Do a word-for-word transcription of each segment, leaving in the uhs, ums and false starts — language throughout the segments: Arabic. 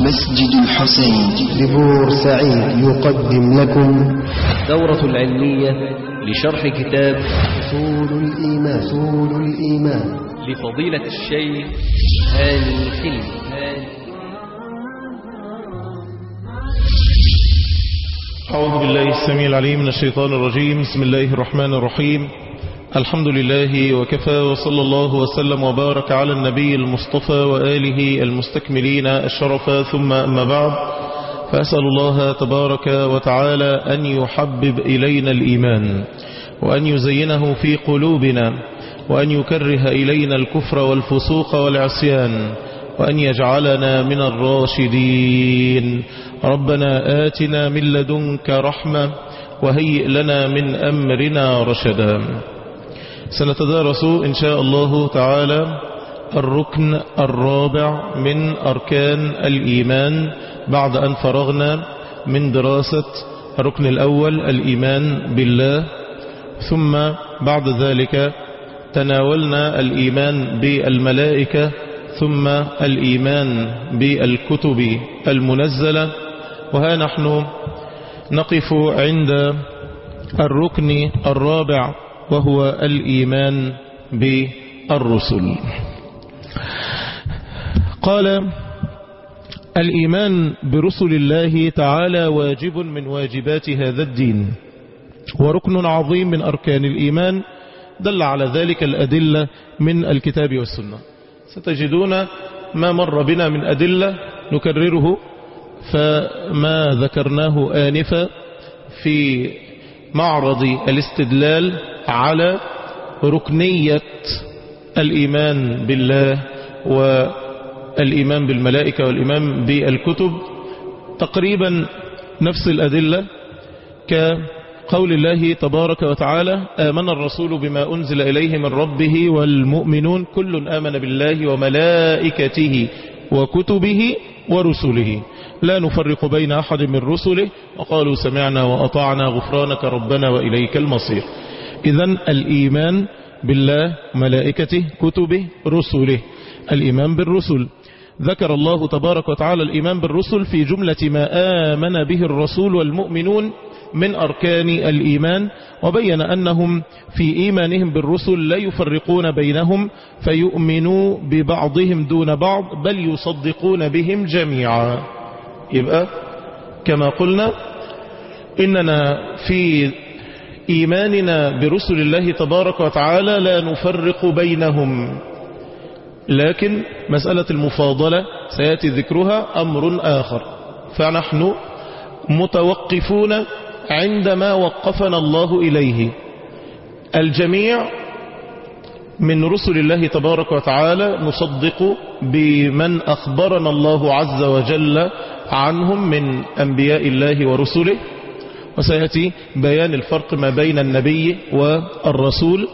مسجد الحسين ببورسعيد يقدم لكم دورة علمية لشرح كتاب أصول الإيمان أصول الإيمان لفضيلة الشيخ هاني حلمي. أعوذ بالله السميع العليم من الشيطان الرجيم. بسم الله الرحمن الرحيم. الحمد لله وكفى، وصلى الله وسلم وبارك على النبي المصطفى وآله المستكملين الشرف، ثم أما بعد، فأسأل الله تبارك وتعالى أن يحبب إلينا الإيمان، وأن يزينه في قلوبنا، وأن يكره إلينا الكفر والفسوق والعصيان، وأن يجعلنا من الراشدين. ربنا آتنا من لدنك رحمة وهيئ لنا من أمرنا رشدا. سنتدارس إن شاء الله تعالى الركن الرابع من أركان الإيمان بعد أن فرغنا من دراسة الركن الأول الإيمان بالله، ثم بعد ذلك تناولنا الإيمان بالملائكة، ثم الإيمان بالكتب المنزلة، وها نحن نقف عند الركن الرابع وهو الإيمان بالرسل. قال: الإيمان برسل الله تعالى واجب من واجبات هذا الدين، وركن عظيم من أركان الإيمان، دل على ذلك الأدلة من الكتاب والسنة. ستجدون ما مر بنا من أدلة نكرره، فما ذكرناه آنفا في معرض الاستدلال على ركنية الإيمان بالله والإيمان بالملائكة والإيمان بالكتب تقريبا نفس الأدلة، كقول الله تبارك وتعالى: آمن الرسول بما أنزل إليه من ربه والمؤمنون كل آمن بالله وملائكته وكتبه ورسله لا نفرق بين أحد من رسله وقالوا سمعنا وأطعنا غفرانك ربنا وإليك المصير. إذن الإيمان بالله، ملائكته، كتبه، رسله، الإيمان بالرسل. ذكر الله تبارك وتعالى الإيمان بالرسل في جملة ما آمن به الرسول والمؤمنون من أركان الإيمان، وبين أنهم في إيمانهم بالرسل لا يفرقون بينهم فيؤمنوا ببعضهم دون بعض، بل يصدقون بهم جميعا. يبقى كما قلنا إننا في إيماننا برسل الله تبارك وتعالى لا نفرق بينهم، لكن مسألة المفاضلة سيأتي ذكرها أمر آخر، فنحن متوقفون عندما وقفنا الله إليه. الجميع من رسل الله تبارك وتعالى نصدق بمن أخبرنا الله عز وجل عنهم من أنبياء الله ورسله، وسيأتي بيان الفرق ما بين النبي والرسول،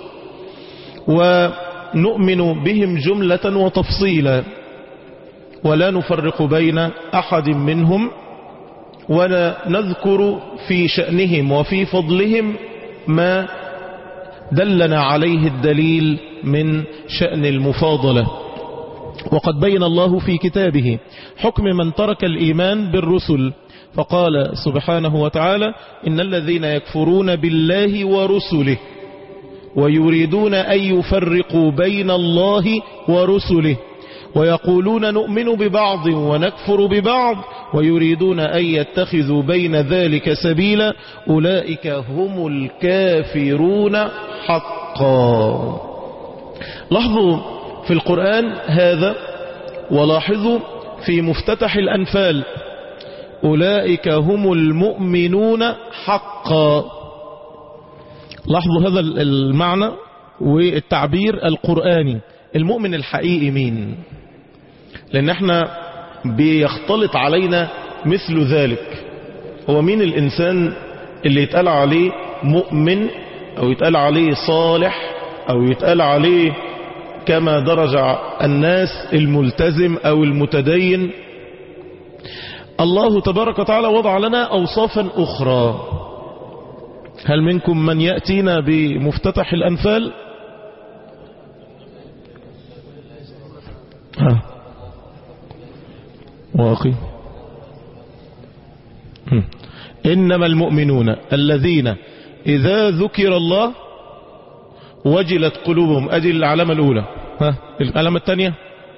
ونؤمن بهم جملة وتفصيلا، ولا نفرق بين أحد منهم، ولا نذكر في شأنهم وفي فضلهم ما دلنا عليه الدليل من شأن المفاضلة. وقد بين الله في كتابه حكم من ترك الإيمان بالرسل، فقال سبحانه وتعالى: إن الذين يكفرون بالله ورسله ويريدون أن يفرقوا بين الله ورسله ويقولون نؤمن ببعض ونكفر ببعض ويريدون أن يتخذوا بين ذلك سبيلا أولئك هم الكافرون حقا. لاحظوا في القرآن هذا، ولاحظوا في مفتتح الأنفال: أولئك هم المؤمنون حقا. لاحظوا هذا المعنى والتعبير القرآني. المؤمن الحقيقي مين؟ لأن احنا بيختلط علينا مثل ذلك. هو مين الإنسان اللي يتقال عليه مؤمن، أو يتقال عليه صالح، أو يتقال عليه كما درج الناس الملتزم أو المتدين؟ الله تبارك وتعالى وضع لنا أوصافا أخرى. هل منكم من يأتينا بمفتتح الأنفال؟ ها واقي إنما المؤمنون الذين إذا ذكر الله وجلت قلوبهم. أدي العلامة الأولى. ها العلامة الثانية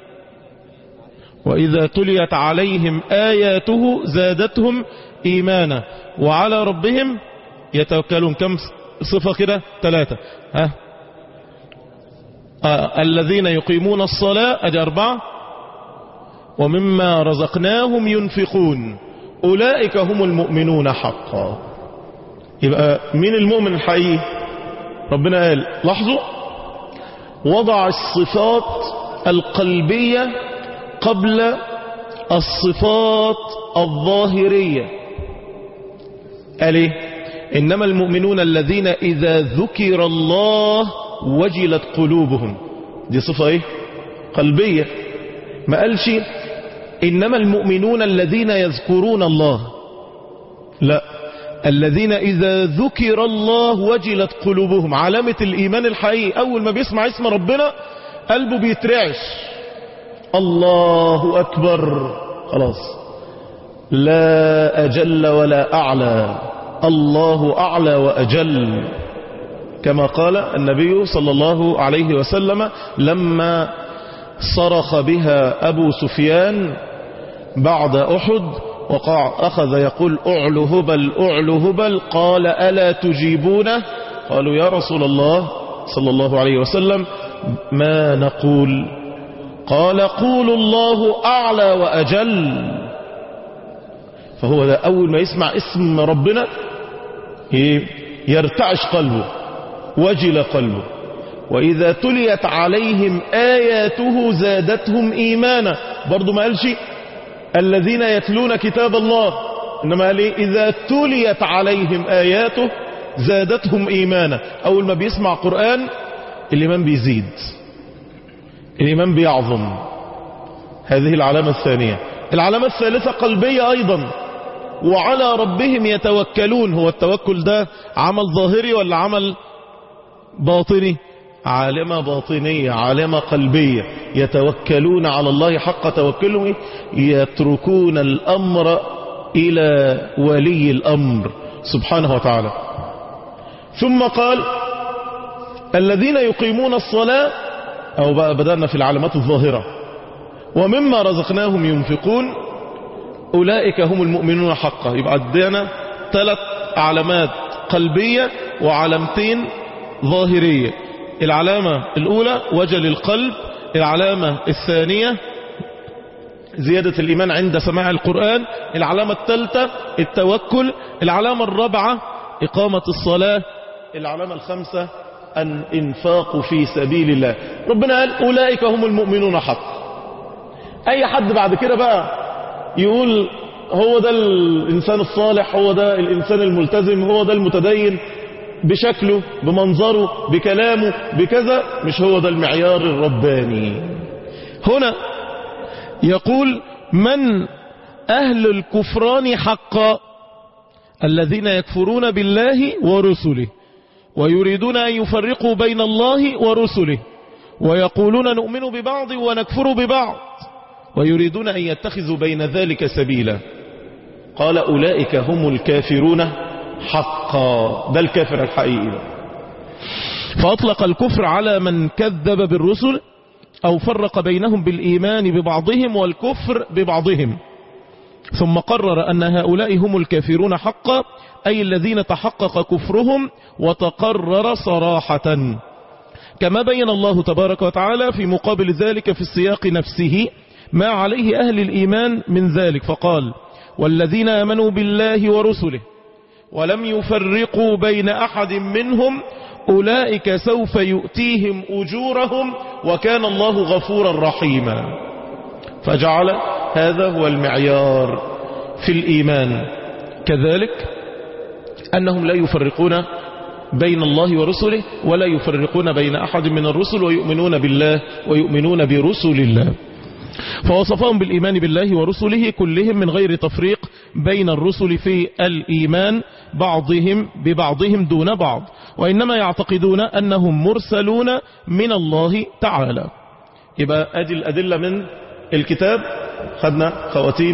وإذا تليت عليهم آياته زادتهم إيمانا وعلى ربهم يتوكلون. كم صفة كده؟ ثلاثة. ها آه. الذين يقيمون الصلاة. أدي أربعة. ومما رزقناهم ينفقون أولئك هم المؤمنون حقا. يبقى مين المؤمن الحقيقي؟ ربنا قال لاحظوا وضع الصفات القلبية قبل الصفات الظاهرية. قال ايه؟ إنما المؤمنون الذين إذا ذكر الله وجلت قلوبهم. دي صفة ايه؟ قلبية. ما قالش إنما المؤمنون الذين يذكرون الله، لا، الذين إذا ذكر الله وجلت قلوبهم. علامة الإيمان الحقيقي أول ما بيسمع اسم ربنا قلبه بيترعش. الله أكبر، خلاص، لا أجل ولا أعلى، الله أعلى وأجل، كما قال النبي صلى الله عليه وسلم لما صرخ بها أبو سفيان بعد أحد وقع أخذ يقول أعلو هبل أعلو هبل، قال ألا تجيبونه؟ قالوا يا رسول الله صلى الله عليه وسلم ما نقول؟ قال قولوا الله أعلى وأجل. فهو ده أول ما يسمع اسم ربنا يرتعش قلبه وجل قلبه. وإذا تليت عليهم آياته زادتهم إيمانا. برضو ما قالش الذين يتلون كتاب الله، إنما قال إذا تليت عليهم آياته زادتهم إيمانا. أول ما بيسمع قرآن الإيمان بيزيد، الإيمان بيعظم. هذه العلامة الثانية. العلامة الثالثة قلبية أيضا، وعلى ربهم يتوكلون. هو التوكل ده عمل ظاهري ولا عمل باطني؟ علامة باطنية، علامة قلبية. يتوكلون على الله حق توكلهم، يتركون الأمر إلى ولي الأمر سبحانه وتعالى. ثم قال الذين يقيمون الصلاة، أو بقى بدأنا في العلامات الظاهرة، ومما رزقناهم ينفقون أولئك هم المؤمنون حقا. يبقى عندنا ثلاث علامات قلبية وعلامتين ظاهرية. العلامة الأولى وجل القلب، العلامة الثانية زيادة الإيمان عند سماع القرآن، العلامة الثالثة التوكل، العلامة الرابعة إقامة الصلاة، العلامة الخامسة الإنفاق في سبيل الله. ربنا قال أولئك هم المؤمنون حقا. أي حد بعد كده بقى يقول هو ده الإنسان الصالح، هو ده الإنسان الملتزم، هو ده المتدين بشكله بمنظره بكلامه بكذا، مش هو ده المعيار الرباني. هنا يقول من أهل الكفران حقا الذين يكفرون بالله ورسله ويريدون أن يفرقوا بين الله ورسله ويقولون نؤمن ببعض ونكفر ببعض ويريدون أن يتخذوا بين ذلك سبيلا. قال أولئك هم الكافرون حقا. ده الكافر الحقيقي. فأطلق الكفر على من كذب بالرسل أو فرق بينهم بالإيمان ببعضهم والكفر ببعضهم، ثم قرر أن هؤلاء هم الكافرون حقا، أي الذين تحقق كفرهم وتقرر صراحة، كما بين الله تبارك وتعالى في مقابل ذلك في السياق نفسه ما عليه أهل الإيمان من ذلك، فقال والذين آمنوا بالله ورسله ولم يفرقوا بين أحد منهم أولئك سوف يؤتيهم أجورهم وكان الله غفورا رحيما. فجعل هذا هو المعيار في الإيمان. كذلك أنهم لا يفرقون بين الله ورسله ولا يفرقون بين أحد من الرسل ويؤمنون بالله ويؤمنون برسل الله. فوصفهم بالإيمان بالله ورسله كلهم من غير تفريق بين الرسل في الإيمان بعضهم ببعضهم دون بعض، وإنما يعتقدون أنهم مرسلون من الله تعالى. يبقى أدي الأدلة من الكتاب. خدنا خواتيم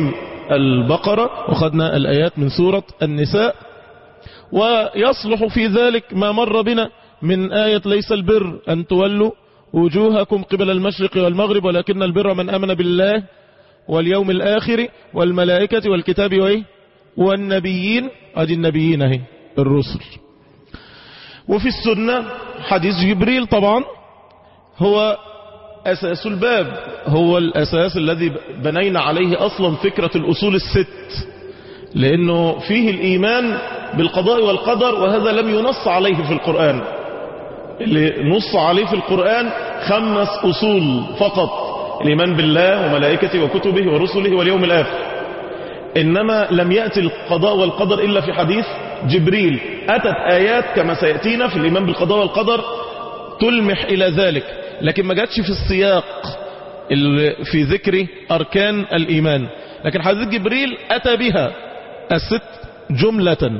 البقرة، وخدنا الآيات من سورة النساء. ويصلح في ذلك ما مر بنا من آية ليس البر أن تولوا وجوهكم قبل المشرق والمغرب ولكن البر من آمن بالله واليوم الآخر والملائكة والكتاب وإيه والنبيين. أدي النبيين اهي الرسل. وفي السنة حديث جبريل طبعا هو أساس الباب، هو الأساس الذي بنينا عليه أصلا فكرة الأصول الست، لأنه فيه الإيمان بالقضاء والقدر، وهذا لم ينص عليه في القرآن. اللي نص عليه في القرآن خمس أصول فقط: الإيمان بالله وملائكته وكتبه ورسله واليوم الآخر. إنما لم يأتي القضاء والقدر إلا في حديث جبريل. أتت آيات كما سيأتينا في الإيمان بالقضاء والقدر تلمح إلى ذلك، لكن ما جاتش في السياق في ذكر أركان الإيمان. لكن حديث جبريل أتى بها الست جملة.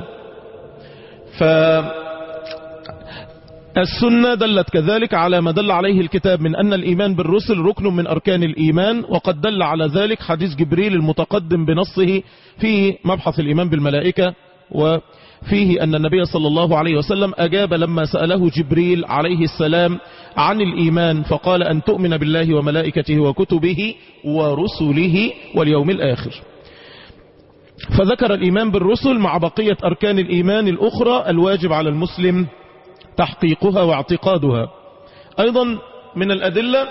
فالسنة دلت كذلك على ما دل عليه الكتاب من أن الإيمان بالرسل ركن من أركان الإيمان، وقد دل على ذلك حديث جبريل المتقدم بنصه في مبحث الإيمان بالملائكة، وفيه أن النبي صلى الله عليه وسلم أجاب لما سأله جبريل عليه السلام عن الإيمان فقال: أن تؤمن بالله وملائكته وكتبه ورسله واليوم الآخر. فذكر الإيمان بالرسل مع بقية أركان الإيمان الأخرى الواجب على المسلم تحقيقها واعتقادها. أيضا من الأدلة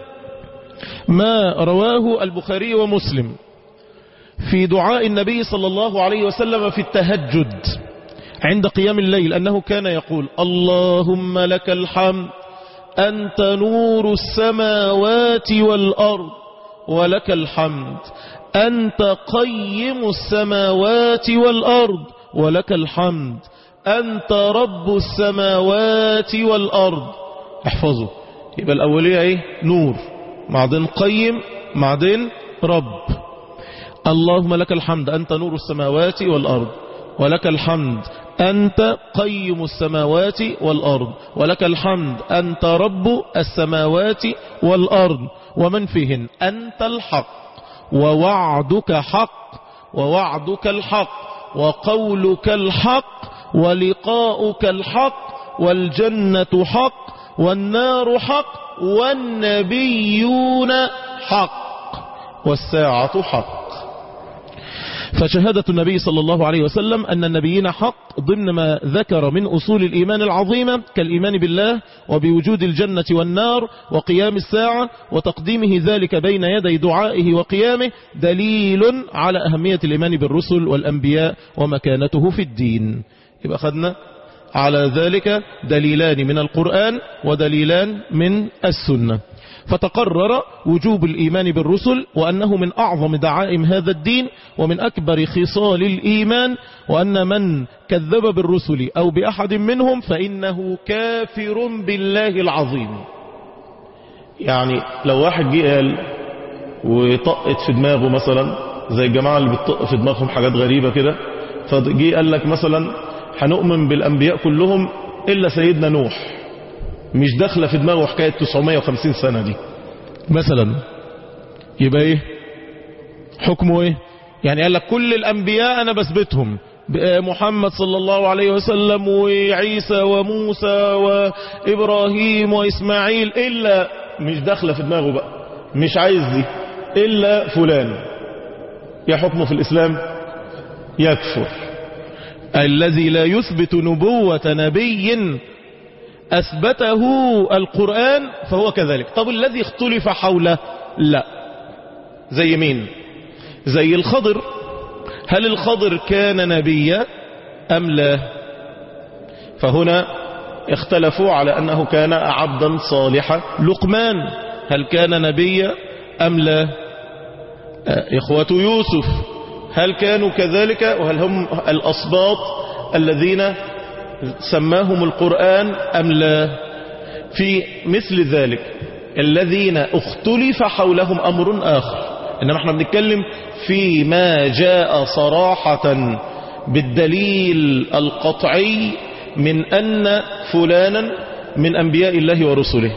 ما رواه البخاري ومسلم في دعاء النبي صلى الله عليه وسلم في التهجد عند قيام الليل، أنه كان يقول: اللهم لك الحمد أنت نور السماوات والأرض ولك الحمد أنت قيم السماوات والأرض ولك الحمد أنت رب السماوات والأرض. احفظوا، يبقى الأولية ايه؟ نور، بعدين قيم، بعدين رب. اللهم لك الحمد أنت نور السماوات والأرض ولك الحمد أنت قيم السماوات والأرض ولك الحمد أنت رب السماوات والأرض ومن فيهن أنت الحق ووعدك حق ووعدك الحق وقولك الحق ولقاؤك الحق والجنة حق والنار حق والنبيون حق والساعة حق. فشهادة النبي صلى الله عليه وسلم أن النبيين حق ضمن ما ذكر من أصول الإيمان العظيمة كالإيمان بالله وبوجود الجنة والنار وقيام الساعة وتقديمه ذلك بين يدي دعائه وقيامه دليل على أهمية الإيمان بالرسل والأنبياء ومكانته في الدين. يبقى خدنا على ذلك دليلان من القرآن ودليلان من السنة. فتقرر وجوب الإيمان بالرسل وأنه من أعظم دعائم هذا الدين ومن أكبر خصال الإيمان، وأن من كذب بالرسل أو بأحد منهم فإنه كافر بالله العظيم. يعني لو واحد جه قال وطقت في دماغه مثلا زي الجماعة اللي بتطق في دماغهم حاجات غريبة كده، فجي قال لك مثلا هنؤمن بالأنبياء كلهم إلا سيدنا نوح، مش داخله في دماغه حكاية تسعمائة وخمسين سنة دي مثلا، يبقى ايه حكمه؟ ايه يعني؟ قال لك كل الأنبياء أنا بثبتهم، محمد صلى الله عليه وسلم وعيسى وموسى وإبراهيم وإسماعيل، إلا مش داخله في دماغه بقى، مش عايز دي إلا فلان، يا حكمه في الإسلام يكفر. الذي لا يثبت نبوة نبي أثبته القرآن فهو كذلك. طب الذي اختلف حوله لا، زي مين؟ زي الخضر. هل الخضر كان نبيا أم لا؟ فهنا اختلفوا على أنه كان عبدا صالحا. لقمان هل كان نبيا أم لا؟ إخوة يوسف هل كانوا كذلك؟ وهل هم الأصباط الذين سماهم القرآن أم لا؟ في مثل ذلك الذين اختلف حولهم أمر آخر، إنما احنا بنتكلم في ما جاء صراحة بالدليل القطعي من أن فلانا من أنبياء الله ورسله،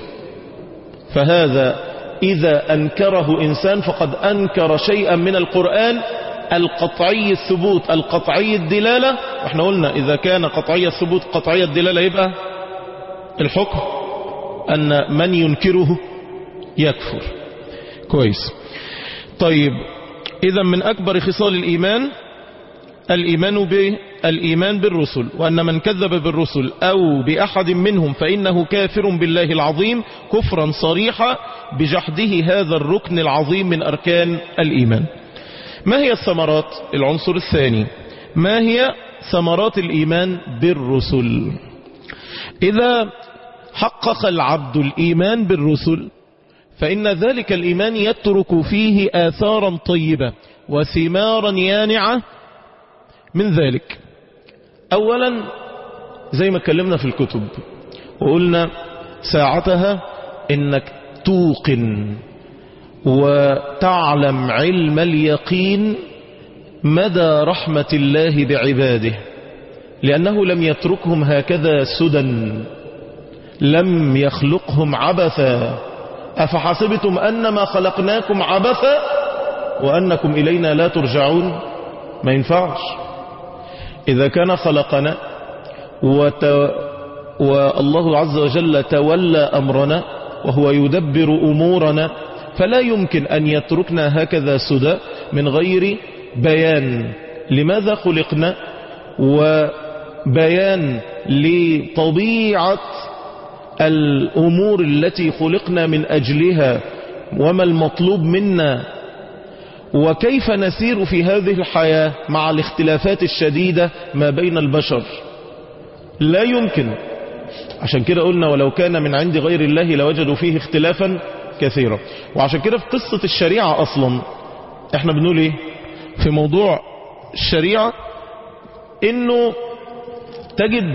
فهذا إذا أنكره إنسان فقد أنكر شيئا من القرآن القطعي الثبوت القطعي الدلالة، واحنا قلنا إذا كان قطعي الثبوت قطعي الدلالة يبقى الحكم أن من ينكره يكفر. كويس. طيب إذا من أكبر خصال الإيمان الإيمان بالإيمان بالرسل، وأن من كذب بالرسل أو بأحد منهم فإنه كافر بالله العظيم كفرا صريحا بجحده هذا الركن العظيم من أركان الإيمان. ما هي الثمرات؟ العنصر الثاني، ما هي ثمرات الإيمان بالرسل؟ إذا حقق العبد الإيمان بالرسل فإن ذلك الإيمان يترك فيه آثارا طيبة وثمارا يانعة من ذلك. أولا زي ما اتكلمنا في الكتب وقلنا ساعتها إنك توقن وتعلم علم اليقين مدى رحمة الله بعباده، لأنه لم يتركهم هكذا سدى، لم يخلقهم عبثا. أفحسبتم أنما خلقناكم عبثا وأنكم إلينا لا ترجعون؟ ما ينفعش. إذا كان خلقنا وت... والله عز وجل تولى أمرنا وهو يدبر أمورنا فلا يمكن أن يتركنا هكذا سدى من غير بيان لماذا خلقنا وبيان لطبيعة الأمور التي خلقنا من أجلها وما المطلوب منا وكيف نسير في هذه الحياة مع الاختلافات الشديدة ما بين البشر. لا يمكن. عشان كده قلنا ولو كان من عند غير الله لوجدوا فيه اختلافا كثيرا. وعشان كده في قصة الشريعة أصلا احنا بنقول ايه في موضوع الشريعة؟ انه تجد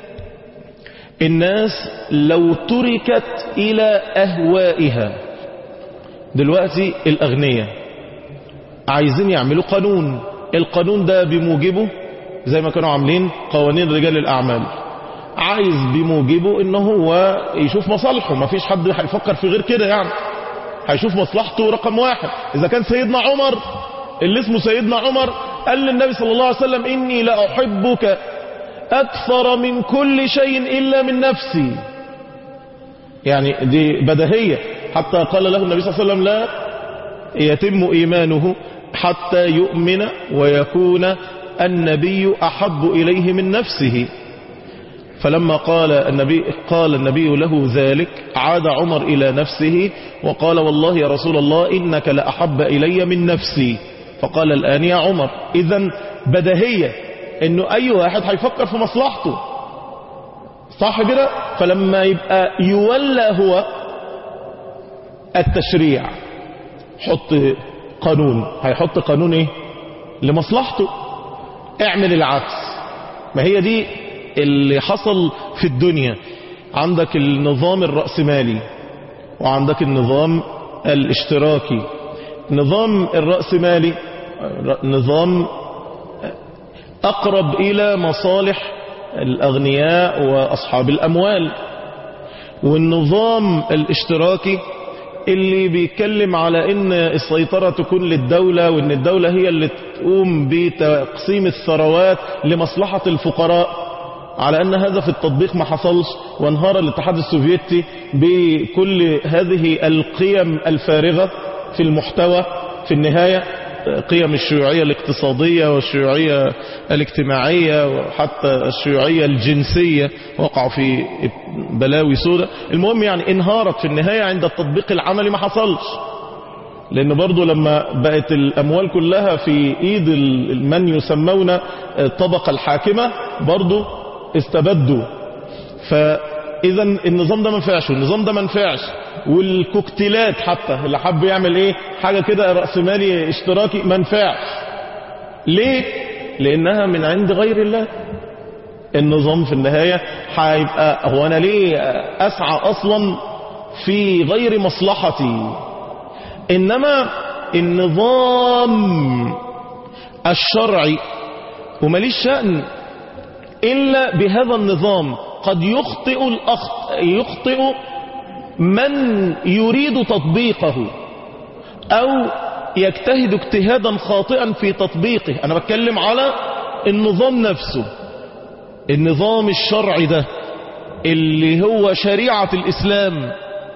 الناس لو تركت الى اهوائها. دلوقتي الاغنياء عايزين يعملوا قانون، القانون ده بموجبه زي ما كانوا عاملين قوانين رجال الاعمال، عايز بموجبه انه هو يشوف مصالحه، ما فيش حد هيفكر في غير كده، يعني هيشوف مصلحته رقم واحد. اذا كان سيدنا عمر اللي اسمه سيدنا عمر قال للنبي صلى الله عليه وسلم اني لاحبك اكثر من كل شيء الا من نفسي، يعني دي بديهية. حتى قال له النبي صلى الله عليه وسلم لا يتم ايمانه حتى يؤمن ويكون النبي احب اليه من نفسه. فلما قال النبي قال النبي له ذلك عاد عمر الى نفسه وقال والله يا رسول الله انك لاحب الي من نفسي. فقال الان يا عمر. اذا بديهية انه اي واحد هيفكر في مصلحته، صح كده؟ فلما يبقى يولى هو التشريع حط قانون، هيحط قانون ايه؟ لمصلحته. اعمل العكس. ما هي دي اللي حصل في الدنيا. عندك النظام الرأسمالي وعندك النظام الاشتراكي. نظام الرأسمالي نظام أقرب إلى مصالح الأغنياء وأصحاب الأموال، والنظام الاشتراكي اللي بيتكلم على ان السيطرة تكون للدولة وان الدولة هي اللي تقوم بتقسيم الثروات لمصلحة الفقراء، على ان هذا في التطبيق ما حصلش، وانهار الاتحاد السوفيتي بكل هذه القيم الفارغة في المحتوى. في النهاية قيم الشيوعية الاقتصادية والشيوعية الاجتماعية وحتى الشيوعية الجنسية وقعوا في بلاوي سودة. المهم يعني انهارت في النهاية عند التطبيق العملي، ما حصلش، لأن برضو لما بقت الأموال كلها في إيد من يسمون الطبقة الحاكمة برضو استبدوا. فإذا النظام ده ما نفعش والنظام ده ما نفعش. والكوكتيلات حتى اللي حب يعمل ايه حاجة كده رأسمالي اشتراكي ما نفعش. ليه؟ لأنها من عند غير الله. النظام في النهاية هيبقى هو أنا ليه أسعى أصلا في غير مصلحتي؟ إنما النظام الشرعي ومليش شأن إلا بهذا النظام. قد يخطئ الأخط يخطئ من يريد تطبيقه، أو يجتهد اجتهادا خاطئا في تطبيقه. أنا بتكلم على النظام نفسه، النظام الشرعي ده اللي هو شريعة الإسلام،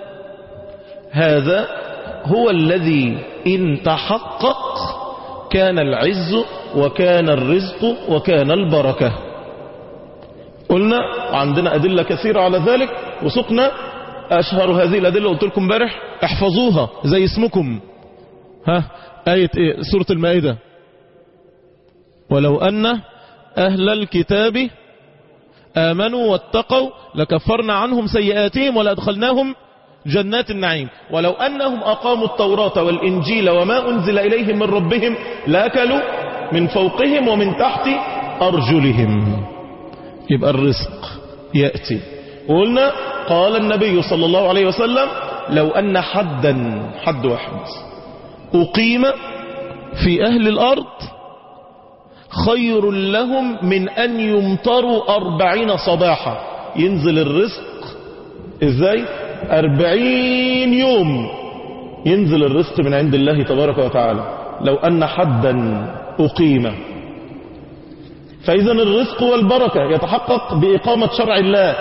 هذا هو الذي إن تحقق كان العز وكان الرزق وكان البركة. قلنا عندنا أدلة كثيرة على ذلك، وسقنا أشهر هذه الأدلة قلت لكم امبارح احفظوها زي اسمكم. ها آية إيه؟ سورة المائدة: ولو أن أهل الكتاب آمنوا واتقوا لكفرنا عنهم سيئاتهم ولأدخلناهم جنات النعيم ولو أنهم أقاموا التوراة والإنجيل وما أنزل إليهم من ربهم لأكلوا من فوقهم ومن تحت أرجلهم. يبقى الرزق يأتي. وقلنا قال النبي صلى الله عليه وسلم: لو أن حدا حد واحد أقيم في أهل الأرض خير لهم من أن يمطروا أربعين صباحا. ينزل الرزق إزاي؟ أربعين يوم ينزل الرزق من عند الله تبارك وتعالى. لو أن حدا أقيم، فإذا الرزق والبركة يتحقق بإقامة شرع الله،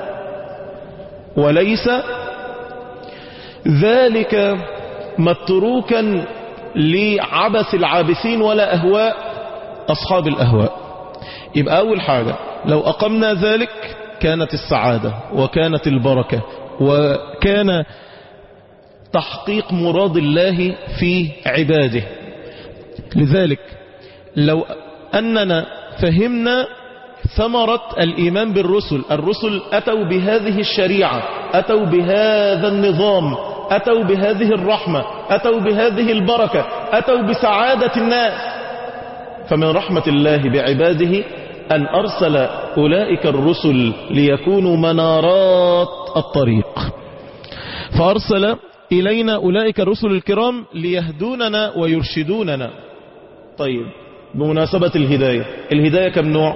وليس ذلك متروكا لعبث العابثين ولا أهواء أصحاب الأهواء. يبقى أول حاجة لو أقمنا ذلك كانت السعادة وكانت البركة وكان تحقيق مراد الله في عباده. لذلك لو أننا فهمنا ثمرة الإيمان بالرسل، الرسل أتوا بهذه الشريعة، أتوا بهذا النظام، أتوا بهذه الرحمة، أتوا بهذه البركة، أتوا بسعادة الناس. فمن رحمة الله بعباده أن أرسل أولئك الرسل ليكونوا منارات الطريق، فأرسل إلينا أولئك الرسل الكرام ليهدوننا ويرشدوننا. طيب، بمناسبة الهداية، الهداية كم نوع؟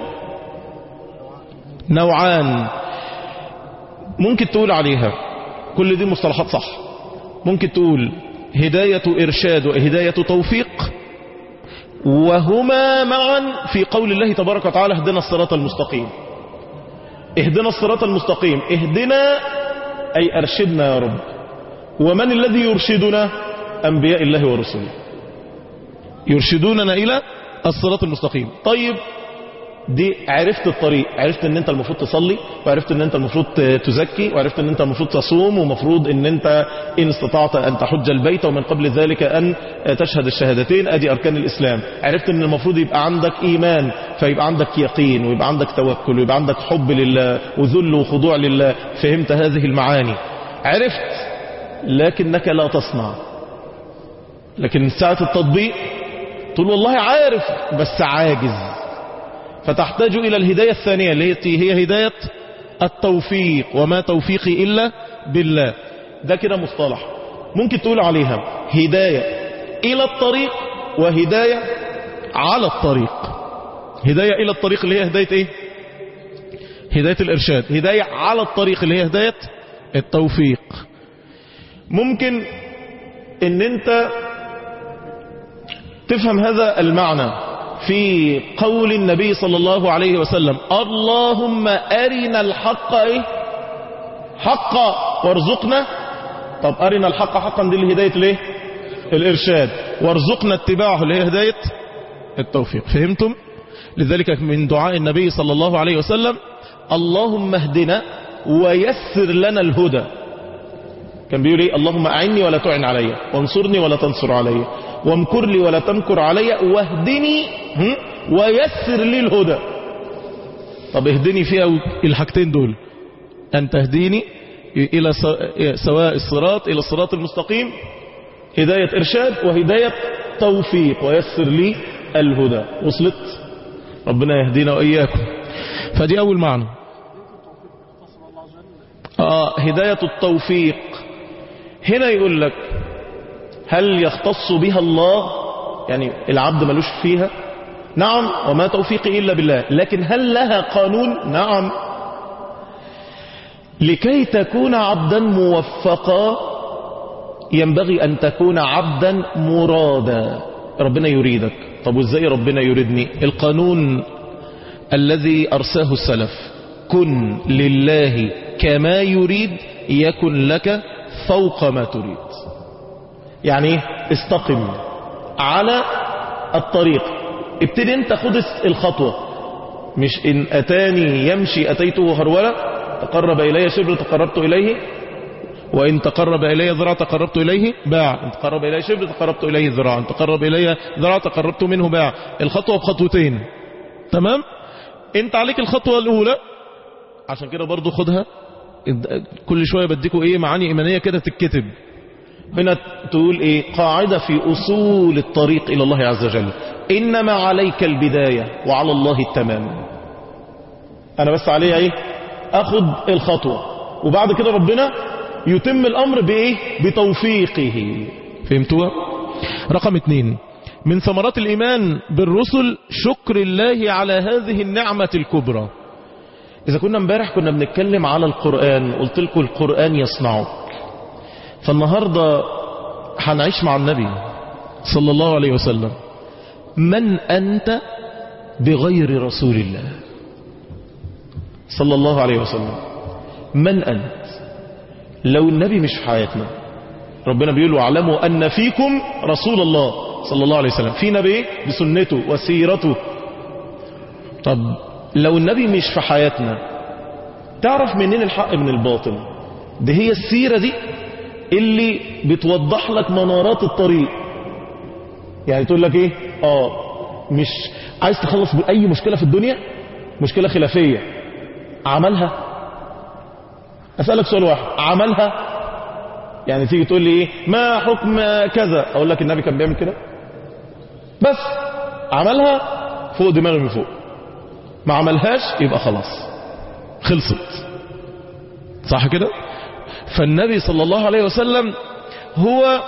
نوعان. ممكن تقول عليها كل دي مصطلحات صح، ممكن تقول هداية إرشاد وهداية توفيق، وهما معا في قول الله تبارك وتعالى: اهدنا الصراط المستقيم. اهدنا الصراط المستقيم، اهدنا أي أرشدنا يا رب. ومن الذي يرشدنا؟ أنبياء الله ورسوله يرشدوننا إلى الصراط المستقيم. طيب، دي عرفت الطريق، عرفت ان انت المفروض تصلي، وعرفت ان انت المفروض تزكي، وعرفت ان انت المفروض تصوم، ومفروض ان انت ان استطعت ان تحج البيت، ومن قبل ذلك ان تشهد الشهادتين، ادي اركان الاسلام. عرفت ان المفروض يبقى عندك ايمان، فيبقى عندك يقين، ويبقى عندك توكل، ويبقى عندك حب لله وذل وخضوع لله. فهمت هذه المعاني، عرفت، لكنك لا تصنع. لكن ساعة التطبيق تقول والله عارف بس عاجز، فتحتاج إلى الهداية الثانية التي هي هداية التوفيق. وما توفيقي إلا بالله. ده كده مصطلح. ممكن تقول عليها هداية إلى الطريق وهداية على الطريق. هداية إلى الطريق اللي هي هداية إيه؟ هداية الإرشاد. هداية على الطريق اللي هي هداية التوفيق. ممكن ان انت تفهم هذا المعنى في قول النبي صلى الله عليه وسلم: اللهم أرنا الحق إيه؟ حقا وارزقنا. طب أرنا الحق حقا دي الهداية ليه؟ الإرشاد. وارزقنا اتباعه اللي هي هداية التوفيق. فهمتم؟ لذلك من دعاء النبي صلى الله عليه وسلم: اللهم اهدنا ويسر لنا الهدى. كان بيقول ايه؟ اللهم أعني ولا تعن علي، وانصرني ولا تنصر علي، وامكر لي ولا تمكر علي، واهدني ويسر لي الهدى. طب اهدني فيها الحاجتين دول، أن تهديني إلى سواء الصراط، إلى الصراط المستقيم، هداية إرشاد وهداية توفيق، ويسر لي الهدى. وصلت؟ ربنا يهدينا وإياكم. فدي أول معنى. آه هداية التوفيق هنا يقول لك هل يختص بها الله؟ يعني العبد ملوش فيها؟ نعم. وما توفيقي إلا بالله. لكن هل لها قانون؟ نعم. لكي تكون عبدا موفقا ينبغي أن تكون عبدا مرادا، ربنا يريدك. طب وازاي ربنا يريدني؟ القانون الذي أرساه السلف: كن لله كما يريد يكن لك فوق ما تريد. يعني استقم على الطريق، ابتدي انت خد الخطوة، مش إن أتاني يمشي أتيته هرولة، تقرب إلي شبر تقربت إليه، وإن تقرب إلي ذراع تقربت إليه باع، إن تقرب إلي شبر تقربت إليه ذراع، إن تقرب إلي ذراع تقربت منه باع. الخطوة بخطوتين، تمام؟ انت عليك الخطوة الأولى، عشان كده برضو خدها كل شوية بديكوا ايه معاني إيمانية كده تتكتب هنا. تقول ايه؟ قاعدة في أصول الطريق إلى الله عز وجل: إنما عليك البداية وعلى الله التمام. أنا بس عليه ايه؟ أخذ الخطوة، وبعد كده ربنا يتم الأمر بإيه؟ بتوفيقه. فهمتوها؟ رقم اتنين، من ثمرات الإيمان بالرسل شكر الله على هذه النعمة الكبرى. إذا كنا امبارح كنا بنتكلم على القرآن، قلت لكم القرآن يصنعك، فالنهاردة هنعيش مع النبي صلى الله عليه وسلم. من أنت بغير رسول الله صلى الله عليه وسلم؟ من أنت لو النبي مش في حياتنا؟ ربنا بيقول: واعلموا أن فيكم رسول الله صلى الله عليه وسلم. في نبي بسنته وسيرته. طب لو النبي مش في حياتنا تعرف منين الحق من الباطل؟ ده هي السيرة دي اللي بتوضح لك منارات الطريق. يعني تقول لك ايه؟ اه مش عايز تخلص بأي مشكلة في الدنيا، مشكلة خلافية، عملها. أسألك سؤال واحد: عملها؟ يعني تيجي تقول لي ايه ما حكم كذا، اقول لك النبي كان بيعمل كده، بس عملها فوق دماغي من فوق. ما عملهاش يبقى خلاص خلصت، صح كده؟ فالنبي صلى الله عليه وسلم هو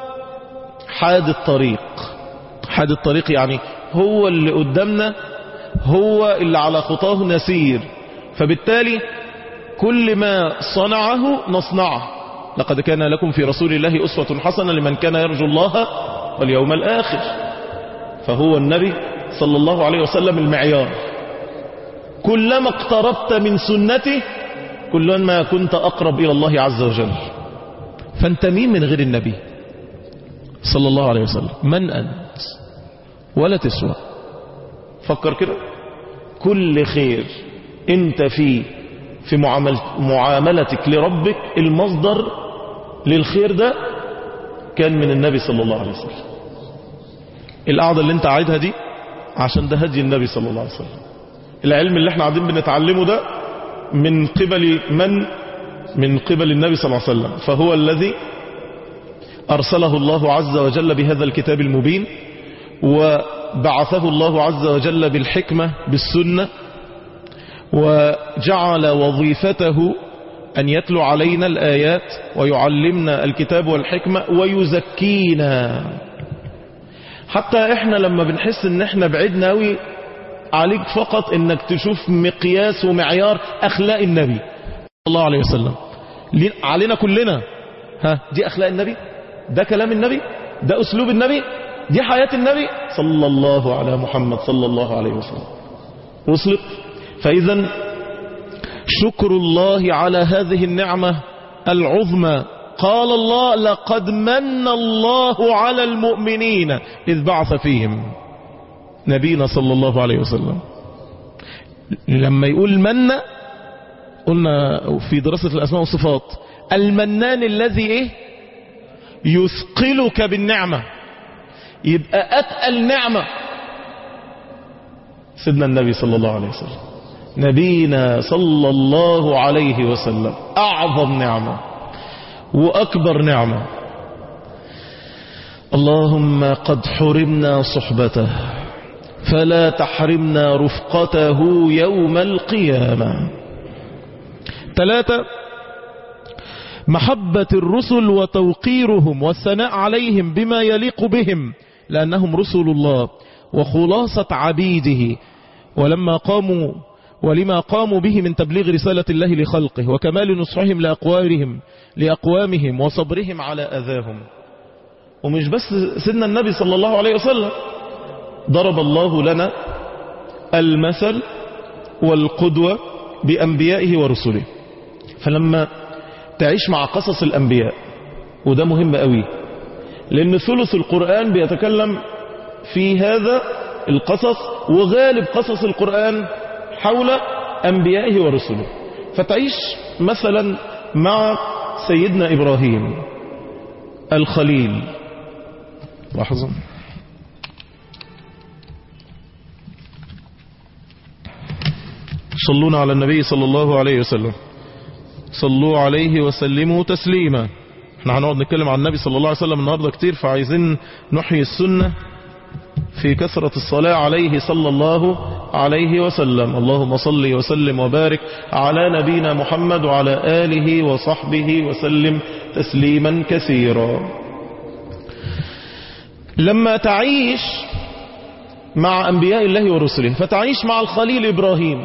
حاد الطريق. حاد الطريق يعني هو اللي قدامنا، هو اللي على خطاه نسير، فبالتالي كل ما صنعه نصنعه. لقد كان لكم في رسول الله أسوة حسنة لمن كان يرجو الله واليوم الآخر. فهو النبي صلى الله عليه وسلم المعيار. كلما اقتربت من سنته كلما كنت أقرب إلى الله عز وجل. فأنت مين من غير النبي صلى الله عليه وسلم؟ من أنت؟ ولا تسوى. فكر كده، كل خير انت فيه في معامل معاملتك لربك المصدر للخير ده كان من النبي صلى الله عليه وسلم. القعدة اللي انت عايدها دي عشان ده هدي النبي صلى الله عليه وسلم. العلم اللي احنا قاعدين بنتعلمه ده من قبل من؟ من قبل النبي صلى الله عليه وسلم. فهو الذي أرسله الله عز وجل بهذا الكتاب المبين، وبعثه الله عز وجل بالحكمة بالسنة، وجعل وظيفته أن يتلو علينا الآيات ويعلمنا الكتاب والحكمة ويزكينا. حتى احنا لما بنحس ان احنا بعدنا قوي، عليك فقط انك تشوف مقياس ومعيار اخلاق النبي صلى الله عليه وسلم علينا كلنا. ها، دي اخلاق النبي، ده كلام النبي، ده اسلوب النبي، دي حياة النبي صلى الله على محمد صلى الله عليه وسلم. وصلت؟ فإذا شكر الله على هذه النعمة العظمى. قال الله: لقد من الله على المؤمنين إذ بعث فيهم نبينا صلى الله عليه وسلم. لما يقول من، قلنا في دراسة الأسماء والصفات المنان الذي إيه؟ يثقلك بالنعمة. يبقى أتقل نعمة سيدنا النبي صلى الله عليه وسلم، نبينا صلى الله عليه وسلم، أعظم نعمة وأكبر نعمة. اللهم قد حرمنا صحبته فلا تحرمنا رفقته يوم القيامة. ثلاثة: محبة الرسل وتوقيرهم والثناء عليهم بما يليق بهم، لأنهم رسل الله وخلاصة عبيده، ولما قاموا ولما قاموا به من تبليغ رسالة الله لخلقه وكمال نصحهم لأقوامهم لأقوامهم وصبرهم على أذاهم. ومش بس سيدنا النبي صلى الله عليه وسلم، ضرب الله لنا المثل والقدوة بأنبيائه ورسله. فلما تعيش مع قصص الأنبياء، وده مهم قوي لأن ثلث القرآن بيتكلم في هذا القصص، وغالب قصص القرآن حول أنبيائه ورسله. فتعيش مثلا مع سيدنا إبراهيم الخليل. لحظة، صلونا على النبي صلى الله عليه وسلم، صلوا عليه وسلموا تسليما. احنا هنقعد نتكلم عن النبي صلى الله عليه وسلم النهاردة كتير، فعايزين نحيي السنة في كثرة الصلاة عليه صلى الله عليه وسلم. اللهم صل وسلم وبارك على نبينا محمد وعلى آله وصحبه وسلم تسليما كثيرا. لما تعيش مع أنبياء الله ورسله، فتعيش مع الخليل إبراهيم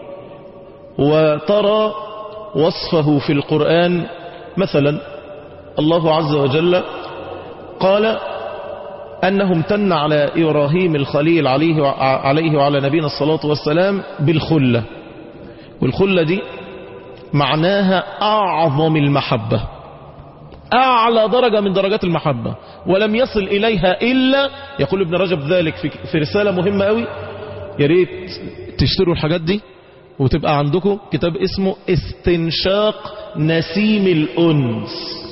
وترى وصفه في القرآن. مثلا الله عز وجل قال أنه امتن على إبراهيم الخليل عليه عليه وعلى نبينا الصلاة والسلام بالخلة. والخلة دي معناها أعظم المحبة، أعلى درجة من درجات المحبة، ولم يصل إليها إلا، يقول ابن رجب ذلك في رسالة مهمة قوي. يا ريت تشتروا الحاجات دي وتبقى عندكم كتاب اسمه استنشاق نسيم الأنس.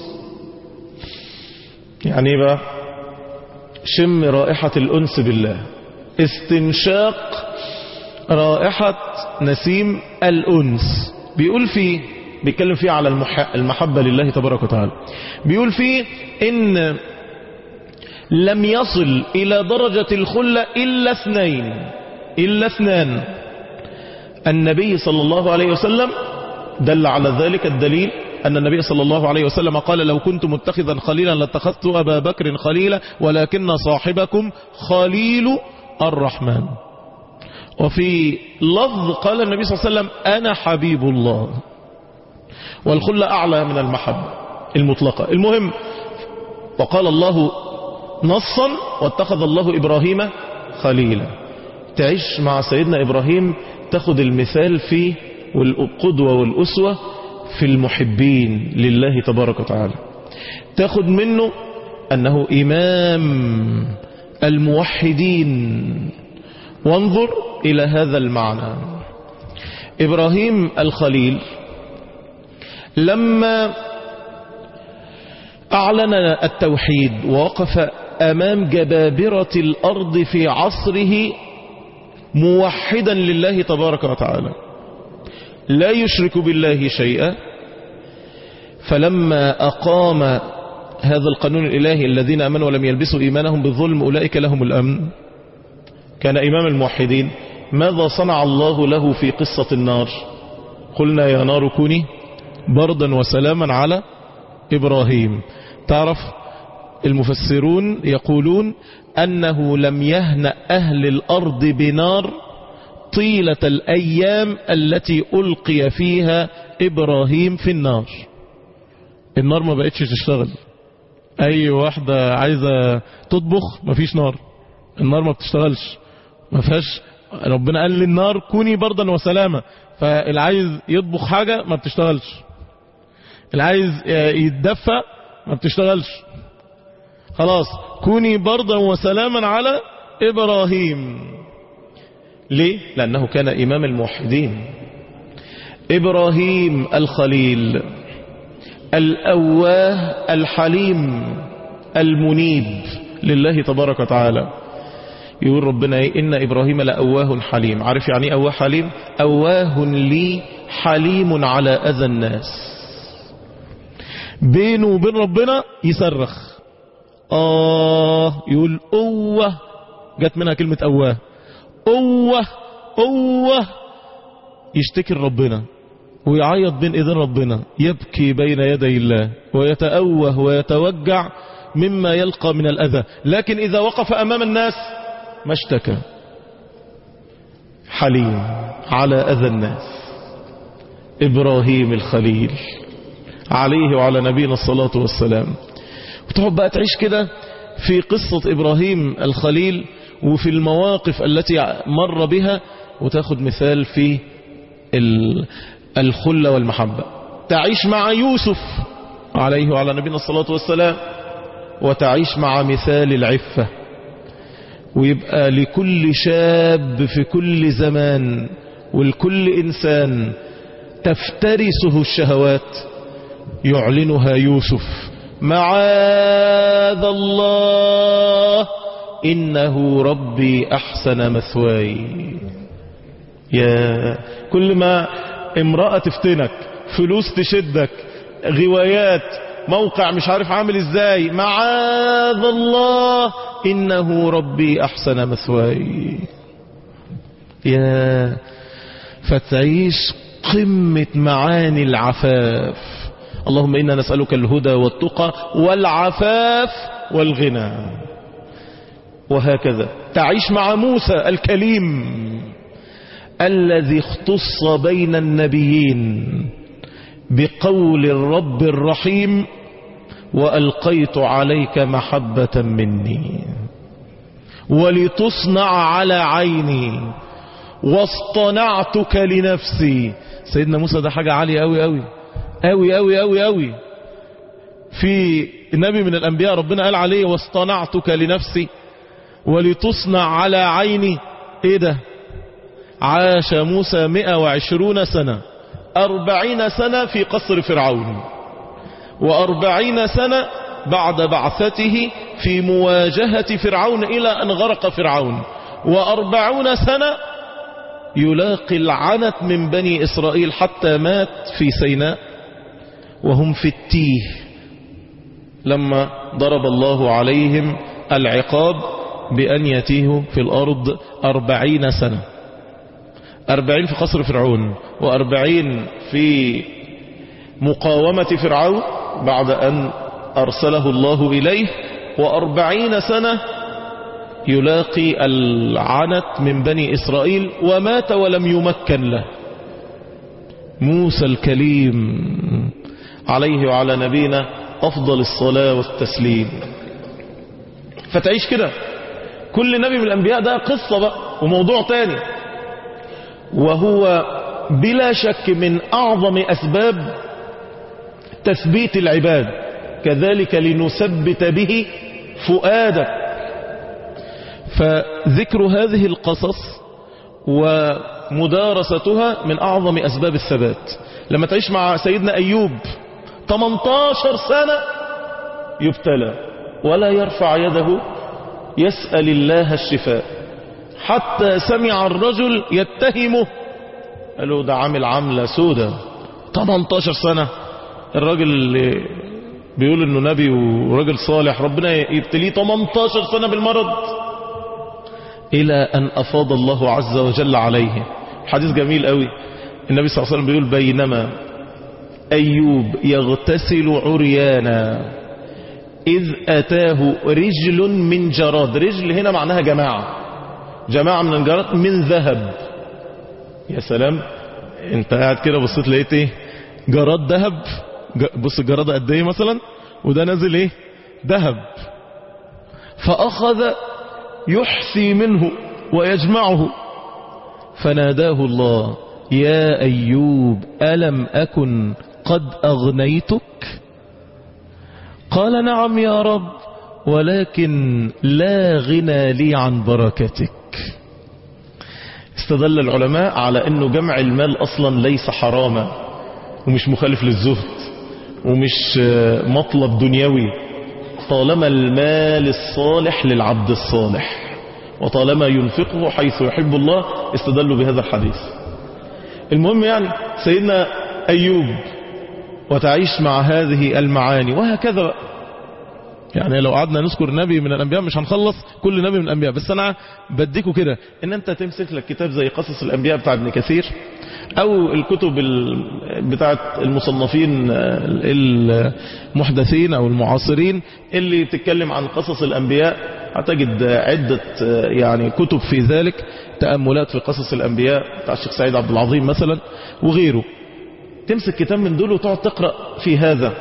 يعني بقى شم رائحة الأنس بالله، استنشاق رائحة نسيم الأنس. بيقول فيه، بيتكلم فيه على المحبة لله تبارك وتعالى. بيقول فيه إن لم يصل إلى درجة الخلة إلا اثنين، إلا اثنان. النبي صلى الله عليه وسلم دل على ذلك الدليل أن النبي صلى الله عليه وسلم قال: لو كنت متخذا خليلا لاتخذت أبا بكر خليلا ولكن صاحبكم خليل الرحمن. وفي لفظ قال النبي صلى الله عليه وسلم: أنا حبيب الله. والخلة أعلى من المحبة المطلقة. المهم، وقال الله نصا: واتخذ الله إبراهيم خليلا. تعيش مع سيدنا إبراهيم، تاخد المثال فيه والقدوة والأسوة في المحبين لله تبارك وتعالى. تاخد منه أنه إمام الموحدين. وانظر إلى هذا المعنى. إبراهيم الخليل لما أعلن التوحيد ووقف أمام جبابرة الأرض في عصره موحدا لله تبارك وتعالى لا يشرك بالله شيئا، فلما أقام هذا القانون الإلهي: الذين آمنوا ولم يلبسوا إيمانهم بالظلم أولئك لهم الأمن، كان إمام الموحدين. ماذا صنع الله له في قصة النار؟ قلنا: يا نار كوني بردا وسلاما على إبراهيم. تعرف المفسرون يقولون أنه لم يهنأ أهل الأرض بنار طيلة الأيام التي ألقي فيها إبراهيم في النار. النار ما بقتش تشتغل. أي واحدة عايزة تطبخ مفيش نار، النار ما بتشتغلش، ما فيهاش. ربنا قال للنار: كوني بردا وسلاما. فالعايز يطبخ حاجة ما بتشتغلش، العايز يتدفى ما بتشتغلش. خلاص، كوني بردا وسلاما على إبراهيم. ليه؟ لأنه كان إمام الموحدين. إبراهيم الخليل الأواه الحليم المنيب لله تبارك وتعالى. يقول ربنا: إن إبراهيم لأواه حليم. عارف يعني إيه أواه حليم؟ أواه لي حليم على أذى الناس. بينه وبين ربنا يصرخ آه، يقول أوه، جت منها كلمة أواه. أوه أوه، يشتكي ربنا ويعيط بين إذن ربنا، يبكي بين يدي الله ويتأوه ويتوجع مما يلقى من الأذى. لكن إذا وقف أمام الناس ما اشتكى. حليم على أذى الناس، إبراهيم الخليل عليه وعلى نبينا الصلاة والسلام. وتقعد بقى تعيش كده في قصة إبراهيم الخليل وفي المواقف التي مر بها، وتاخد مثال في الخلة والمحبة. تعيش مع يوسف عليه وعلى نبينا الصلاة والسلام، وتعيش مع مثال العفة. ويبقى لكل شاب في كل زمان ولكل إنسان تفترسه الشهوات يعلنها يوسف: معاذ الله إنه ربي أحسن مثواي. يا كل ما امرأة تفتنك، فلوس تشدك، غوايات، موقع مش عارف عامل ازاي، معاذ الله إنه ربي أحسن مثواي. يا فتعيش قمة معاني العفاف. اللهم إنا نسألك الهدى والتقى والعفاف والغنى. وهكذا تعيش مع موسى الكليم الذي اختص بين النبيين بقول الرب الرحيم: وألقيت عليك محبة مني ولتصنع على عيني واصطنعتك لنفسي. سيدنا موسى ده حاجة عالية أوي أوي أوي أوي أوي أوي. في نبي من الأنبياء ربنا قال عليه: واصطنعتك لنفسي ولتصنع على عيني. ايه ده؟ عاش موسى مئة وعشرون سنة، أربعين سنة في قصر فرعون، وأربعين سنة بعد بعثته في مواجهة فرعون إلى أن غرق فرعون، وأربعون سنة يلاقي العنت من بني إسرائيل حتى مات في سيناء وهم في التيه لما ضرب الله عليهم العقاب بأن يتيهوا في الأرض أربعين سنة. أربعين في قصر فرعون، وأربعين في مقاومة فرعون بعد أن أرسله الله إليه، وأربعين سنة يلاقي العنت من بني إسرائيل ومات ولم يمكن له. موسى الكليم عليه وعلى نبينا أفضل الصلاة والتسليم. فتعيش كده. كل نبي من الأنبياء ده قصة بقى وموضوع تاني، وهو بلا شك من أعظم أسباب تثبيت العباد، كذلك لنثبت به فؤادك. فذكر هذه القصص ومدارستها من أعظم أسباب الثبات. لما تعيش مع سيدنا أيوب ثمانية عشر سنة يبتلى ولا يرفع يده يسأل الله الشفاء، حتى سمع الرجل يتهمه، قالوا ده عامل عملة سودة. ثمانية عشر سنة الراجل اللي بيقول انه نبي وراجل صالح ربنا يبتليه ثمانية عشر سنة بالمرض، الى ان افاض الله عز وجل عليه. حديث جميل قوي، النبي صلى الله عليه وسلم بيقول: بينما أيوب يغتسل عريانا إذ أتاه رجل من جراد. رجل هنا معناها جماعة، جماعة من الجراد من ذهب. يا سلام، انت قاعد كده بصيت لقيت ايه؟ جراد ذهب. بص الجراد قد ايه مثلا، وده نازل ايه؟ ذهب. فأخذ يحثي منه ويجمعه، فناداه الله: يا أيوب ألم أكن قد أغنيتك؟ قال: نعم يا رب، ولكن لا غنى لي عن بركتك. استدل العلماء على أنه جمع المال أصلا ليس حراما، ومش مخالف للزهد، ومش مطلب دنيوي، طالما المال الصالح للعبد الصالح، وطالما ينفقه حيث يحب الله. استدلوا بهذا الحديث. المهم يعني سيدنا أيوب، وتعيش مع هذه المعاني. وهكذا يعني لو قعدنا نذكر نبي من الأنبياء مش هنخلص كل نبي من الأنبياء، بس أنا بديكوا كده إن أنت تمسك لك كتاب زي قصص الأنبياء بتاع ابن كثير، أو الكتب بتاعت المصنفين المحدثين أو المعاصرين اللي بتتكلم عن قصص الأنبياء هتجد عدة يعني كتب في ذلك، تأملات في قصص الأنبياء بتاع الشيخ سعيد عبد العظيم مثلا وغيره. تمسك كتاب من دول وتقعد تقرأ في هذا.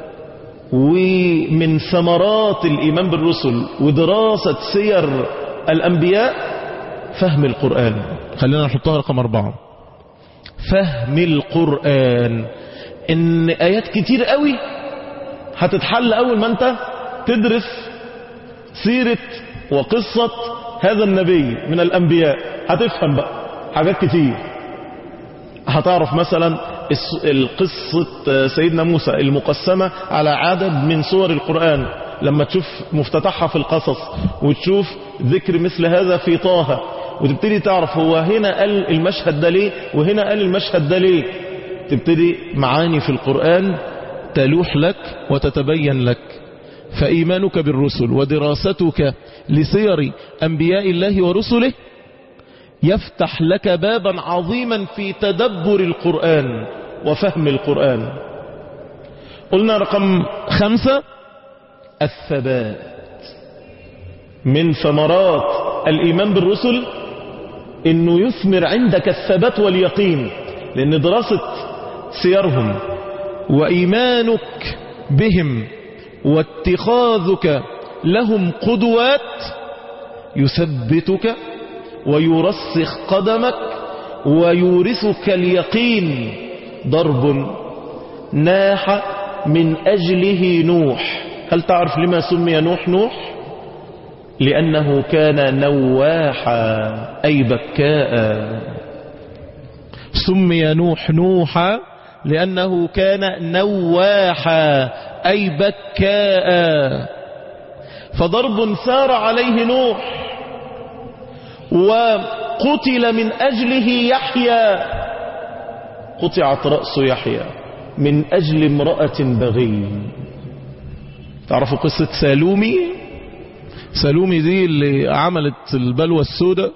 ومن ثمرات الإيمان بالرسل ودراسة سير الأنبياء فهم القرآن. خلينا نحطها رقم أربعة، فهم القرآن. إن آيات كتير قوي هتتحل أول ما أنت تدرس سيرة وقصة هذا النبي من الأنبياء. هتفهم بقى حاجات كتير. هتعرف مثلا القصة سيدنا موسى المقسمة على عدد من سور القرآن، لما تشوف مفتتحها في القصص وتشوف ذكر مثل هذا في طه، وتبتدي تعرف هو هنا قال المشهد ده ليه وهنا قال المشهد ده ليه. تبتدي معاني في القرآن تلوح لك وتتبين لك. فإيمانك بالرسل ودراستك لسير أنبياء الله ورسله يفتح لك بابا عظيما في تدبر القرآن وفهم القرآن. قلنا رقم خمسة، الثبات. من ثمرات الإيمان بالرسل إنه يثمر عندك الثبات واليقين، لأن دراسة سيرهم وإيمانك بهم واتخاذك لهم قدوات يثبتك ويرسخ قدمك ويورثك اليقين. ضرب ناح من أجله نوح. هل تعرف لما سمي نوح نوح؟ لأنه كان نواحا أي بكاء. سمي نوح نوحا لأنه كان نواحا أي بكاء. فضرب سار عليه نوح وقتل من أجله يحيى، قطعت رأس يحيى من أجل امرأة بغي. تعرفوا قصة سالومي؟ سالومي دي اللي عملت البلوى السوداء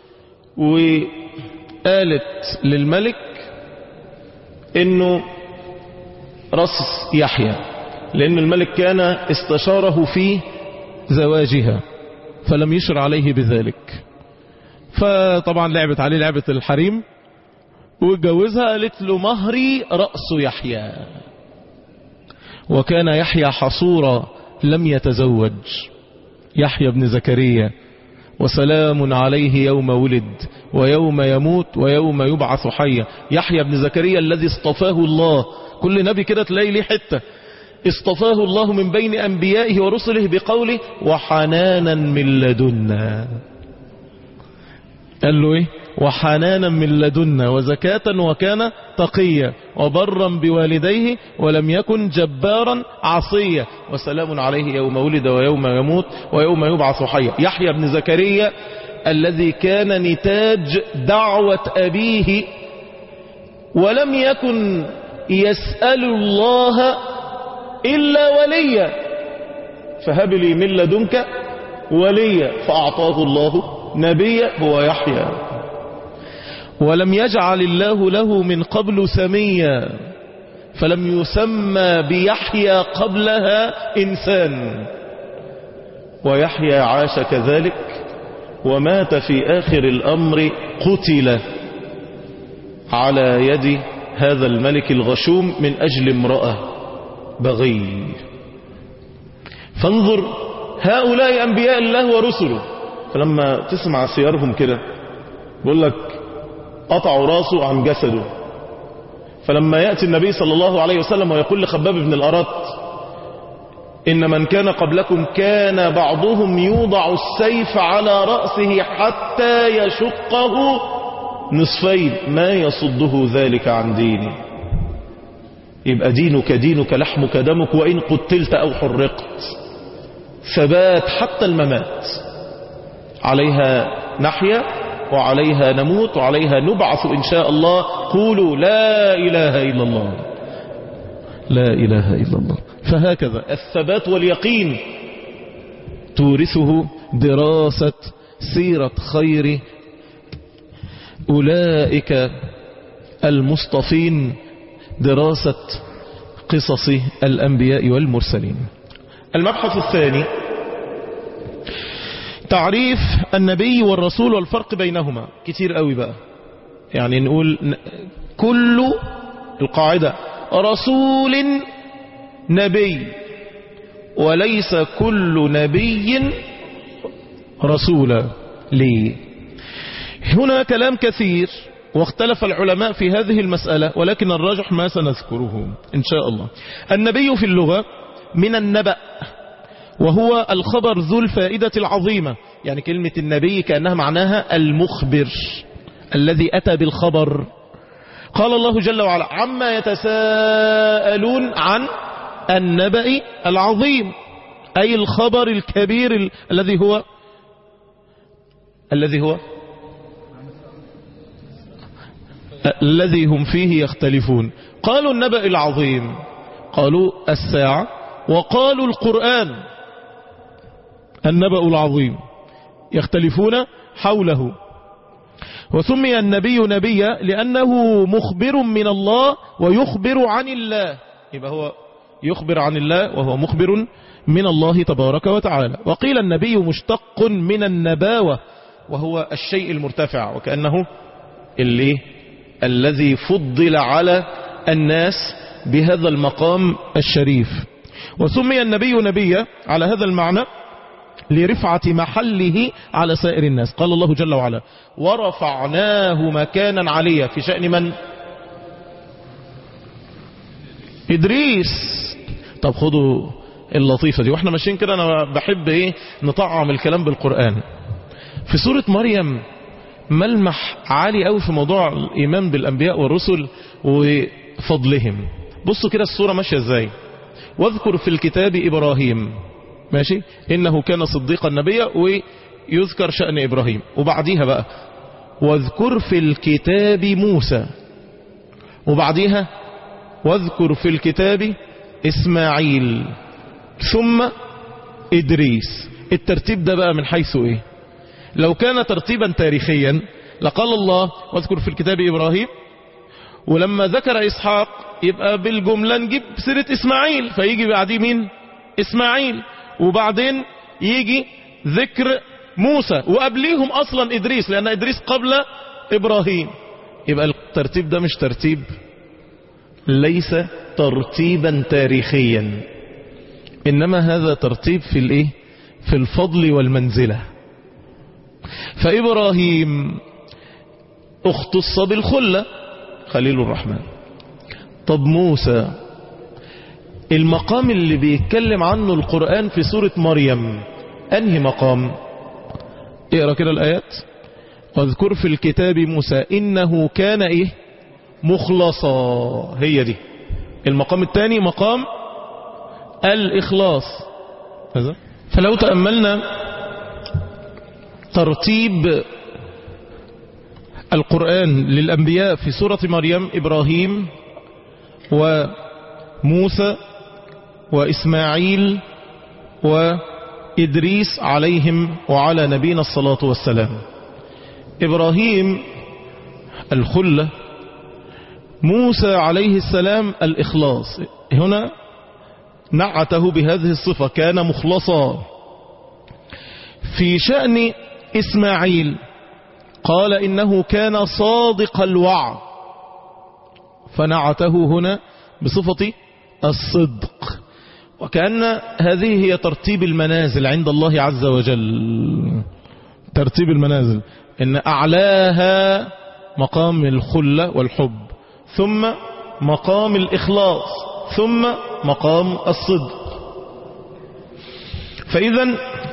وقالت للملك انه رأس يحيى، لأن الملك كان استشاره في زواجها فلم يشر عليه بذلك. فطبعا لعبت عليه لعبة الحريم واتجوزها. قالت له مهري رأس يحيى. وكان يحيى حصورا لم يتزوج، يحيى بن زكريا، وسلام عليه يوم ولد ويوم يموت ويوم يبعث حيا. يحيى بن زكريا الذي اصطفاه الله. كل نبي كده تلاقي ليه حتة اصطفاه الله من بين أنبيائه ورسله بقوله وحنانا من لدنا. قال له ايه؟ وحنانا من لدنا وزكاة وكان تقيا وبرا بوالديه ولم يكن جبارا عصيا وسلام عليه يوم ولد ويوم يموت ويوم يبعث حيا. يحيى بن زكريا الذي كان نتاج دعوة أبيه ولم يكن يسأل الله إلا وليا، فهب لي من لدنك وليا، فأعطاه الله نبيا هو يحيى. ولم يجعل الله له من قبل سميا، فلم يسمى بيحيى قبلها إنسان. ويحيى عاش كذلك ومات في آخر الأمر قتل على يد هذا الملك الغشوم من أجل امرأة بغي. فانظر هؤلاء أنبياء الله ورسله. فلما تسمع سيرهم كده بقول لك قطعوا راسه عن جسده. فلما يأتي النبي صلى الله عليه وسلم ويقول لخباب بن الأرت إن من كان قبلكم كان بعضهم يوضع السيف على رأسه حتى يشقه نصفين ما يصده ذلك عن دينه. يبقى دينك دينك لحمك دمك وإن قتلت أو حرقت. ثبات حتى الممات. عليها نحيا وعليها نموت وعليها نبعث إن شاء الله. قولوا لا إله إلا الله، لا إله إلا الله. فهكذا الثبات واليقين تورثه دراسة سيرة خير أولئك المصطفين، دراسة قصص الأنبياء والمرسلين. المبحث الثاني تعريف النبي والرسول والفرق بينهما كتير قوي بقى. يعني نقول كل القاعدة رسول نبي، وليس كل نبي رسولا. ليه؟ هنا كلام كثير واختلف العلماء في هذه المسألة، ولكن الراجح ما سنذكره إن شاء الله. النبي في اللغة من النبأ، وهو الخبر ذو الفائدة العظيمة. يعني كلمة النبي كأنها معناها المخبر الذي أتى بالخبر. قال الله جل وعلا عما يتساءلون عن النبأ العظيم، أي الخبر الكبير ال... الذي هو الذي هو الذي هم فيه يختلفون. قالوا النبأ العظيم، قالوا الساعة، وقالوا القرآن النبأ العظيم، يختلفون حوله. وسمي النبي نبيا لأنه مخبر من الله ويخبر عن الله، يبقى هو يخبر عن الله وهو مخبر من الله تبارك وتعالى. وقيل النبي مشتق من النباوة، وهو الشيء المرتفع، وكأنه اللي الذي فضل على الناس بهذا المقام الشريف. وسمي النبي نبيا على هذا المعنى لرفعة محله على سائر الناس. قال الله جل وعلا ورفعناه مكانا عليا، في شأن من؟ إدريس. طب خدوا اللطيفة دي واحنا ماشيين كده، انا بحب ايه نطعم الكلام بالقرآن. في سورة مريم ملمح عالي قوي في موضوع الإيمان بالأنبياء والرسل وفضلهم. بصوا كده السورة ماشية ازاي. واذكر في الكتاب إبراهيم، ماشي، إنه كان صديقا نبيا، ويذكر شأن إبراهيم. وبعديها بقى واذكر في الكتاب موسى، وبعديها واذكر في الكتاب إسماعيل، ثم إدريس. الترتيب ده بقى من حيث إيه؟ لو كان ترتيبا تاريخيا لقال الله واذكر في الكتاب إبراهيم، ولما ذكر إسحاق يبقى بالجملة نجيب سيرة إسماعيل، فيجي بعديه مين؟ إسماعيل، وبعدين يجي ذكر موسى، وقبليهم أصلا إدريس، لأن إدريس قبل إبراهيم. يبقى الترتيب ده مش ترتيب، ليس ترتيبا تاريخيا، إنما هذا ترتيب في الإيه؟ في الفضل والمنزلة. فإبراهيم اختص بالخلة، خليل الرحمن. طب موسى المقام اللي بيتكلم عنه القرآن في سورة مريم أنهي مقام؟ اقرأ كده الآيات. واذكر في الكتاب موسى إنه كان إيه؟ مخلصا. هي دي المقام الثاني، مقام الإخلاص. هذا فلو تأملنا ترتيب القرآن للأنبياء في سورة مريم، إبراهيم وموسى وإسماعيل وإدريس عليهم وعلى نبينا الصلاة والسلام. إبراهيم الخلة، موسى عليه السلام الإخلاص. هنا نعته بهذه الصفة، كان مخلصا. في شأن إسماعيل قال إنه كان صادق الوعد، فنعته هنا بصفة الصدق. وكأن هذه هي ترتيب المنازل عند الله عز وجل. ترتيب المنازل إن أعلاها مقام الخلة والحب، ثم مقام الإخلاص، ثم مقام الصدق. فإذا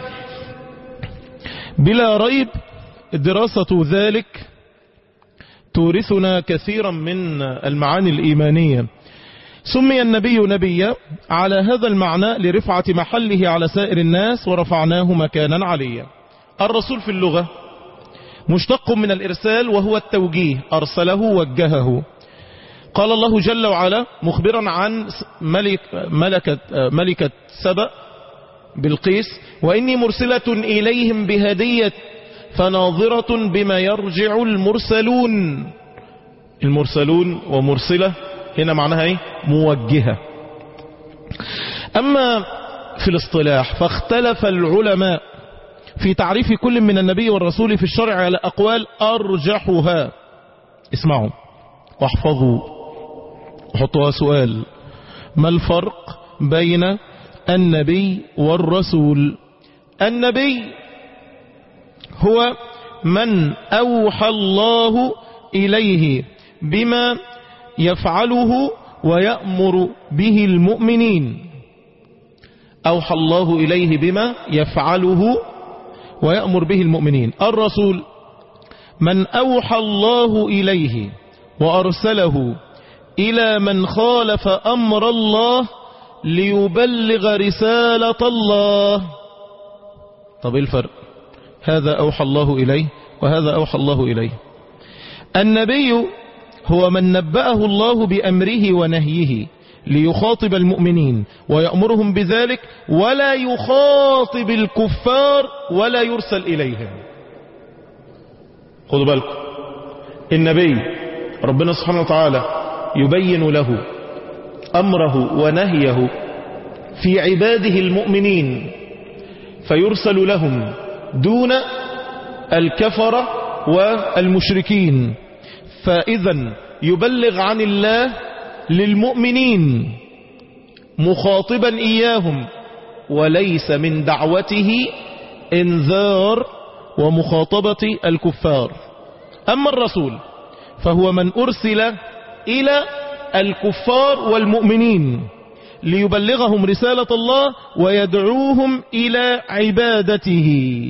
بلا ريب دراسة ذلك تورثنا كثيرا من المعاني الإيمانية. سمي النبي نبيا على هذا المعنى لرفعة محله على سائر الناس، ورفعناه مكانا عليا. الرسول في اللغة مشتق من الإرسال، وهو التوجيه، أرسله وجهه. قال الله جل وعلا مخبرا عن ملك ملكة, ملكة سبأ بالقيس: وإني مرسلة إليهم بهدية فناظرة بما يرجع المرسلون. المرسلون ومرسلة هنا معناها ايه؟ موجهة. أما في الاصطلاح فاختلف العلماء في تعريف كل من النبي والرسول في الشرع على أقوال أرجحها. اسمعوا واحفظوا وحطوها سؤال: ما الفرق بين النبي والرسول؟ النبي هو من أوحى الله إليه بما يفعله ويأمر به المؤمنين. أوحى الله إليه بما يفعله ويأمر به المؤمنين. الرسول من أوحى الله إليه وأرسله إلى من خالف أمر الله ليبلغ رسالة الله. طب إيه الفرق؟ هذا أوحى الله إليه وهذا أوحى الله إليه. النبي هو من نبأه الله بأمره ونهيه ليخاطب المؤمنين ويأمرهم بذلك، ولا يخاطب الكفار ولا يرسل إليهم. خذوا بالكم، النبي ربنا سبحانه وتعالى يبين له أمره ونهيه في عباده المؤمنين فيرسل لهم دون الكفرة والمشركين، فإذا يبلغ عن الله للمؤمنين مخاطبا إياهم، وليس من دعوته انذار ومخاطبة الكفار. أما الرسول فهو من أرسل إلى الكفار والمؤمنين ليبلغهم رسالة الله ويدعوهم إلى عبادته.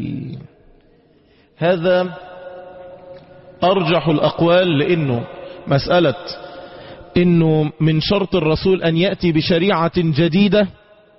هذا أرجح الأقوال، لأنه مسألة إنه من شرط الرسول أن يأتي بشريعة جديدة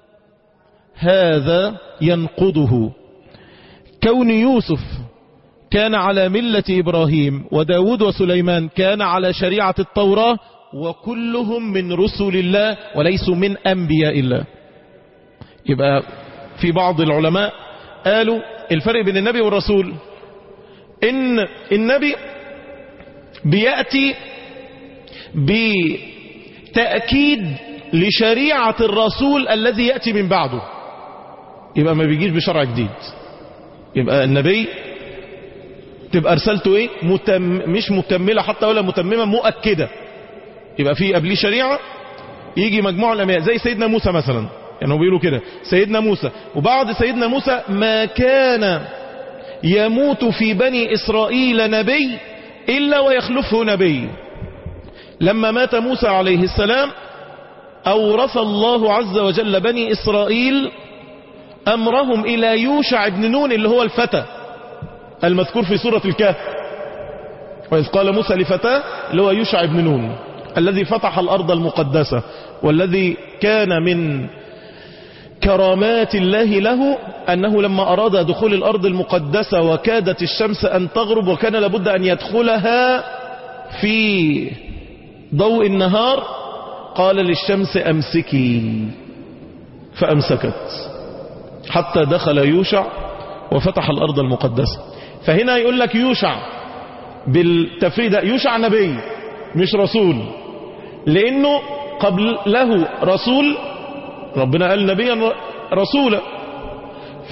هذا ينقضه. كون يوسف كان على ملة إبراهيم وداود وسليمان كان على شريعة التوراة، وكلهم من رسل الله وليسوا من أنبياء الله. يبقى في بعض العلماء قالوا الفرق بين النبي والرسول إن النبي بيأتي بتأكيد لشريعة الرسول الذي يأتي من بعده، يبقى ما بيجيش بشرع جديد. يبقى النبي تبقى رسالته ايه؟ متم مش مكملة حتى ولا متممة، مؤكدة. يبقى في قبليه شريعة، يجي مجموعة الأنبياء زي سيدنا موسى مثلا، يعني هو بيقولوا كده سيدنا موسى، وبعد سيدنا موسى ما كان يموت في بني إسرائيل نبي إلا ويخلفه نبي. لما مات موسى عليه السلام أورث الله عز وجل بني إسرائيل أمرهم إلى يوشع بن نون اللي هو الفتى المذكور في سورة الكهف، وإذ قال موسى لفتاه اللي هو يوشع بن نون الذي فتح الأرض المقدسة، والذي كان من كرامات الله له أنه لما أراد دخول الأرض المقدسة وكادت الشمس أن تغرب وكان لابد أن يدخلها في ضوء النهار، قال للشمس أمسكي فأمسكت حتى دخل يوشع وفتح الأرض المقدسة. فهنا يقول لك يوشع بالتفريد، يوشع نبي مش رسول، لأنه قبل له رسول، ربنا قال نبيا رسولا، ف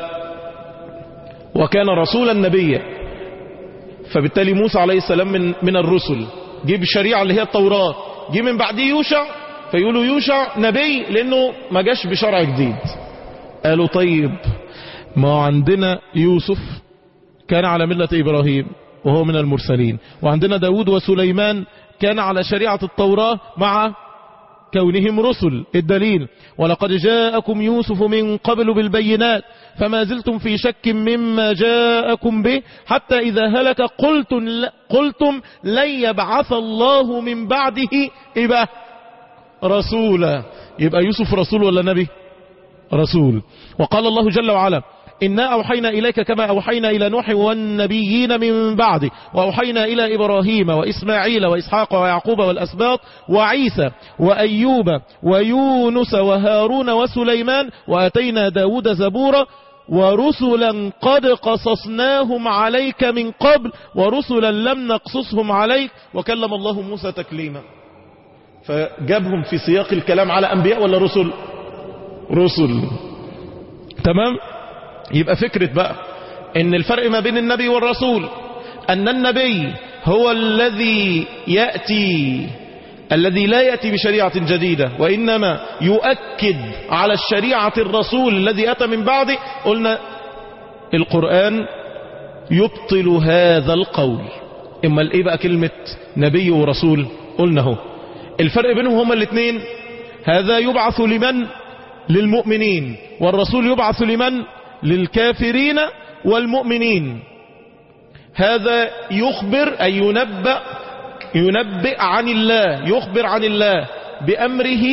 وكان رسولا نبيا، فبالتالي موسى عليه السلام من من الرسل، جيب الشريعة اللي هي التوراة، جي من بعديه يوشع، فيقولوا يوشع نبي لأنه ما جاش بشرع جديد. قالوا طيب ما عندنا يوسف كان على ملة إبراهيم وهو من المرسلين، وعندنا داود وسليمان كان على شريعة التوراة مع كونهم رسل. الدليل ولقد جاءكم يوسف من قبل بالبينات فما زلتم في شك مما جاءكم به حتى إذا هلك قلتم, قلتم لن يبعث الله من بعده إبا رسولا. يبقى يوسف رسول ولا نبي؟ رسول. وقال الله جل وعلا إنا أوحينا إليك كما أوحينا إلى نوح والنبيين من بعده وأوحينا إلى إبراهيم وإسماعيل وإسحاق ويعقوب والأسباط وعيسى وأيوب ويونس وهارون وسليمان وأتينا داود زبورا ورسلا قد قصصناهم عليك من قبل ورسلا لم نقصصهم عليك وكلم الله موسى تكليما. فجابهم في سياق الكلام على أنبياء ولا رسل؟ رسل. تمام. يبقى فكرة بقى ان الفرق ما بين النبي والرسول ان النبي هو الذي يأتي الذي لا يأتي بشريعة جديدة وإنما يؤكد على الشريعة الرسول الذي أتى من بعده. قلنا القرآن يبطل هذا القول. إما الإيه بقى كلمة نبي ورسول؟ قلنا هو الفرق بينهم هما الاثنين، هذا يبعث لمن؟ للمؤمنين، والرسول يبعث لمن؟ للكافرين والمؤمنين. هذا يخبر أي ينبأ ينبئ عن الله، يخبر عن الله بأمره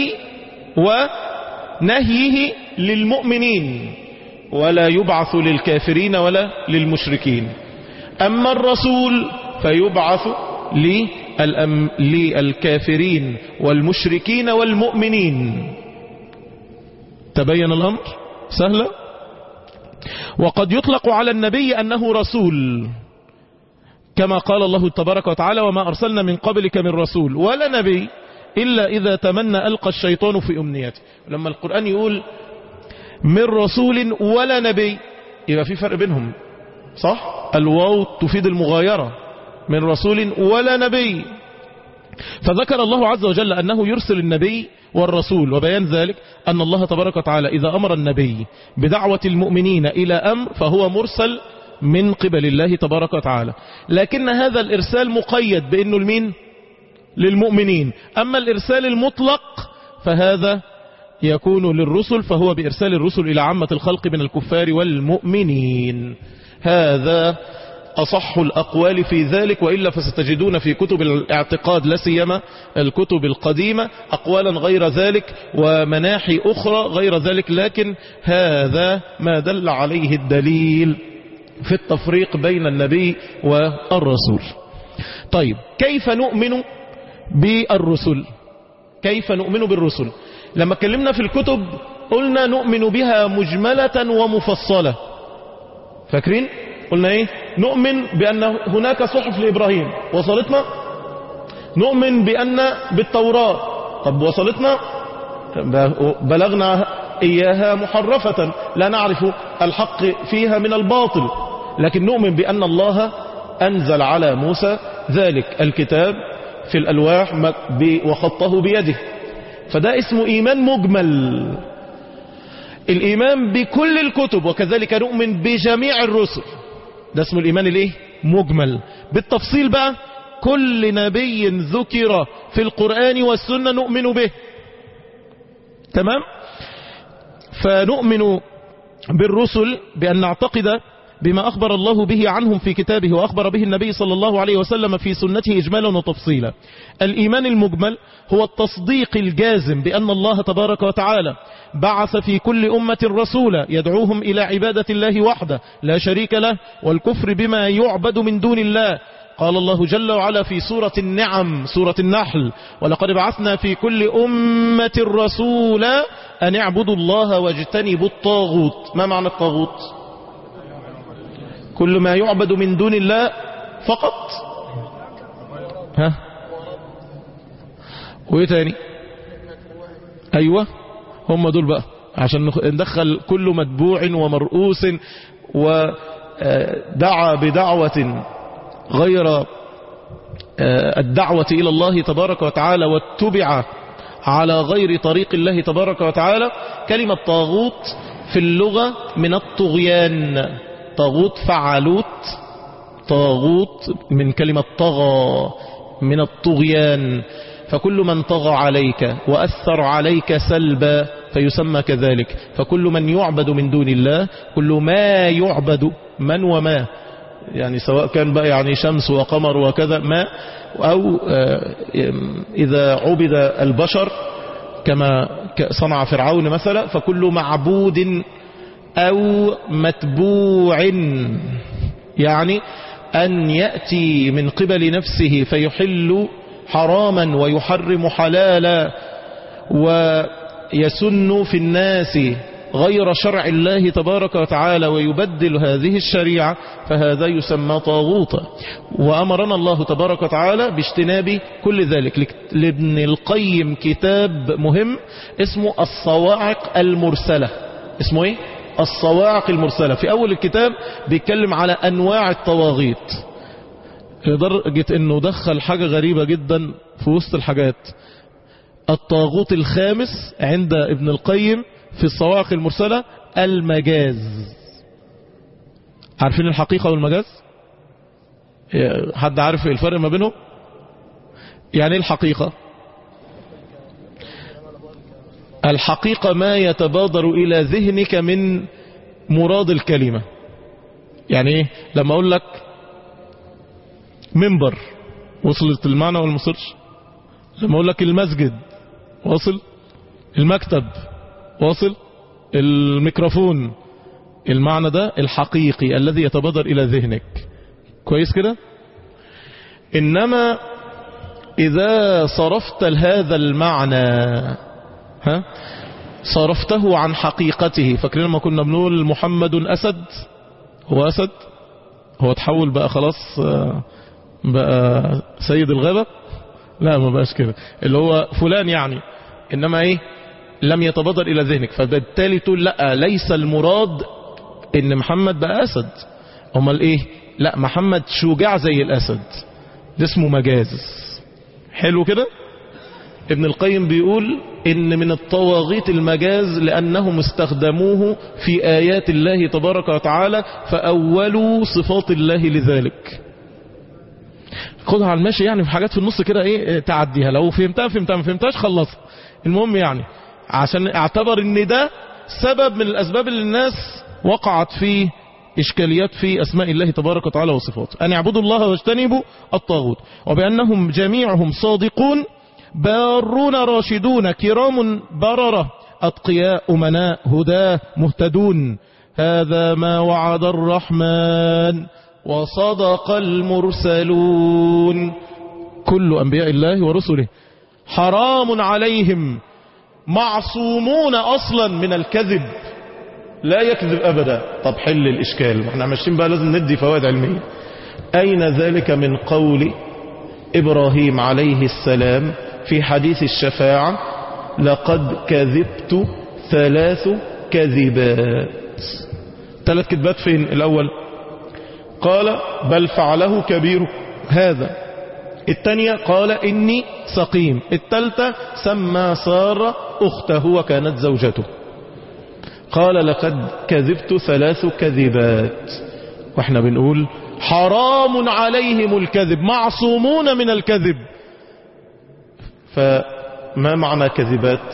ونهيه للمؤمنين، ولا يبعث للكافرين ولا للمشركين. أما الرسول فيبعث للكافرين والمشركين والمؤمنين. تبين الأمر سهلة. وقد يطلق على النبي أنه رسول، كما قال الله تبارك وتعالى: وما أرسلنا من قبلك من رسول ولا نبي إلا إذا تمنى ألقى الشيطان في أمنيته. لما القرآن يقول من رسول ولا نبي يبقى في فرق بينهم، صح؟ الواو تفيد المغايرة، من رسول ولا نبي. فذكر الله عز وجل أنه يرسل النبي والرسول، وبيان ذلك أن الله تبارك وتعالى إذا أمر النبي بدعوة المؤمنين إلى أمر فهو مرسل من قبل الله تبارك وتعالى، لكن هذا الإرسال مقيد بأنه المين؟ للمؤمنين. أما الإرسال المطلق فهذا يكون للرسل، فهو بإرسال الرسل إلى عامة الخلق من الكفار والمؤمنين. هذا أصح الأقوال في ذلك، وإلا فستجدون في كتب الاعتقاد لا سيما الكتب القديمة أقوالا غير ذلك ومناحي أخرى غير ذلك، لكن هذا ما دل عليه الدليل في التفريق بين النبي والرسول. طيب، كيف نؤمن بالرسل؟ كيف نؤمن بالرسل؟ لما اتكلمنا في الكتب قلنا نؤمن بها مجملة ومفصلة. فاكرين؟ قلنا ايه؟ نؤمن بأن هناك صحف لإبراهيم، وصلتنا؟ نؤمن بأن بالتوراة، طب وصلتنا؟ بلغنا إياها محرفة لا نعرف الحق فيها من الباطل، لكن نؤمن بأن الله أنزل على موسى ذلك الكتاب في الألواح وخطه بيده، فده اسمه إيمان مجمل. الإيمان بكل الكتب، وكذلك نؤمن بجميع الرسل، ده اسمه الإيمان الايه؟ مجمل. بالتفصيل بقى كل نبي ذكر في القرآن والسنة نؤمن به. تمام؟ فنؤمن بالرسل بأن نعتقد بما أخبر الله به عنهم في كتابه وأخبر به النبي صلى الله عليه وسلم في سنته إجمالا وتفصيلا. الإيمان المجمل هو التصديق الجازم بأن الله تبارك وتعالى بعث في كل أمة رسولا يدعوهم إلى عبادة الله وحده لا شريك له، والكفر بما يعبد من دون الله. قال الله جل وعلا في سورة النعم، سورة النحل: ولقد بعثنا في كل أمة رسولا أن اعبدوا الله واجتنبوا الطاغوت. ما معنى الطاغوت؟ كل ما يعبد من دون الله فقط. ها؟ وايه تاني؟ ايوه هم دول بقى، عشان ندخل كل متبوع ومرؤوس ودعا بدعوة غير الدعوة إلى الله تبارك وتعالى واتبع على غير طريق الله تبارك وتعالى. كلمة طاغوت في اللغة من الطغيان، طاغوت فعلوت، طاغوت من كلمة طغى من الطغيان، فكل من طغى عليك وأثر عليك سلبا فيسمى كذلك. فكل من يعبد من دون الله، كل ما يعبد، من وما يعني سواء كان بقى يعني شمس وقمر وكذا ما، أو إذا عبد البشر كما صنع فرعون مثلا، فكل معبود أو متبوع، يعني أن يأتي من قبل نفسه فيحل حراما ويحرم حلالا ويسن في الناس غير شرع الله تبارك وتعالى ويبدل هذه الشريعة، فهذا يسمى طاغوتا. وأمرنا الله تبارك وتعالى باجتناب كل ذلك. لابن القيم كتاب مهم اسمه الصواعق المرسلة. اسمه ايه؟ الصواعق المرسلة. في أول الكتاب بيتكلم على أنواع الطواغيت، لدرجة أنه دخل حاجة غريبة جدا في وسط الحاجات. الطاغوت الخامس عند ابن القيم في الصواعق المرسلة المجاز. عارفين الحقيقة والمجاز؟ حد عارف الفرق ما بينهم؟ يعني الحقيقة الحقيقة ما يتبادر إلى ذهنك من مراد الكلمة. يعني ايه لما اقول لك منبر، وصلت المعنى ولا ما وصلش؟ لما اقول لك المسجد، واصل؟ المكتب، واصل؟ الميكروفون، المعنى ده الحقيقي الذي يتبادر إلى ذهنك. كويس كده؟ إنما إذا صرفت هذا المعنى، ها، صرفته عن حقيقته. فاكرين لما كنا بنقول محمد أسد، هو أسد؟ هو تحول بقى خلاص بقى سيد الغابة؟ لا ما بقاش كده، اللي هو فلان يعني. إنما إيه؟ لم يتبادر إلى ذهنك، فبالتالي تقول لا، ليس المراد إن محمد بقى أسد. امال إيه؟ لا، محمد شجاع زي الأسد، ده اسمه مجاز. حلو كده؟ ابن القيم بيقول إن من الطواغيت المجاز لأنهم استخدموه في آيات الله تبارك وتعالى فأولوا صفات الله لذلك. خدها على الماشي يعني، في حاجات في النص كده ايه تعديها، لو فهمتها فهمتها، ما فهمتهاش خلصها. المهم يعني عشان اعتبر ان ده سبب من الاسباب اللي الناس وقعت فيه اشكاليات في اسماء الله تبارك وتعالى وصفاته، ان يعبدوا الله واجتنبوا الطاغوت، وبانهم جميعهم صادقون بارون راشدون كرام بررة اتقياء امناء هداه مهتدون. هذا ما وعد الرحمن وصدق المرسلون. كل أنبياء الله ورسله حرام عليهم، معصومون أصلا من الكذب، لا يكذب أبدا. طب حل الإشكال، احنا ماشيين بقى لازم ندي فوائد علمية. أين ذلك من قول إبراهيم عليه السلام في حديث الشفاعة لقد كذبت ثلاث كذبات؟ ثلاث كذبات فين؟ الأول قال بل فعله كبير هذا. الثانية قال إني سقيم. الثالثة سمى سارة أخته وكانت زوجته. قال لقد كذبت ثلاث كذبات. واحنا بنقول حرام عليهم الكذب، معصومون من الكذب. فما معنى كذبات؟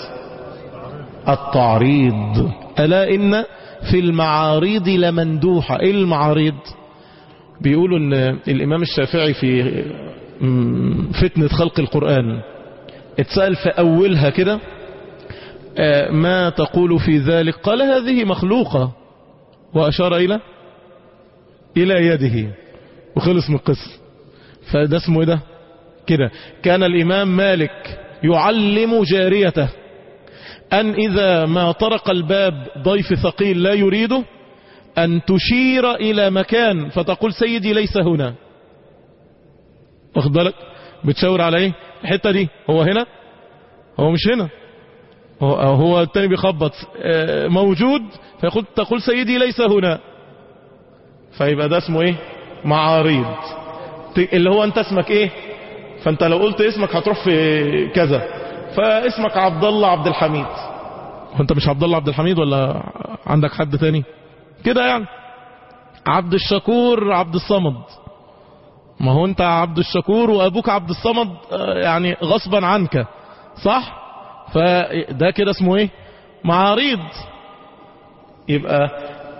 التعريض. ألا إن في المعاريض لمندوحة. إيه المعاريض؟ بيقولوا ان الامام الشافعي في فتنة خلق القرآن اتسأل في اولها كده ما تقول في ذلك؟ قال هذه مخلوقة، واشار الى الى يده وخلص من القصة. فده اسمه ايه ده كده؟ كان الامام مالك يعلم جاريته ان اذا ما طرق الباب ضيف ثقيل لا يريده أن تشير إلى مكان فتقول سيدي ليس هنا. واخد بالك؟ بتشاور على ايه؟ الحتة دي هو هنا؟ هو مش هنا، هو, هو التاني بيخبط موجود، فيقول تقول سيدي ليس هنا. فيبقى ده اسمه ايه؟ معاريض. اللي هو انت اسمك ايه؟ فانت لو قلت اسمك هتروح في كذا، فاسمك عبد الله عبد الحميد، وانت مش عبد الله عبد الحميد ولا عندك حد تاني كده يعني؟ عبد الشكور عبد الصمد، ما هو انت عبد الشكور وابوك عبد الصمد يعني غصبا عنك، صح؟ فده كده اسمه ايه؟ معاريض. يبقى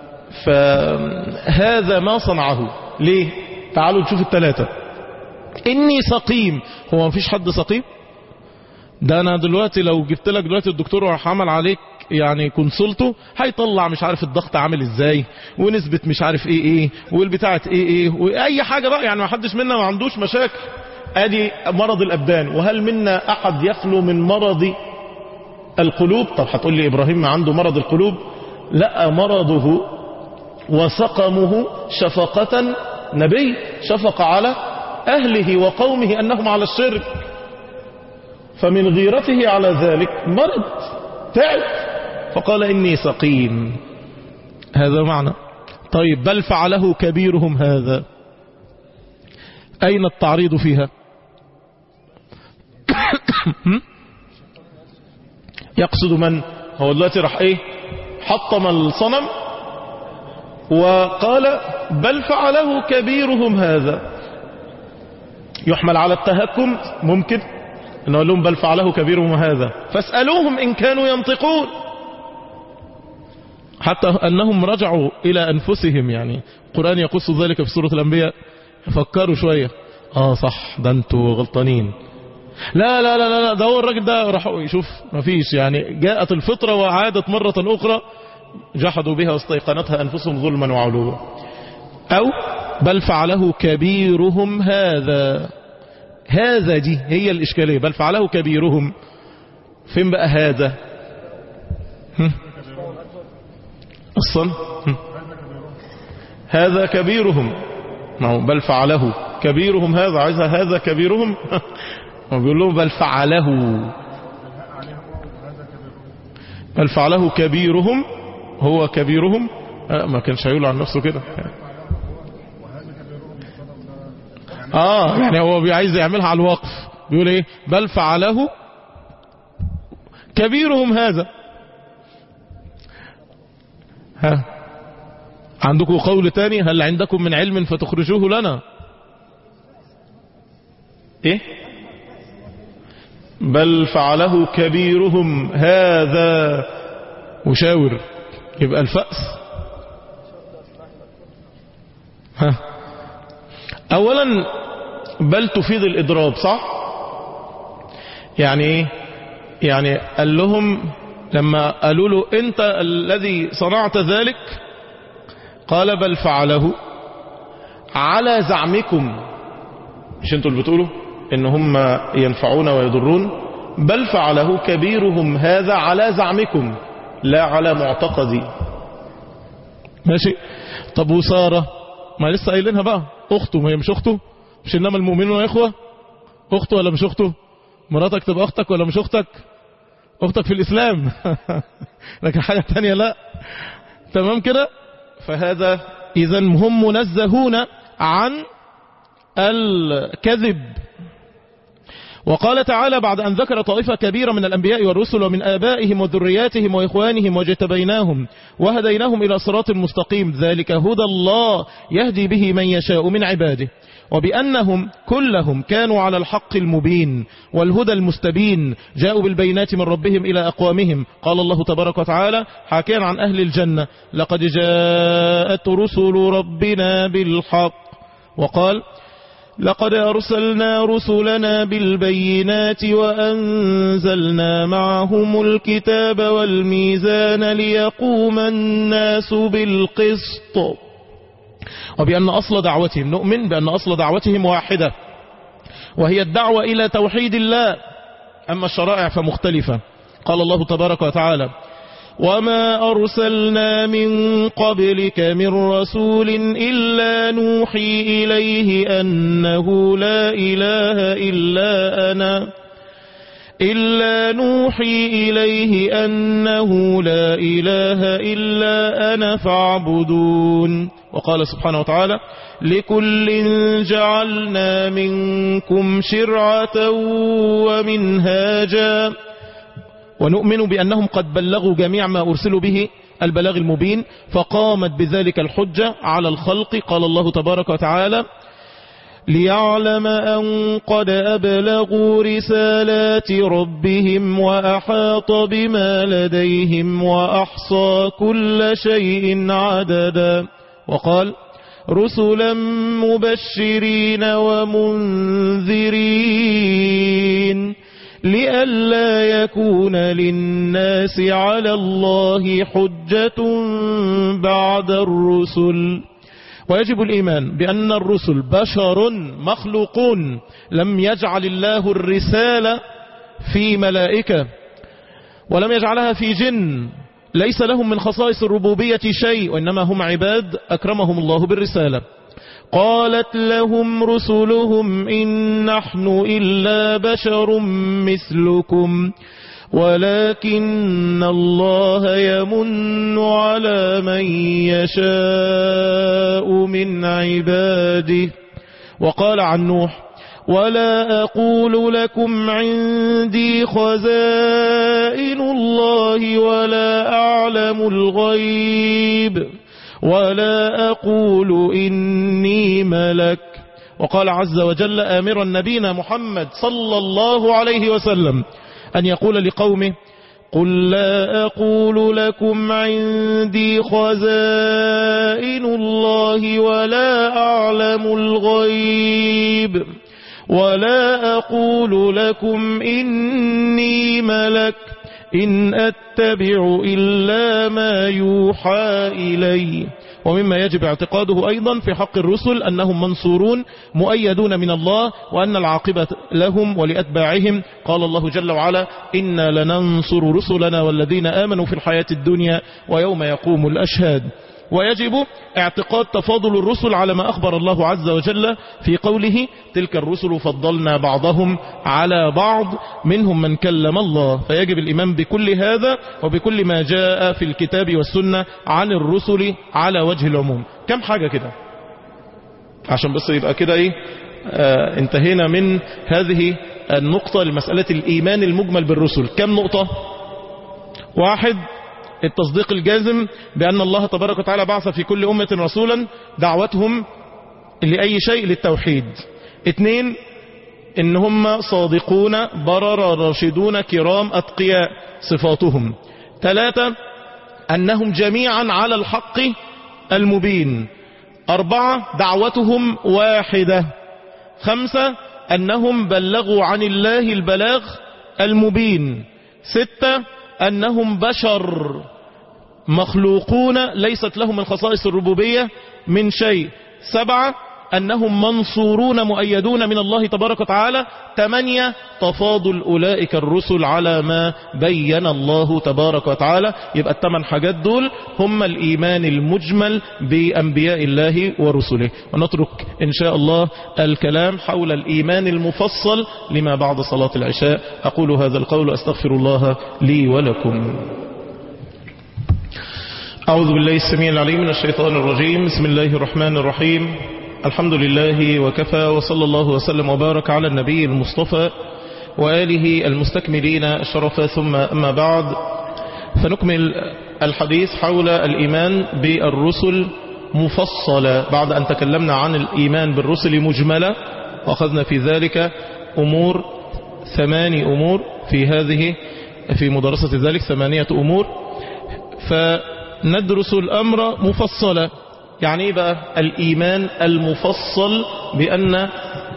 فهذا ما صنعه. ليه؟ تعالوا نشوف الثلاثة. اني سقيم، هو مفيش حد سقيم؟ ده انا دلوقتي لو جبت لك دلوقتي الدكتور وراح عمل عليك يعني كونسولته، هيطلع مش عارف الضغط عامل ازاي، ونسبة مش عارف ايه ايه، والبتاعة ايه ايه، واي حاجة بقى يعني. ما حدش منا ما عندوش مشاكل. ادي مرض الابدان. وهل منا احد يخلو من مرض القلوب؟ طب هتقول لي ابراهيم ما عنده مرض القلوب. لا، مرضه وسقمه شفقة نبي، شفق على اهله وقومه انهم على الشرك، فمن غيرته على ذلك مرض تعب، فقال إني سقيم. هذا معنى. طيب بل فعله كبيرهم هذا، أين التعريض فيها؟ يقصد من هو دلوقتي راح ايه حطم الصنم وقال بل فعله كبيرهم هذا، يحمل على التهكم ممكن ان اقول لهم بل فعله كبيرهم هذا فاسألوهم ان كانوا ينطقون، حتى انهم رجعوا الى انفسهم. يعني القرآن يقص ذلك في سورة الانبياء، فكروا شوية اه صح ده انتوا غلطانين، لا لا لا لا ده هو الراجل ده راح يشوف مفيش، يعني جاءت الفطرة وعادت مرة اخرى جحدوا بها واستيقنتها انفسهم ظلما وعلوا. او بل فعله كبيرهم هذا، هذا دي هي الاشكالية، بل فعله كبيرهم فين بقى هذا اصلا هذا كبيرهم، ما هو بل فعله كبيرهم هذا عايزها هذا كبيرهم وبيقول لهم بل فعله، بل فعله كبيرهم هو كبيرهم آه ما كانش هيقول عن نفسه كده اه يعني هو عايز يعملها على الوقف، بيقول ايه بل فعله كبيرهم هذا. ها عندكم قول تاني هل عندكم من علم فتخرجوه لنا؟ ايه بل فعله كبيرهم هذا وشاور، يبقى الفأس. ها اولا بل تفيد الاضراب صح، يعني ايه يعني قال لهم لما قالوا له انت الذي صنعت ذلك قال بل فعله على زعمكم، مش انتوا اللي بتقولوا ان هم ينفعون ويضرون، بل فعله كبيرهم هذا على زعمكم لا على معتقدي. ماشي. طب وسارة ما لسه قايلينها بقى اخته، ما هي مش اخته؟ مش انما المؤمنون اخوة؟ اخته ولا مش اخته؟ مراتك تبقى اختك ولا مش اختك؟ اختك في الاسلام لكن حاجة تانية لا. تمام كده. فهذا اذا هم منزهون عن الكذب. وقال تعالى بعد أن ذكر طائفة كبيرة من الأنبياء والرسل ومن آبائهم وذرياتهم وإخوانهم واجتبيناهم وهديناهم إلى صراط مستقيم ذلك هدى الله يهدي به من يشاء من عباده، وبأنهم كلهم كانوا على الحق المبين والهدى المستبين جاءوا بالبينات من ربهم إلى أقوامهم. قال الله تبارك وتعالى حاكيا عن أهل الجنة لقد جاءت رسل ربنا بالحق، وقال لقد أرسلنا رسلنا بالبينات وأنزلنا معهم الكتاب والميزان ليقوم الناس بالقسط، وبأن أصل دعوتهم نؤمن بأن أصل دعوتهم واحدة وهي الدعوة إلى توحيد الله، أما الشرائع فمختلفة. قال الله تبارك وتعالى وما أرسلنا من قبلك من رسول إلا نوحي إليه أنه لا إله إلا أنا إلا نوحي إليه أنه لا إله إلا أنا فاعبدون. وقال سبحانه وتعالى لكل جعلنا منكم شرعة ومنهاجا، ونؤمن بأنهم قد بلغوا جميع ما أرسلوا به البلاغ المبين فقامت بذلك الحجة على الخلق. قال الله تبارك وتعالى ليعلم أن قد أبلغوا رسالات ربهم وأحاط بما لديهم وأحصى كل شيء عددا. وقال رسلا مبشرين ومنذرين لئلا يكون للناس على الله حجة بعد الرسل. ويجب الإيمان بأن الرسل بشر مخلوقون، لم يجعل الله الرسالة في ملائكة ولم يجعلها في جن، ليس لهم من خصائص الربوبية شيء، وإنما هم عباد أكرمهم الله بالرسالة. قالت لهم رسلهم إن نحن إلا بشر مثلكم ولكن الله يمن على من يشاء من عباده. وقال عن نوح: ولا أقول لكم عندي خزائن الله ولا أعلم الغيب ولا أقول إني ملك. وقال عز وجل آمرا نبينا محمد صلى الله عليه وسلم أن يقول لقومه: قل لا أقول لكم عندي خزائن الله ولا أعلم الغيب ولا أقول لكم إني ملك إن أتبع إلا ما يوحى إلي. ومما يجب اعتقاده أيضا في حق الرسل أنهم منصورون مؤيدون من الله وأن العاقبة لهم ولأتباعهم. قال الله جل وعلا: إنا لننصر رسلنا والذين آمنوا في الحياة الدنيا ويوم يقوم الأشهاد. ويجب اعتقاد تفاضل الرسل على ما أخبر الله عز وجل في قوله: تلك الرسل فضلنا بعضهم على بعض منهم من كلم الله. فيجب الإيمان بكل هذا وبكل ما جاء في الكتاب والسنة عن الرسل على وجه العموم. كم حاجة كده عشان بس يبقى كده ايه آه انتهينا من هذه النقطة لمسألة الإيمان المجمل بالرسل. كم نقطة؟ واحد: التصديق الجازم بأن الله تبارك وتعالى بعث في كل أمة رسولا دعوتهم لأي شيء للتوحيد. اثنين: إن هم صادقون برر راشدون كرام أتقياء صفاتهم. ثلاثة: أنهم جميعا على الحق المبين. أربعة: دعوتهم واحدة. خمسة: أنهم بلغوا عن الله البلاغ المبين. ستة: أنهم بشر مخلوقون ليست لهم من خصائص الربوبية من شيء. سبعة: أنهم منصورون مؤيدون من الله تبارك وتعالى. ثمانية: تفاضل أولئك الرسل على ما بين الله تبارك وتعالى. يبقى الثمان حاجات دول هم الإيمان المجمل بأنبياء الله ورسله. ونترك إن شاء الله الكلام حول الإيمان المفصل لما بعد صلاة العشاء. أقول هذا القول أستغفر الله لي ولكم. أعوذ بالله السميع العليم من الشيطان الرجيم. بسم الله الرحمن الرحيم. الحمد لله وكفى وصلى الله وسلم وبارك على النبي المصطفى وآله المستكملين الشرف. ثم أما بعد، فنكمل الحديث حول الإيمان بالرسل مفصلا بعد أن تكلمنا عن الإيمان بالرسل مجملة، وأخذنا في ذلك أمور ثماني أمور في هذه في مدرسة ذلك ثمانية أمور. فندرس الأمر مفصلا. يعني ايه بقى الإيمان المفصل بأن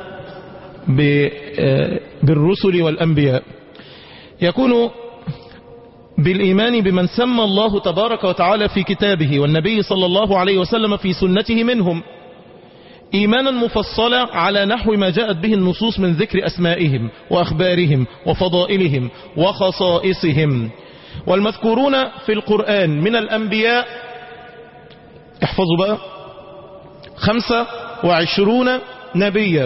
بالرسل والأنبياء؟ يكون بالإيمان بمن سمى الله تبارك وتعالى في كتابه والنبي صلى الله عليه وسلم في سنته منهم إيمانا مفصلا على نحو ما جاءت به النصوص من ذكر أسمائهم وأخبارهم وفضائلهم وخصائصهم. والمذكورون في القرآن من الأنبياء، احفظوا بقى، خمسة وعشرون نبيا.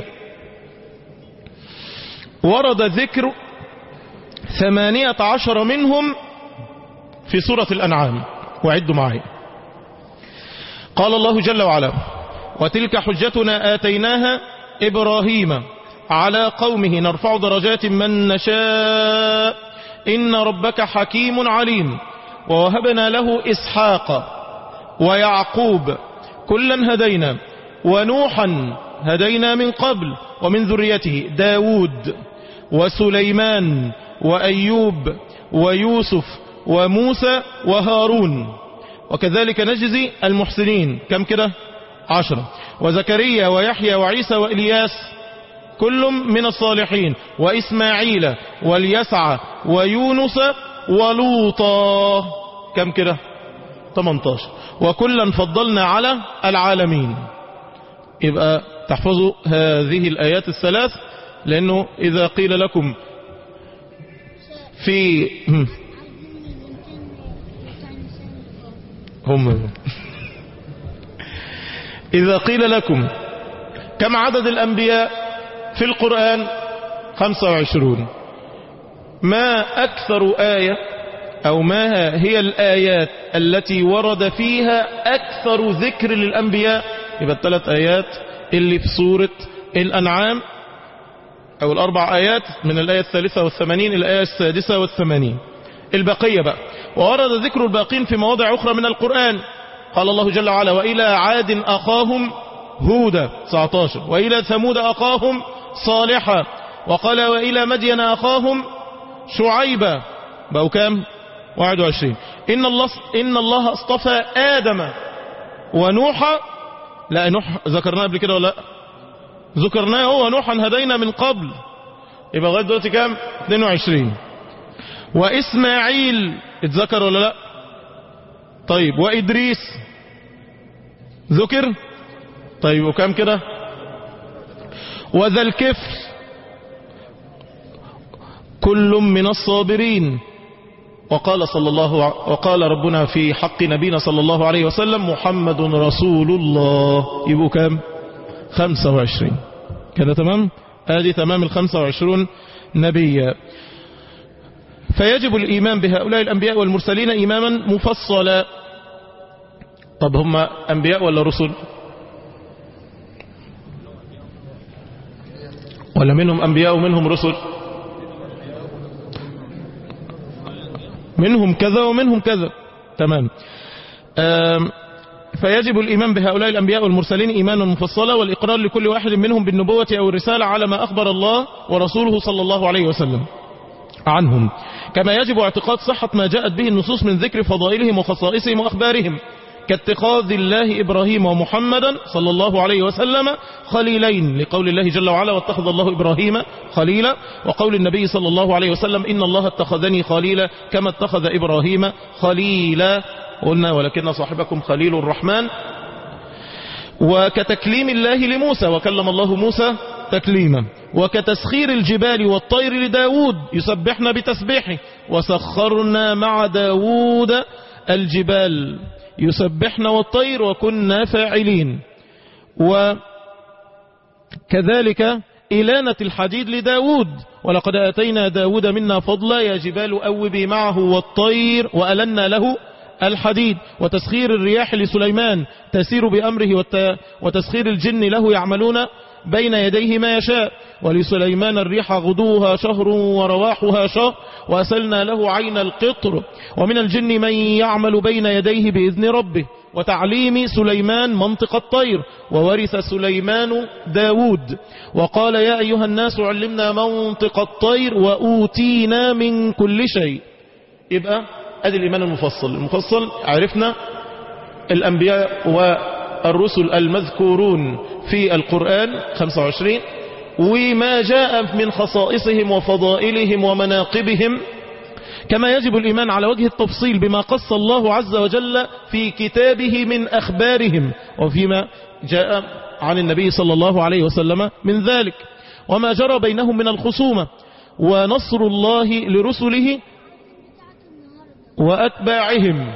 ورد ذكر ثمانية عشر منهم في سورة الأنعام، وعدوا معي. قال الله جل وعلا: وتلك حجتنا آتيناها إبراهيم على قومه نرفع درجات من نشاء إن ربك حكيم عليم. ووهبنا له إسحاق ويعقوب كلا هدينا ونوحا هدينا من قبل ومن ذريته داود وسليمان وأيوب ويوسف وموسى وهارون، وكذلك نجزي المحسنين. كم كده؟ عشرة. وزكريا ويحيى وعيسى وإلياس كل من الصالحين، وإسماعيل واليسع ويونس ولوطا. كم كده؟ ثمانية عشر. وكلا فضلنا على العالمين. يبقى تحفظوا هذه الآيات الثلاث، لأنه إذا قيل لكم في هم إذا قيل لكم كم عدد الأنبياء في القرآن؟ خمسة وعشرون. ما أكثر آية أو ما هي الآيات التي ورد فيها أكثر ذكر للأنبياء؟ يبقى الثلاث آيات اللي في سورة الأنعام أو الأربع آيات من الآية الثالثة والثمانين إلى الآية السادسة والثمانين. البقية بقى وورد ذكر الباقين في مواضع أخرى من القرآن. قال الله جل وعلا: وإلى عاد أخاهم هودا تسعة عشر، وإلى ثمود أخاهم صالحا، وقال: وإلى مدين أخاهم شعيبا، بقوا كام؟ واحد وعشرين. إن الله إن الله اصطفى آدم ونوحا، لا نوح ذكرناه قبل كده ولا لا؟ ذكرناه هو نوحا هدينا من قبل، يبقى لغايه دلوقتي كام؟ اثنين وعشرين. وإسماعيل اتذكر ولا لا؟ طيب وإدريس ذكر؟ طيب وكام كده؟ وذا الكفل كل من الصابرين. وقال صلى الله وقال ربنا في حق نبينا صلى الله عليه وسلم: محمد رسول الله. يبقوا كام؟ خمسة وعشرين كده. تمام؟ هذه تمام الخمسة وعشرون نبيا. فيجب الإيمان بهؤلاء الأنبياء والمرسلين إيمانا مفصلا. طب هم أنبياء ولا رسل؟ ولا منهم أنبياء ومنهم رسل؟ منهم كذا ومنهم كذا. تمام. فيجب الإيمان بهؤلاء الأنبياء والمرسلين إيمانا مفصلا، والإقرار لكل واحد منهم بالنبوة أو الرسالة على ما أخبر الله ورسوله صلى الله عليه وسلم عنهم، كما يجب اعتقاد صحة ما جاءت به النصوص من ذكر فضائلهم وخصائصهم وأخبارهم، كاتخاذ الله إبراهيم ومحمدا صلى الله عليه وسلم خليلين، لقول الله جل وعلا: واتخذ الله إبراهيم خليلا، وقول النبي صلى الله عليه وسلم: إن الله اتخذني خليلا كما اتخذ إبراهيم خليلا. قلنا: ولكن صاحبكم خليل الرحمن. وكتكليم الله لموسى، وكلم الله موسى تكليما. وكتسخير الجبال والطير لداود يسبحنا بتسبيحه، وسخرنا مع داود الجبال يسبحنا والطير وكنا فاعلين. وكذلك إلانة الحديد لداود، ولقد آتينا داود منا فضلا يا جبال أوبي معه والطير وألنا له الحديد. وتسخير الرياح لسليمان تسير بأمره، وتسخير الجن له يعملون بين يديه ما يشاء. ولسليمان الريح غدوها شهر ورواحها شهر، وأسلنا له عين القطر. ومن الجن من يعمل بين يديه بإذن ربه. وتعليم سليمان منطق الطير، وورث سليمان داود. وقال: يا أيها الناس علمنا منطق الطير وأوتينا من كل شيء. يبقى ادي الإيمان المفصل. المفصل عرفنا الأنبياء والرسل المذكورون في القرآن خمسة وعشرين، وما جاء من خصائصهم وفضائلهم ومناقبهم، كما يجب الإيمان على وجه التفصيل بما قص الله عز وجل في كتابه من أخبارهم، وفيما جاء عن النبي صلى الله عليه وسلم من ذلك، وما جرى بينهم من الخصومة، ونصر الله لرسله وأتباعهم،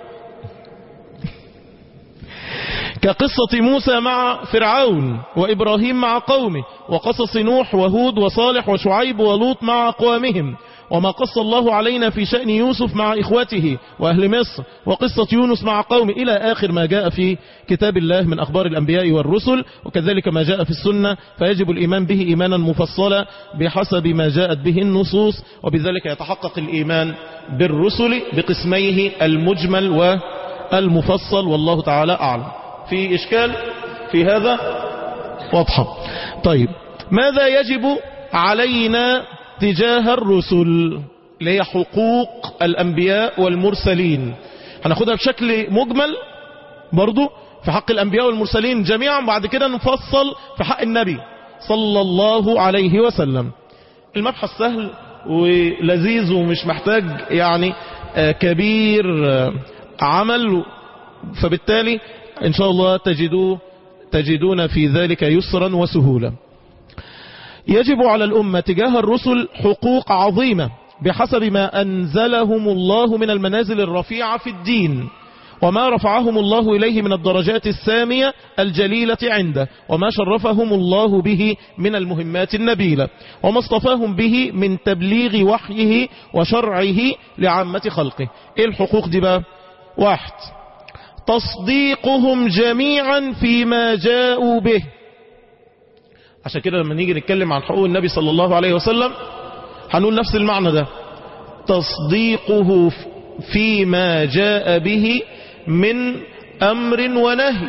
كقصة موسى مع فرعون، وإبراهيم مع قومه، وقصص نوح وهود وصالح وشعيب ولوط مع أقوامهم، وما قص الله علينا في شأن يوسف مع إخوته وأهل مصر، وقصة يونس مع قومه، إلى آخر ما جاء في كتاب الله من أخبار الأنبياء والرسل، وكذلك ما جاء في السنة. فيجب الإيمان به إيمانا مفصلا بحسب ما جاءت به النصوص، وبذلك يتحقق الإيمان بالرسل بقسميه المجمل والمفصل، والله تعالى أعلم. في إشكال في هذا؟ واضحة. طيب، ماذا يجب علينا تجاه الرسل اللي هي حقوق الأنبياء والمرسلين؟ هناخدها بشكل مجمل برضو في حق الأنبياء والمرسلين جميعا، بعد كده نفصل في حق النبي صلى الله عليه وسلم. المبحث سهل ولذيذ ومش محتاج يعني كبير عمل، فبالتالي إن شاء الله تجدوا تجدون في ذلك يسرا وسهولا. يجب على الأمة تجاه الرسل حقوق عظيمة بحسب ما أنزلهم الله من المنازل الرفيعة في الدين، وما رفعهم الله إليه من الدرجات السامية الجليلة عنده، وما شرفهم الله به من المهمات النبيلة، وما اصطفاهم به من تبليغ وحيه وشرعه لعامة خلقه. ايه الحقوق دي بقى؟ واحد، تصديقهم جميعا فيما جاءوا به. عشان كده لما نيجي نتكلم عن حقوق النبي صلى الله عليه وسلم هنقول نفس المعنى ده، تصديقه فيما جاء به من أمر ونهي،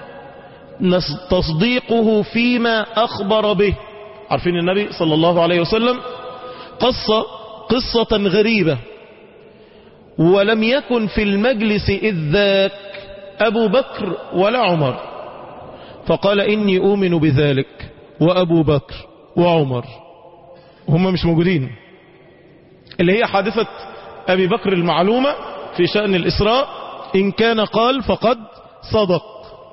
تصديقه فيما أخبر به. عارفين النبي صلى الله عليه وسلم قصة قصة غريبة، ولم يكن في المجلس إذ ذاك أبو بكر ولا عمر، فقال إني أؤمن بذلك وأبو بكر وعمر هم مش موجودين، اللي هي حادثة أبي بكر المعلومة في شأن الإسراء، إن كان قال فقد صدق.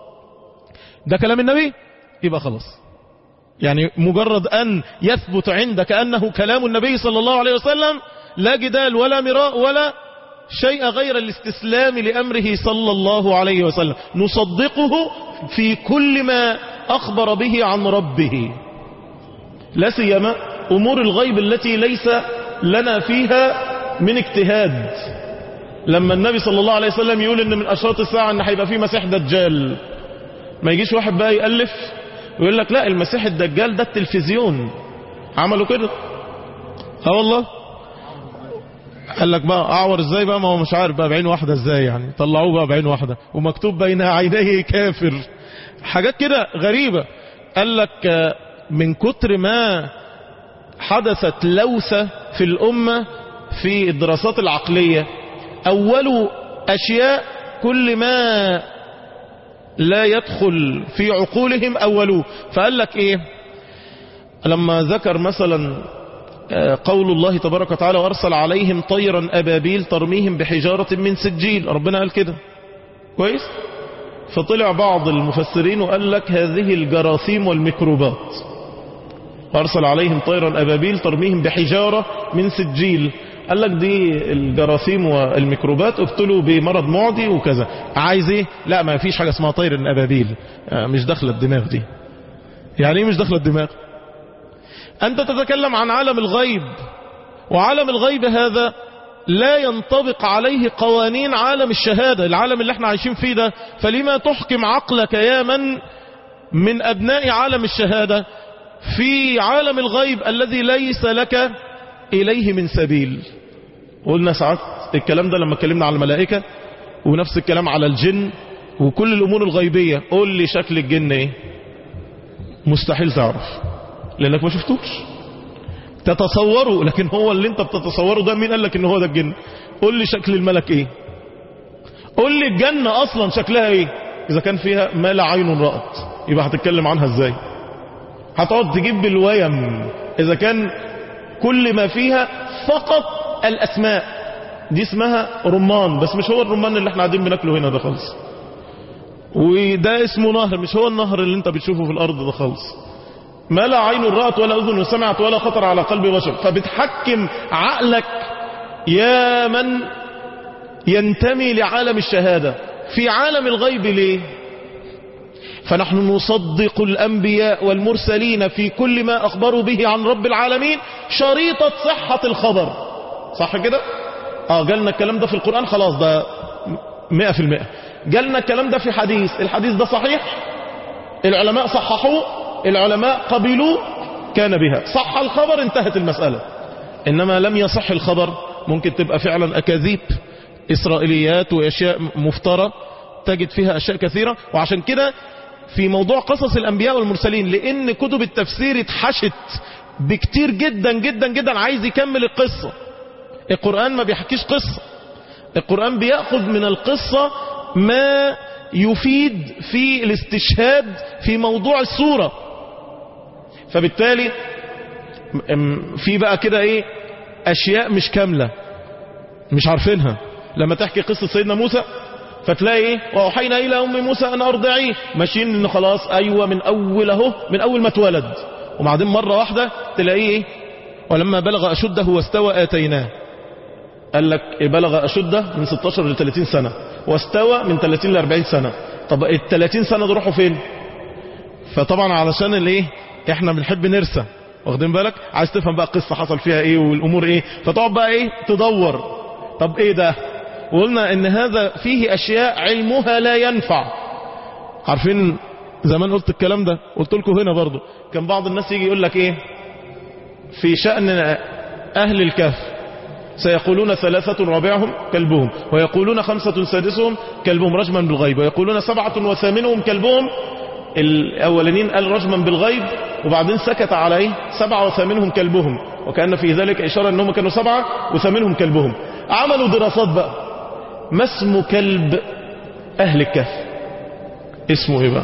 ده كلام النبي، يبقى خلاص، يعني مجرد أن يثبت عندك أنه كلام النبي صلى الله عليه وسلم لا جدال ولا مراء ولا شيء غير الاستسلام لأمره صلى الله عليه وسلم، نصدقه في كل ما أخبر به عن ربه، لا سيما أمور الغيب التي ليس لنا فيها من اجتهاد. لما النبي صلى الله عليه وسلم يقول ان من اشراط الساعة ان هيبقى فيه مسيح دجال، ما يجيش واحد بقى يألف ويقول لك لا المسيح الدجال ده التلفزيون عملوا كده. اه والله، قال لك بقى اعور ازاي بقى، ما هو مش عارف بقى بعين واحدة ازاي، يعني طلعوه بقى بعين واحدة ومكتوب بين عينيه كافر، حاجات كده غريبة. قال لك من كتر ما حدثت لوثة في الأمة في الدراسات العقلية، أول أشياء كل ما لا يدخل في عقولهم أولوه. فقال لك إيه لما ذكر مثلا قول الله تبارك وتعالى وأرسل عليهم طيرا أبابيل ترميهم بحجارة من سجيل، ربنا قال كده كويس، فطلع بعض المفسرين وقال لك هذه الجراثيم والميكروبات، وأرسل عليهم طيرا أبابيل ترميهم بحجارة من سجيل، قال لك دي الجراثيم والميكروبات ابتلوا بمرض معدي وكذا. عايز ايه؟ لا ما فيش حاجة اسمها طير الأبابيل، مش داخله الدماغ دي. يعني ايه مش داخله الدماغ؟ أنت تتكلم عن عالم الغيب، وعالم الغيب هذا لا ينطبق عليه قوانين عالم الشهادة، العالم اللي احنا عايشين فيه ده. فلما تحكم عقلك يا من من أبناء عالم الشهادة في عالم الغيب الذي ليس لك إليه من سبيل؟ قلنا ساعات الكلام ده لما اتكلمنا على الملائكة، ونفس الكلام على الجن وكل الأمور الغيبية. قول لي شكل الجن ايه؟ مستحيل تعرف لأنك ما شفتوش، تتصوره، لكن هو اللي انت بتتصوره ده مين قال لك ان هو ده الجن؟ قول لي شكل الملك ايه؟ قول لي الجنة اصلا شكلها ايه؟ اذا كان فيها ما لا عين رأت يبقى هتتكلم عنها ازاي؟ هتقعد تجيب بالويم اذا كان كل ما فيها فقط الاسماء دي اسمها رمان، بس مش هو الرمان اللي احنا قاعدين بناكله هنا ده خالص، وده اسمه نهر مش هو النهر اللي انت بتشوفه في الارض ده خالص. ما لا عين رأت ولا اذن سمعت ولا خطر على قلب بشر. فبتحكم عقلك يا من ينتمي لعالم الشهادة في عالم الغيب ليه؟ فنحن نصدق الأنبياء والمرسلين في كل ما أخبروا به عن رب العالمين شريطة صحة الخبر. صح كده؟ آه قالنا الكلام ده في القرآن خلاص ده مئة في المئة. قالنا الكلام ده في حديث، الحديث ده صحيح، العلماء صححوه، العلماء قبلوه، كان بها. صح الخبر انتهت المسألة. إنما لم يصح الخبر ممكن تبقى فعلا أكاذيب، إسرائيليات وأشياء مفترى تجد فيها أشياء كثيرة. وعشان كده في موضوع قصص الأنبياء والمرسلين، لأن كتب التفسير اتحشت بكتير جدا جدا جدا عايز يكمل القصة. القرآن ما بيحكيش قصة، القرآن بيأخذ من القصة ما يفيد في الاستشهاد في موضوع السورة. فبالتالي في بقى كده ايه أشياء مش كاملة مش عارفينها. لما تحكي قصة سيدنا موسى فتلاقي ايه وأوحينا إلى أم موسى أن أرضعيه، ماشيين إن خلاص أيوة من أول اهو من أول ما اتولد، وبعدين مرة واحدة تلاقيه ايه ولما بلغ أشده واستوى آتيناه. قال لك بلغ أشده من ستاشر ل ثلاثين سنة، واستوى من ثلاثين لأربعين سنة. طب الثلاثين سنة دول راحوا فين؟ فطبعا علشان الايه احنا بنحب نرسى، واخدين بالك، عايز تفهم بقى القصة حصل فيها ايه والامور ايه، فتقعد بقى ايه تدور طب ايه ده. وقلنا ان هذا فيه اشياء علمها لا ينفع. عارفين زمان قلت الكلام ده، قلت لكم هنا برضو، كان بعض الناس يجي يقول لك ايه في شأن اهل الكهف، سيقولون ثلاثة رابعهم كلبهم، ويقولون خمسة سادسهم كلبهم رجما بالغيب، ويقولون سبعة وثامنهم كلبهم. الأولين قال رجما بالغيب، وبعدين سكت على ايه سبعة وثامنهم كلبهم، وكأن في ذلك إشارة أنهم كانوا سبعة وثامنهم كلبهم. عملوا دراسات بقى، ما اسم كلب أهل الكهف؟ اسمه ايه بقى؟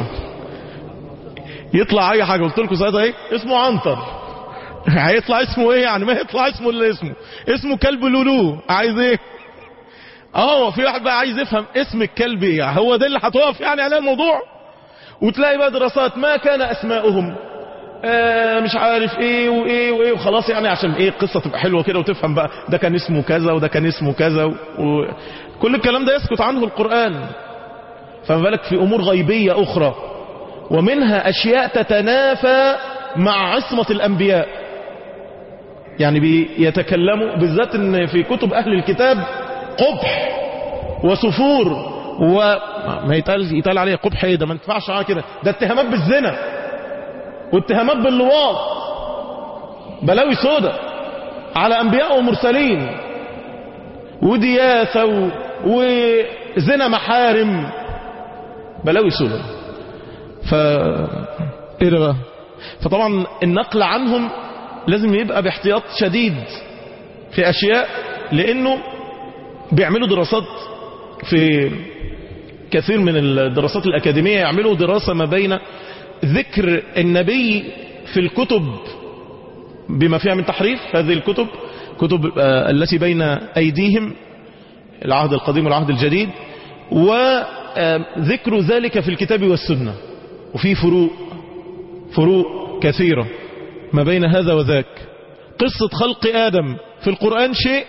يطلع اي حاجة. قلت لكم ساعتها ايه اسمه عنتر. هيطلع اسمه ايه يعني؟ ما يطلع اسمه اللي اسمه اسمه كلب لولو. عايز ايه؟ اه في واحد بقى عايز يفهم اسم الكلب ايه، يعني هو ده اللي هتقف يعني على الموضوع. وتلاقي بقى دراسات ما كان اسماؤهم آه مش عارف ايه وايه وايه وخلاص، يعني عشان ايه القصة تبقى حلوة كده وتفهم بقى ده كان اسمه كذا وده كان اسمه كذا، وكل الكلام ده يسكت عنه القرآن. فما بالك في امور غيبية اخرى، ومنها اشياء تتنافى مع عصمة الانبياء. يعني بيتكلموا بالذات ان في كتب اهل الكتاب قبح وسفور، وما يتقال يتقال عليه قبح ايه ده، ما ينفعش على كده، ده اتهامات بالزنا واتهامات باللواط، بلاوي سودة على انبياء ومرسلين، ودياثة وزنا محارم، بلاوي سودة. ف ايه ده بقى؟ فطبعا النقل عنهم لازم يبقى باحتياط شديد في اشياء، لانه بيعملوا دراسات في كثير من الدراسات الاكاديمية، يعملوا دراسة ما بين ذكر النبي في الكتب بما فيها من تحريف، هذه الكتب كتب التي بين ايديهم العهد القديم والعهد الجديد، وذكر ذلك في الكتاب والسنة. وفي فروق فروق كثيرة ما بين هذا وذاك. قصة خلق آدم في القرآن شيء،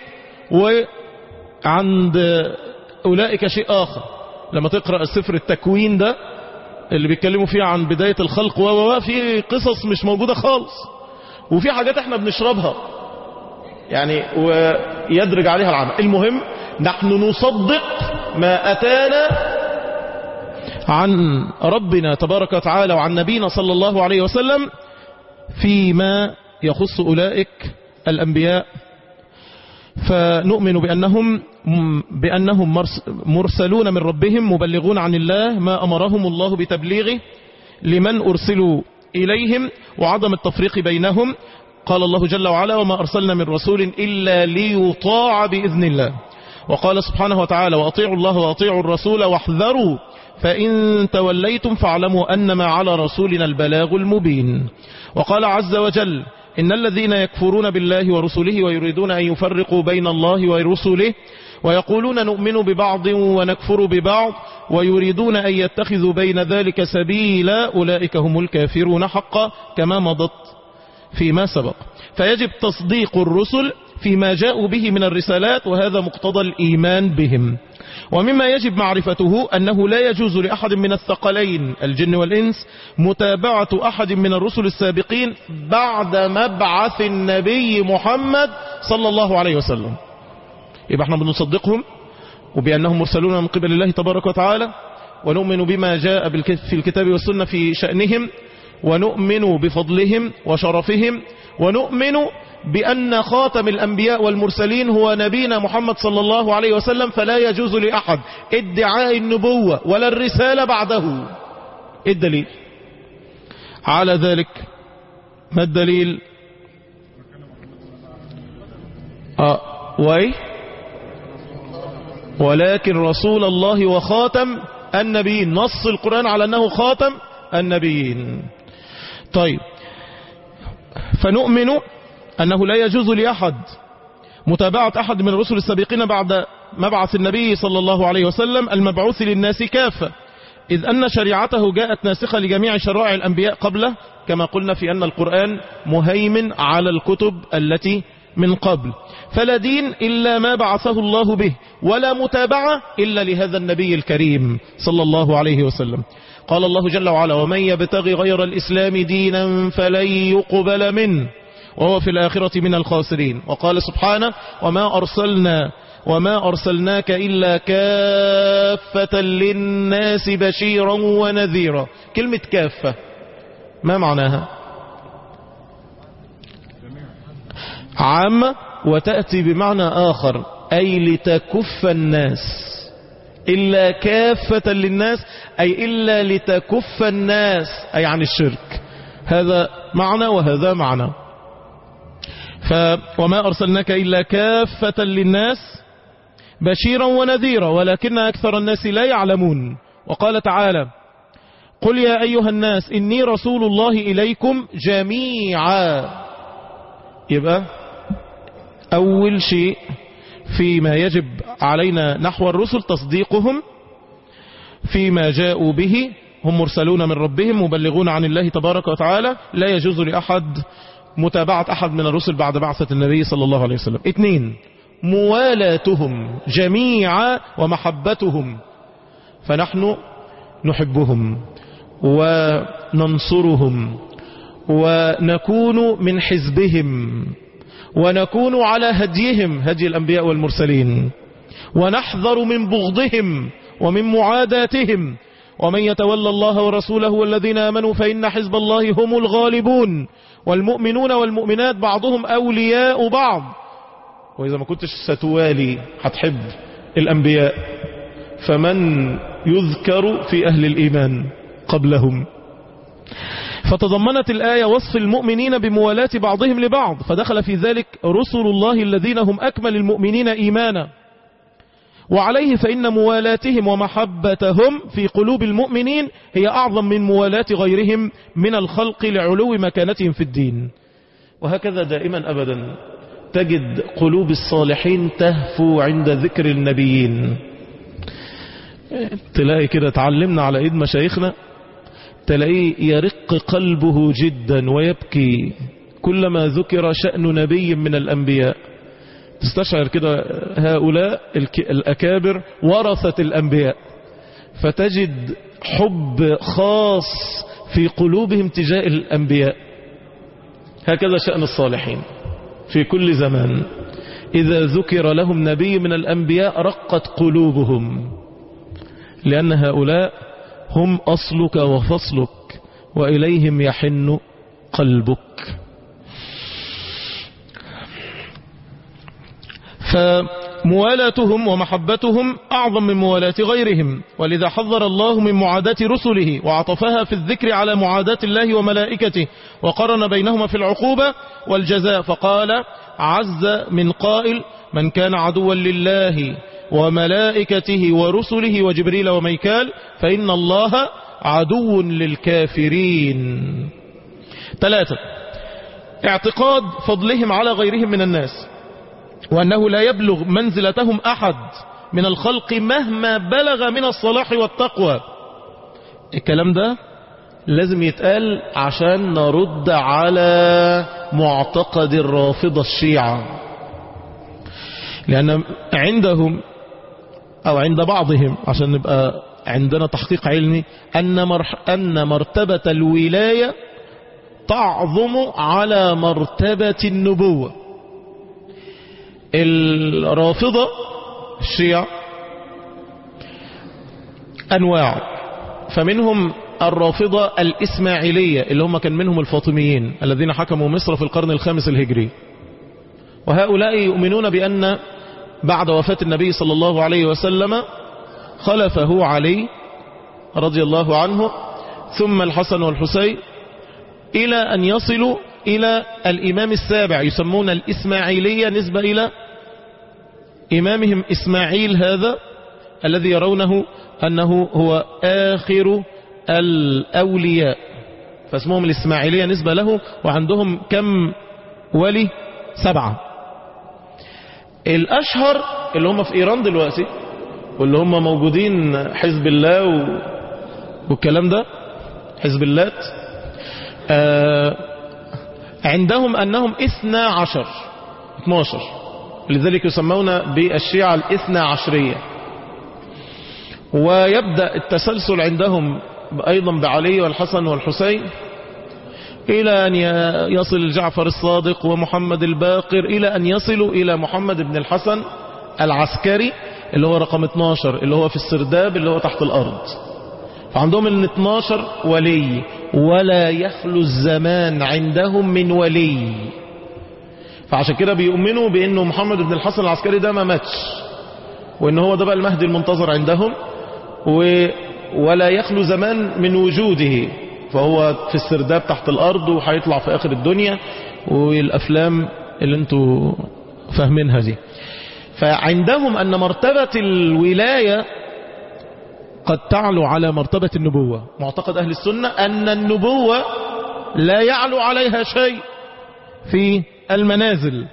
وعند أولئك شيء آخر. لما تقرأ السفر التكوين ده اللي بيتكلموا فيه عن بداية الخلق و في قصص مش موجودة خالص، وفي حاجات احنا بنشربها يعني ويدرج عليها العمل. المهم نحن نصدق ما أتانا عن ربنا تبارك وتعالى وعن نبينا صلى الله عليه وسلم فيما يخص أولئك الأنبياء، فنؤمن بأنهم بأنهم مرسلون من ربهم مبلغون عن الله ما أمرهم الله بتبليغه لمن أرسلوا إليهم، وعدم التفريق بينهم. قال الله جل وعلا: وما أرسلنا من رسول إلا ليطاع بإذن الله. وقال سبحانه وتعالى: وأطيعوا الله وأطيعوا الرسول واحذروا فإن توليتم فاعلموا أنما على رسولنا البلاغ المبين. وقال عز وجل: إن الذين يكفرون بالله ورسله ويريدون أن يفرقوا بين الله ورسله ويقولون نؤمن ببعض ونكفر ببعض ويريدون أن يتخذوا بين ذلك سبيلا أولئك هم الكافرون حقا، كما مضت فيما سبق. فيجب تصديق الرسل فيما جاءوا به من الرسالات، وهذا مقتضى الإيمان بهم. ومما يجب معرفته أنه لا يجوز لأحد من الثقلين الجن والإنس متابعة أحد من الرسل السابقين بعد مبعث النبي محمد صلى الله عليه وسلم. يبقى احنا بنصدقهم وبأنهم مرسلون من قبل الله تبارك وتعالى، ونؤمن بما جاء في الكتاب والسنة في شأنهم، ونؤمن بفضلهم وشرفهم، ونؤمن بأن خاتم الأنبياء والمرسلين هو نبينا محمد صلى الله عليه وسلم، فلا يجوز لأحد ادعاء النبوة ولا الرسالة بعده. إيه الدليل على ذلك؟ ما الدليل؟ آه وإيه؟ ولكن رسول الله وخاتم النبيين، نص القرآن على أنه خاتم النبيين. طيب، فنؤمن أنه لا يجوز لأحد متابعة أحد من الرسل السابقين بعد مبعث النبي صلى الله عليه وسلم المبعوث للناس كافة، إذ أن شريعته جاءت ناسخة لجميع شرائع الأنبياء قبله، كما قلنا في أن القرآن مهيمن على الكتب التي من قبل، فلا دين إلا ما بعثه الله به، ولا متابعة إلا لهذا النبي الكريم صلى الله عليه وسلم. قال الله جل وعلا: ومن يبتغي غير الإسلام دينا فلن يقبل منه وهو في الآخرة من الخاسرين. وقال سبحانه: وما أرسلنا وما أرسلناك إلا كافة للناس بشيرا ونذيرا. كلمة كافة ما معناها؟ عامة، وتأتي بمعنى آخر، أي لتكف الناس. إلا كافة للناس أي إلا لتكف الناس، أي عن الشرك. هذا معنى وهذا معنى. ف وما أرسلناك إلا كافة للناس بشيرا ونذيرا ولكن أكثر الناس لا يعلمون. وقال تعالى: قل يا أيها الناس إني رسول الله إليكم جميعا. يبقى أول شيء فيما يجب علينا نحو الرسل تصديقهم فيما جاءوا به. هم مرسلون من ربهم مبلغون عن الله تبارك وتعالى، لا يجوز لأحد متابعة أحد من الرسل بعد بعثة النبي صلى الله عليه وسلم. اثنين، موالاتهم جميعا ومحبتهم، فنحن نحبهم وننصرهم ونكون من حزبهم ونكون على هديهم، هدي الأنبياء والمرسلين، ونحذر من بغضهم ومن معاداتهم. ومن يتولى الله ورسوله والذين آمنوا فإن حزب الله هم الغالبون. والمؤمنون والمؤمنات بعضهم أولياء بعض. وإذا ما كنتش ستوالي هتحب الأنبياء، فمن يذكر في أهل الإيمان قبلهم؟ فتضمنت الآية وصف المؤمنين بموالاة بعضهم لبعض، فدخل في ذلك رسل الله الذين هم أكمل المؤمنين إيمانا. وعليه فإن موالاتهم ومحبتهم في قلوب المؤمنين هي أعظم من موالاة غيرهم من الخلق لعلو مكانتهم في الدين. وهكذا دائما أبدا تجد قلوب الصالحين تهفو عند ذكر النبيين. تلاقي كده تعلمنا على ايد مشايخنا، تلاقيه يرق قلبه جدا ويبكي كلما ذكر شأن نبي من الأنبياء. تستشعر كده هؤلاء الأكابر ورثة الأنبياء، فتجد حب خاص في قلوبهم تجاه الأنبياء. هكذا شأن الصالحين في كل زمان، إذا ذكر لهم نبي من الأنبياء رقت قلوبهم، لأن هؤلاء هم أصلك وفصلك وإليهم يحن قلبك. فموالاتهم ومحبتهم أعظم من موالاة غيرهم، ولذا حذر الله من معاداة رسله وعطفها في الذكر على معاداة الله وملائكته، وقرن بينهما في العقوبة والجزاء، فقال عز من قائل: من كان عدوا لله وملائكته ورسله وجبريل وميكال فإن الله عدو للكافرين. ثلاثة، اعتقاد فضلهم على غيرهم من الناس، وأنه لا يبلغ منزلتهم أحد من الخلق مهما بلغ من الصلاح والتقوى. الكلام ده لازم يتقال عشان نرد على معتقد الرافضة الشيعة، لأن عندهم أو عند بعضهم، عشان نبقى عندنا تحقيق علمي، أن, مرح أن مرتبة الولاية تعظم على مرتبة النبوة. الرافضة الشيعة أنواع، فمنهم الرافضة الإسماعيلية اللي هم كان منهم الفاطميين الذين حكموا مصر في القرن الخامس الهجري، وهؤلاء يؤمنون بأن بعد وفاة النبي صلى الله عليه وسلم خلفه علي رضي الله عنه ثم الحسن والحسين إلى أن يصلوا إلى الإمام السابع، يسمون الإسماعيلية نسبة إلى إمامهم إسماعيل هذا الذي يرونه أنه هو آخر الأولياء، فاسمهم الإسماعيلية نسبة له. وعندهم كم ولي؟ سبعة. الأشهر اللي هم في إيران دلوقتي واللي هم موجودين حزب الله والكلام ده، حزب اللات، آه عندهم أنهم اثنا عشر اثناشر، لذلك يسمون بالشيعة الاثنى عشرية. ويبدأ التسلسل عندهم أيضا بعلي والحسن والحسين إلى أن يصل جعفر الصادق ومحمد الباقر إلى أن يصلوا إلى محمد بن الحسن العسكري اللي هو رقم اثناشر، اللي هو في السرداب اللي هو تحت الأرض. فعندهم ال اثناشر ولي، ولا يخلو الزمان عندهم من ولي. فعشان كده بيؤمنوا بأنه محمد بن الحسن العسكري ده ما ماتش، وأنه هو ده بقى المهدي المنتظر عندهم، و ولا يخلو زمان من وجوده، فهو في السرداب تحت الأرض وهيطلع في آخر الدنيا، والأفلام اللي انتوا فاهمينها دي. فعندهم أن مرتبة الولاية قد تعلو على مرتبة النبوة. معتقد أهل السنة أن النبوة لا يعلو عليها شيء في المنازل،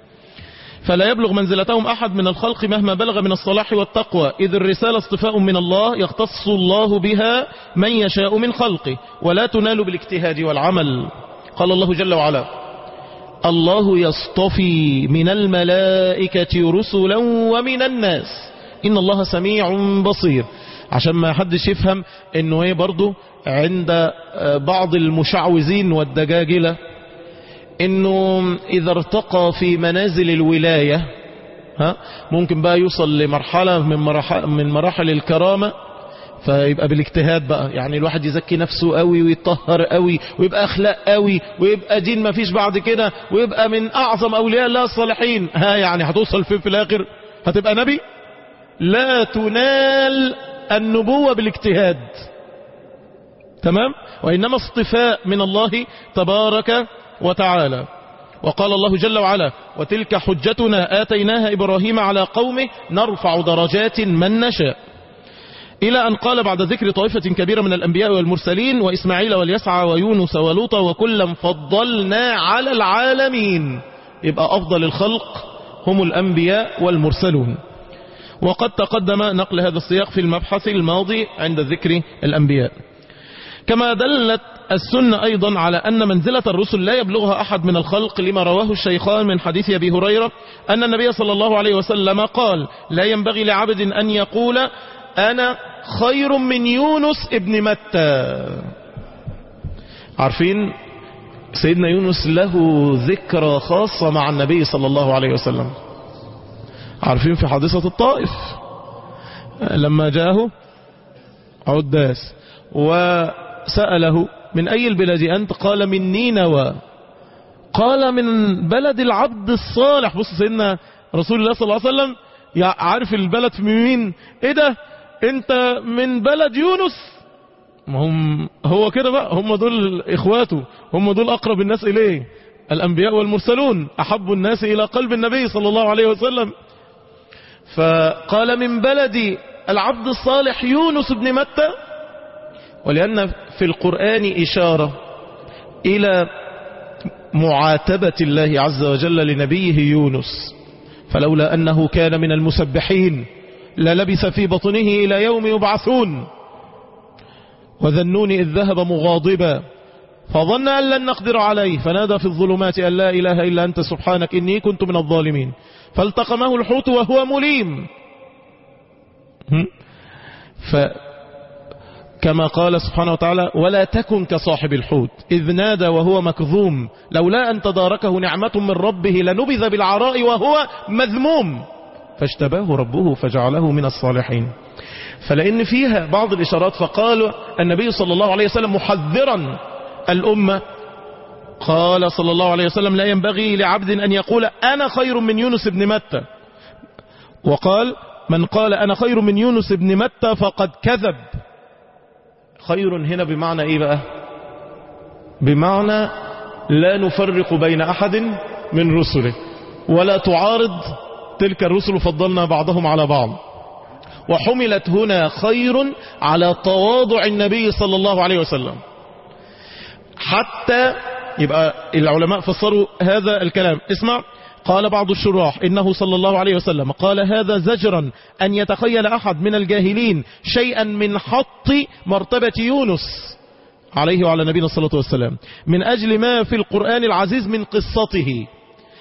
فلا يبلغ منزلتهم أحد من الخلق مهما بلغ من الصلاح والتقوى، إذ الرسالة اصطفاء من الله يختص الله بها من يشاء من خلقه، ولا تنال بالاجتهاد والعمل. قال الله جل وعلا: الله يصطفي من الملائكة رسلا ومن الناس إن الله سميع بصير. عشان ما حدش يفهم انه ايه برضو عند بعض المشعوذين والدجاجلة انه اذا ارتقى في منازل الولاية ها ممكن بقى يوصل لمرحلة من مراحل, من مراحل الكرامة، فيبقى بالاجتهاد بقى، يعني الواحد يزكي نفسه قوي ويتطهر قوي ويبقى اخلاق قوي ويبقى دين ما فيش بعد كده ويبقى من اعظم اولياء الله الصالحين. ها يعني هتوصل فين في الاخر؟ هتبقى نبي؟ لا تنال النبوة بالاجتهاد، تمام؟ وإنما اصطفاء من الله تبارك وتعالى. وقال الله جل وعلا: وتلك حجتنا آتيناها إبراهيم على قومه نرفع درجات من نشاء، إلى أن قال بعد ذكر طائفة كبيرة من الأنبياء والمرسلين: وإسماعيل واليسع ويونس ولوطا وكلا فضلنا على العالمين. يبقى أفضل الخلق هم الأنبياء والمرسلون. وقد تقدم نقل هذا السياق في المبحث الماضي عند ذكر الأنبياء. كما دلت السنة أيضا على أن منزلة الرسل لا يبلغها أحد من الخلق، لما رواه الشيخان من حديث أبي هريرة أن النبي صلى الله عليه وسلم قال: لا ينبغي لعبد أن يقول أنا خير من يونس ابن متى. عارفين سيدنا يونس له ذكرى خاصة مع النبي صلى الله عليه وسلم. عارفين في حادثة الطائف لما جاءه عداس وسأله: من أي البلاد أنت؟ قال: من نينوى. قال: من بلد العبد الصالح. بص سيدنا رسول الله صلى الله عليه وسلم عارف البلد في مين؟ ايه ده انت من بلد يونس؟ هم هو كده بقى، هم دول اخواته، هم دول اقرب الناس اليه، الانبياء والمرسلون احب الناس الى قلب النبي صلى الله عليه وسلم. فقال: من بلد العبد الصالح يونس بن متى. ولأن في القرآن إشارة إلى معاتبة الله عز وجل لنبيه يونس، فلولا أنه كان من المسبحين للبث في بطنه إلى يوم يبعثون. وذنون إذ ذهب مغاضبا فظن أن لن نقدر عليه فنادى في الظلمات أن لا إله إلا أنت سبحانك إني كنت من الظالمين فالتقمه الحوت وهو مليم. فكما قال سبحانه وتعالى: ولا تكن كصاحب الحوت إذ نادى وهو مكظوم لولا أن تداركه نعمة من ربه لنبذ بالعراء وهو مذموم فاجتباه ربه فجعله من الصالحين. فلأن فيها بعض الإشارات، فقال النبي صلى الله عليه وسلم محذرا الأمة، قال صلى الله عليه وسلم: لا ينبغي لعبد أن يقول أنا خير من يونس بن متى. وقال: من قال أنا خير من يونس بن متى فقد كذب. خير هنا بمعنى إيه بقى؟ بمعنى لا نفرق بين أحد من رسله ولا تعارض تلك الرسل، فضلنا بعضهم على بعض. وحملت هنا خير على تواضع النبي صلى الله عليه وسلم، حتى يبقى العلماء فسروا هذا الكلام. اسمع، قال بعض الشراح إنه صلى الله عليه وسلم قال هذا زجرا أن يتخيل أحد من الجاهلين شيئا من حط مرتبة يونس عليه وعلى نبينا الصلاة والسلام من أجل ما في القرآن العزيز من قصته،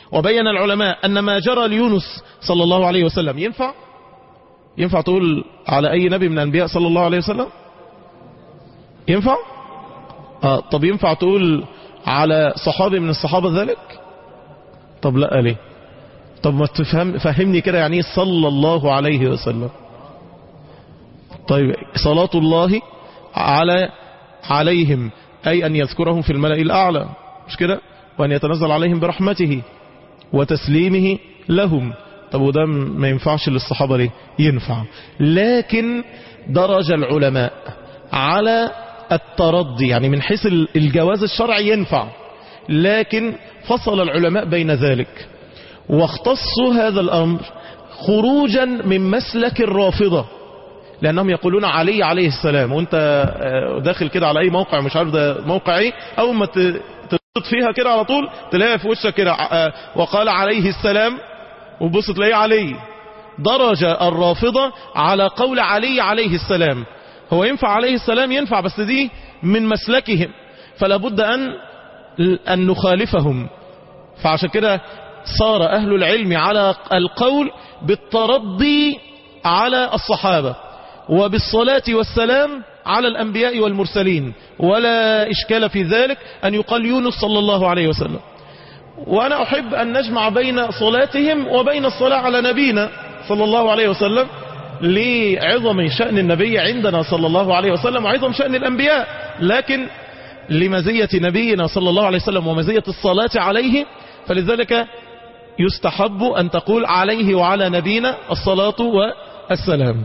وبين العلماء أن ما جرى ليونس صلى الله عليه وسلم ينفع ينفع تقول على أي نبي من الأنبياء صلى الله عليه وسلم؟ ينفع؟ آه طب ينفع تقول على صحابي من الصحابة ذلك؟ طب لا ليه؟ طب ما تفهم فهمني كده يعني صلى الله عليه وسلم. طيب صلاة الله على عليهم أي أن يذكرهم في الملأ الأعلى، مش كده؟ وأن يتنزل عليهم برحمته وتسليمه لهم. طب وده ما ينفعش للصحابة ليه؟ ينفع، لكن درج العلماء على الترضي، يعني من حيث الجواز الشرعي ينفع، لكن فصل العلماء بين ذلك واختصوا هذا الأمر خروجا من مسلك الرافضة، لأنهم يقولون علي عليه السلام، وانت داخل كده على أي موقع مش عارف ده موقع ايه، أول ما تضغط فيها كده على طول تلاقي في وشك كده وقال عليه السلام، وبص تلاقيه علي. درج الرافضة على قول علي عليه السلام. هو ينفع عليه السلام؟ ينفع، بس دي من مسلكهم، فلا بد أن أن نخالفهم. فعشان كده صار أهل العلم على القول بالترضي على الصحابة وبالصلاة والسلام على الأنبياء والمرسلين، ولا إشكال في ذلك أن يقال يونس صلى الله عليه وسلم. وأنا أحب أن نجمع بين صلاتهم وبين الصلاة على نبينا صلى الله عليه وسلم لعظم شأن النبي عندنا صلى الله عليه وسلم وعظم شأن الأنبياء، لكن لمزية نبينا صلى الله عليه وسلم ومزية الصلاة عليه، فلذلك يستحب أن تقول عليه وعلى نبينا الصلاة والسلام.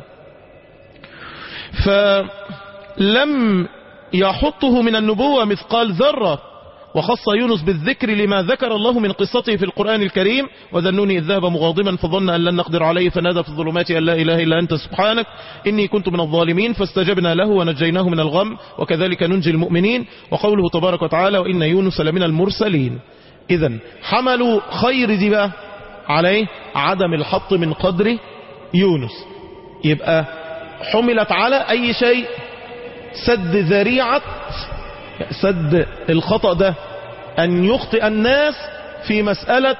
فلم يحطه من النبوة مثقال ذرة، وخص يونس بالذكر لما ذكر الله من قصته في القرآن الكريم: وذنوني إذ ذهب مغاضبا فظن أن لن نقدر عليه فنادى في الظلمات أن لا إله إلا أنت سبحانك إني كنت من الظالمين فاستجبنا له ونجيناه من الغم وكذلك ننجي المؤمنين. وقوله تبارك وتعالى: وإن يونس لمن المرسلين. إذن حملوا خير دي بقى عليه عدم الحط من قدر يونس، يبقى حملت على أي شيء سد ذريعة سد الخطأ ده، أن يخطئ الناس في مسألة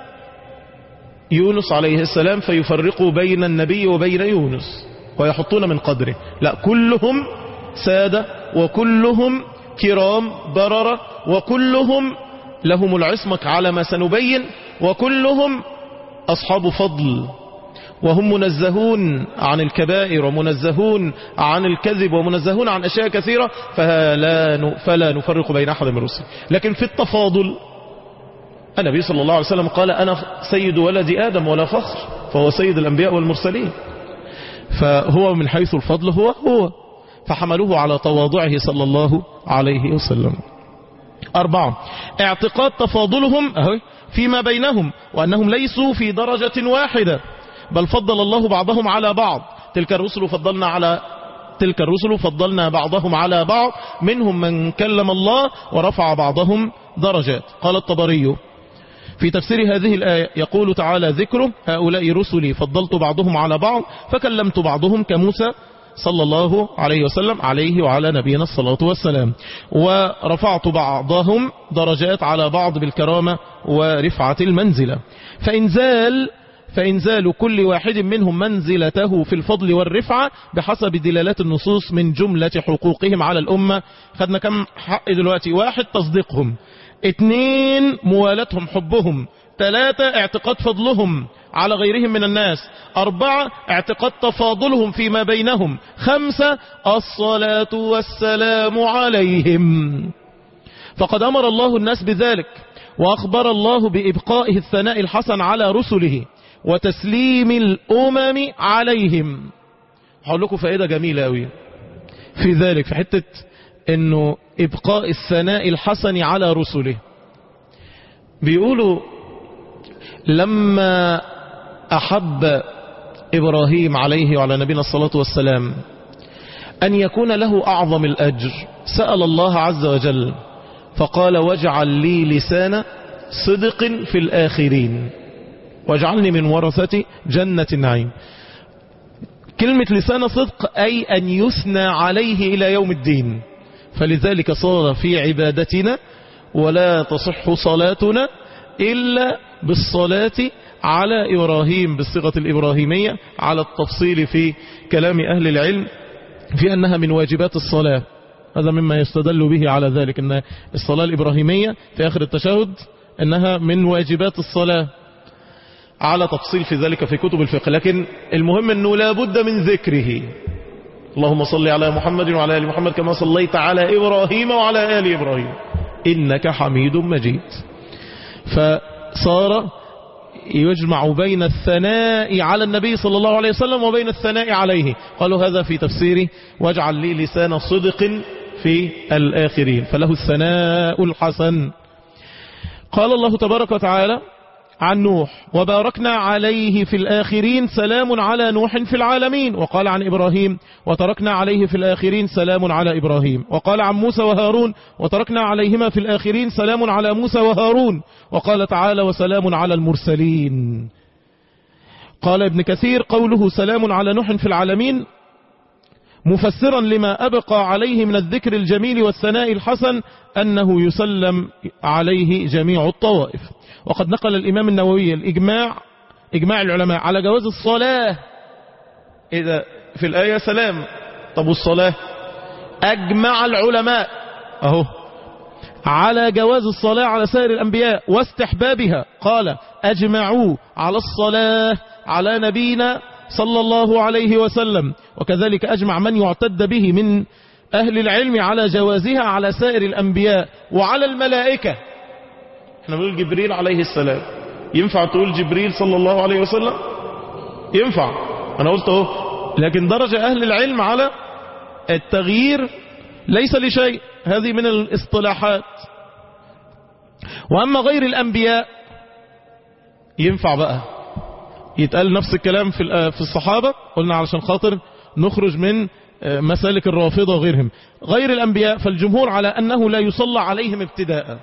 يونس عليه السلام فيفرقوا بين النبي وبين يونس ويحطون من قدره. لا، كلهم سادة وكلهم كرام بررة وكلهم لهم العصمة على ما سنبين، وكلهم أصحاب فضل، وهم منزهون عن الكبائر ومنزهون عن الكذب ومنزهون عن أشياء كثيرة، فلا فلا نفرق بين أحد من الرسل. لكن في التفاضل النبي صلى الله عليه وسلم قال: أنا سيد ولد آدم ولا فخر، فهو سيد الأنبياء والمرسلين، فهو من حيث الفضل هو هو فحملوه على تواضعه صلى الله عليه وسلم. أربعة: اعتقاد تفاضلهم فيما بينهم وأنهم ليسوا في درجة واحدة، بل فضل الله بعضهم على بعض. تلك الرسل فضلنا على تلك الرسل فضلنا بعضهم على بعض، منهم من كلم الله ورفع بعضهم درجات. قال الطبري في تفسير هذه الآية يقول تعالى ذكره: هؤلاء رسلي فضلت بعضهم على بعض فكلمت بعضهم كموسى صلى الله عليه وسلم عليه وعلى نبينا الصلاة والسلام، ورفعت بعضهم درجات على بعض بالكرامة ورفعة المنزلة. فإنزال فإنزال كل واحد منهم منزلته في الفضل والرفعة بحسب دلالات النصوص من جملة حقوقهم على الأمة. خدنا كم حق دلوقتي؟ واحد: تصديقهم، اثنين موالاتهم حبهم، ثلاثة اعتقاد فضلهم على غيرهم من الناس، أربعة اعتقاد تفاضلهم فيما بينهم، خمسة الصلاة والسلام عليهم. فقد أمر الله الناس بذلك، وأخبر الله بإبقائه الثناء الحسن على رسله وتسليم الأمم عليهم. هقول لكم فائدة جميلة أوي في ذلك، في حتة أنه إبقاء الثناء الحسن على رسله. بيقولوا لما أحب إبراهيم عليه وعلى نبينا الصلاة والسلام أن يكون له أعظم الأجر سأل الله عز وجل فقال: واجعل لي لسان صدق في الآخرين واجعلني من ورثة جنة النعيم. كلمة لسان صدق أي أن يثنى عليه إلى يوم الدين، فلذلك صار في عبادتنا ولا تصح صلاتنا إلا بالصلاة على إبراهيم بالصيغة الإبراهيمية على التفصيل في كلام أهل العلم في أنها من واجبات الصلاة. هذا مما يستدل به على ذلك، أن الصلاة الإبراهيمية في آخر التشهد أنها من واجبات الصلاة، على تفصيل في ذلك في كتب الفقه. لكن المهم أنه لا بد من ذكره. اللهم صل على محمد وعلى آل محمد كما صليت على إبراهيم وعلى آل إبراهيم إنك حميد مجيد. فصار يجمع بين الثناء على النبي صلى الله عليه وسلم وبين الثناء عليه. قالوا هذا في تفسيره واجعل لي لسان صدق في الآخرين، فله الثناء الحسن. قال الله تبارك وتعالى عن نوح وباركنا عليه في الآخرين سلام على نوح في العالمين. وقال عن إبراهيم وتركنا عليه في الآخرين سلام على إبراهيم. وقال عن موسى وهارون وتركنا عليهما في الآخرين سلام على موسى وهارون. وقال تعالى وسلام على المرسلين. قال ابن كثير قوله سلام على نوح في العالمين مفسرا لما أبقى عليه من الذكر الجميل والثناء الحسن أنه يسلم عليه جميع الطوائف. وقد نقل الإمام النووي الإجماع إجماع العلماء على جواز الصلاة إذا في الآية سلام. طب والصلاة أجمع العلماء أهو على جواز الصلاة على سائر الأنبياء واستحبابها. قال أجمعوا على الصلاة على نبينا صلى الله عليه وسلم. وكذلك أجمع من يعتد به من أهل العلم على جوازها على سائر الأنبياء وعلى الملائكة. احنا بنقول جبريل عليه السلام، ينفع تقول جبريل صلى الله عليه وسلم؟ ينفع، أنا قلت اهو. لكن درج أهل العلم على التغيير ليس لشيء، هذه من الاصطلاحات. وأما غير الأنبياء ينفع بقى يتقال نفس الكلام في في الصحابة، قلنا علشان خاطر نخرج من مسالك الرافضة وغيرهم. غير الأنبياء فالجمهور على أنه لا يصلى عليهم ابتداء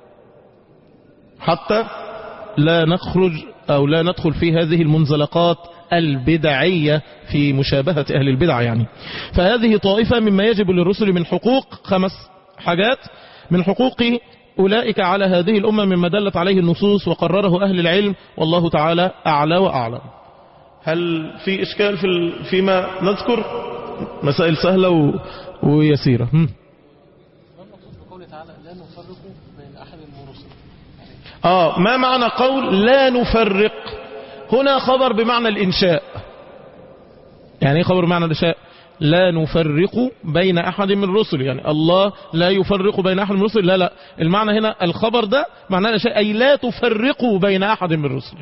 حتى لا نخرج أو لا ندخل في هذه المنزلقات البدعية في مشابهة أهل البدع يعني. فهذه طائفة مما يجب للرسل من حقوق، خمس حاجات من حقوق أولئك على هذه الأمة مما دلت عليه النصوص وقرره أهل العلم، والله تعالى أعلى وأعلم. هل في إشكال في فيما نذكر؟ مسائل سهلة و... ويسيرة. هم. آه ما معنى قول لا نفرق؟ هنا خبر بمعنى الإنشاء. يعني ايه خبر بمعنى الإنشاء؟ لا نفرق بين أحد من الرسل، يعني الله لا يفرق بين أحد من الرسل. لا لا، المعنى هنا الخبر ده معناه الإنشاء، أي لا تفرقوا بين أحد من الرسل.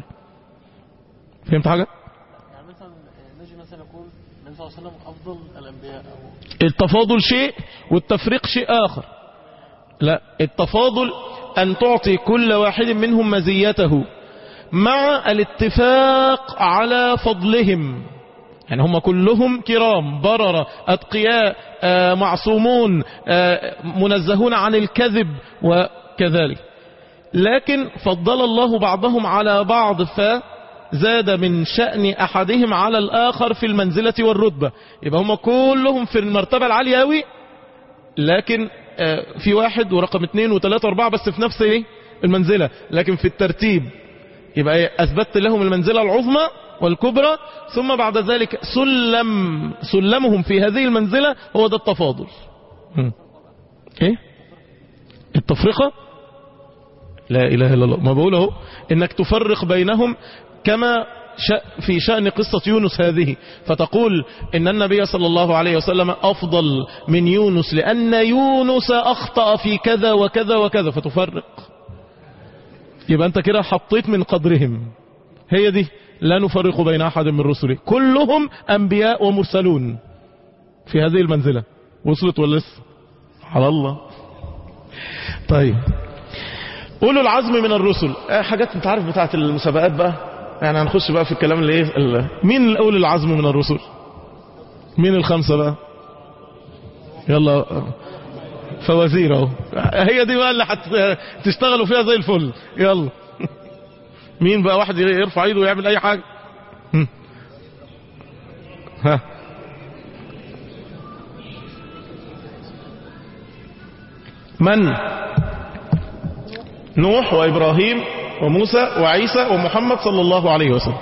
فهمت حاجة؟ يعني مثلا نجي مثلا يقول النبي صلى الله عليه وسلم أفضل الأنبياء أو... التفاضل شيء والتفريق شيء آخر. لا، التفاضل أن تعطي كل واحد منهم مزيته مع الاتفاق على فضلهم. يعني هم كلهم كرام بررة أتقياء آه معصومون آه منزهون عن الكذب وكذلك، لكن فضل الله بعضهم على بعض فزاد من شأن أحدهم على الآخر في المنزلة والرتبة. يبقى هم كلهم في المرتبة العالية أوي، لكن آه في واحد ورقم اثنين وثلاثة واربعة بس في نفس ايه المنزلة، لكن في الترتيب يبقى أثبت لهم المنزلة العظمى والكبرى، ثم بعد ذلك سلم سلمهم في هذه المنزلة. هو ده التفاضل. ايه التفرقة؟ لا اله الا الله. ما بقوله انك تفرق بينهم كما في شأن قصة يونس هذه، فتقول ان النبي صلى الله عليه وسلم افضل من يونس لان يونس اخطأ في كذا وكذا وكذا، فتفرق. يبقى انت كده حطيت من قدرهم. هي دي لا نفرق بين أحد من رسله، كلهم أنبياء ومرسلون في هذه المنزلة. وصلت ولا لسه؟ على الله. طيب أولو العزم من الرسل، آه حاجات انت عارف بتاعت المسابقات بقى، يعني هنخش بقى في الكلام اللي ايه. مين أولو العزم من الرسل؟ مين الخمسة بقى؟ يلا فوازير اهو، هي دي بقى اللي هتشتغلوا فيها زي الفل. يلا مين بقى؟ واحد يرفع ايده ويعمل اي حاجة. ها من؟ نوح وابراهيم وموسى وعيسى ومحمد صلى الله عليه وسلم.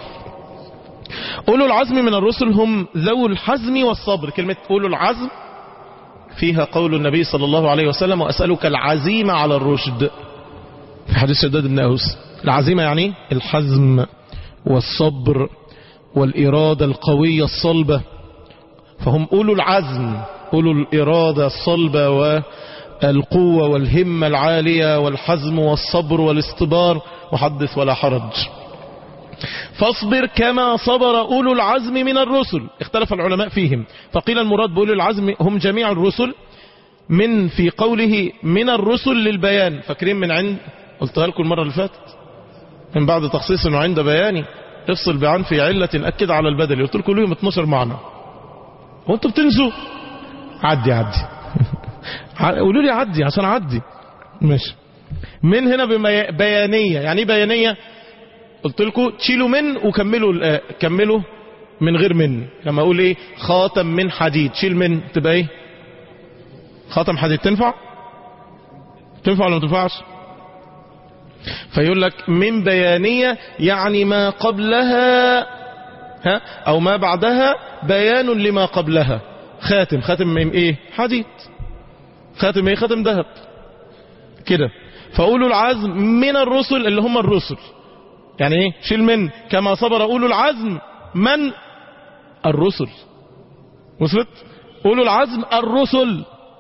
أولو العزم من الرسل هم ذو الحزم والصبر. كلمة أولو العزم فيها قول النبي صلى الله عليه وسلم وأسألك العزيمة على الرشد في حديث شداد بن أوس. العزيمة يعني الحزم والصبر والإرادة القوية الصلبة، فهم أولو العزم، أولو الإرادة الصلبة والقوة والهمة العالية والحزم والصبر والاستبار، وحدث ولا حرج. فاصبر كما صبر أولو العزم من الرسل. اختلف العلماء فيهم، فقيل المراد بأولو العزم هم جميع الرسل، من في قوله من الرسل للبيان. فاكرين من عند، قلتها لكم المرة اللي فاتت، من بعد تخصيص وعند بياني افصل بعن في علة أكد على البدل. قلت لكم لهم اتناشر معنى وانتوا بتنسوا. عدي عدي قولوا لي عدي عشان عدي. ماشي. من هنا بيانية. يعني ايه بيانية؟ قلت لكم تشيلوا من وكملوا كملوا من غير من. لما اقول ايه خاتم من حديد، شيل من تبقى ايه خاتم حديد. تنفع تنفع ولا ما تنفعش؟ فيقول لك من بيانية يعني ما قبلها ها او ما بعدها بيان لما قبلها. خاتم خاتم من ايه حديد. خاتم ايه خاتم ذهب كده. فأولو العزم من الرسل اللي هم الرسل. يعني ايه شيل من كما صبر أولو العزم من الرسل. وصلت؟ أولو العزم الرسل.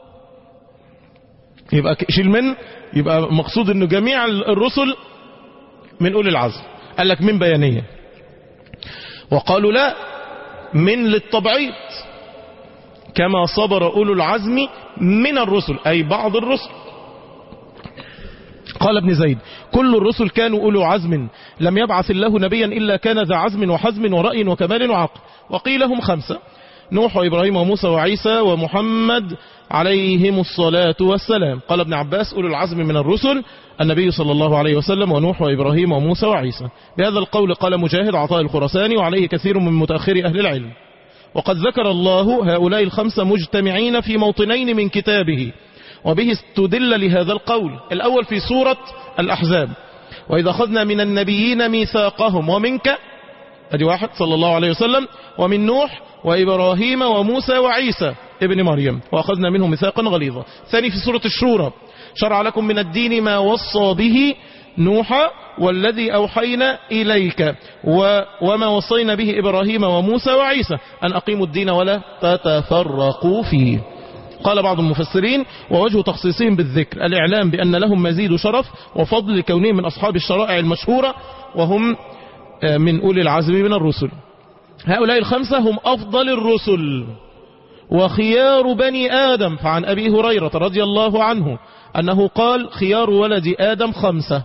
يبقى شيل من، يبقى مقصود انه جميع الرسل من أولي العزم. قال لك من بيانية. وقالوا لا، من للتبعيض كما صبر أولو العزم من الرسل، أي بعض الرسل. قال ابن زيد كل الرسل كانوا أولو عزم، لم يبعث الله نبيا إلا كان ذا عزم وحزم ورأي وكمال وعقل. وقيل هم خمسة: نوح وإبراهيم وموسى وعيسى ومحمد عليهم الصلاة والسلام. قال ابن عباس أولو العزم من الرسل النبي صلى الله عليه وسلم ونوح وإبراهيم وموسى وعيسى. بهذا القول قال مجاهد عطاء الخرساني، وعليه كثير من متأخري أهل العلم. وقد ذكر الله هؤلاء الخمسة مجتمعين في موطنين من كتابه، وبه استدل لهذا القول. الأول في سورة الأحزاب: وإذا أخذنا من النبيين ميثاقهم ومنك، أدي واحد صلى الله عليه وسلم، ومن نوح وإبراهيم وموسى وعيسى ابن مريم وأخذنا منهم ميثاقا غليظا. ثاني في سورة الشورى: شرع لكم من الدين ما وصى به نوح والذي أوحينا إليك وما وصينا به إبراهيم وموسى وعيسى أن أقيموا الدين ولا تتفرقوا فيه. قال بعض المفسرين: ووجه تخصيصهم بالذكر الإعلام بأن لهم مزيد شرف وفضل لكونهم من أصحاب الشرائع المشهورة، وهم من أولي العزم من الرسل. هؤلاء الخمسة هم أفضل الرسل وخيار بني آدم. فعن أبي هريرة رضي الله عنه أنه قال: خيار ولد آدم خمسة.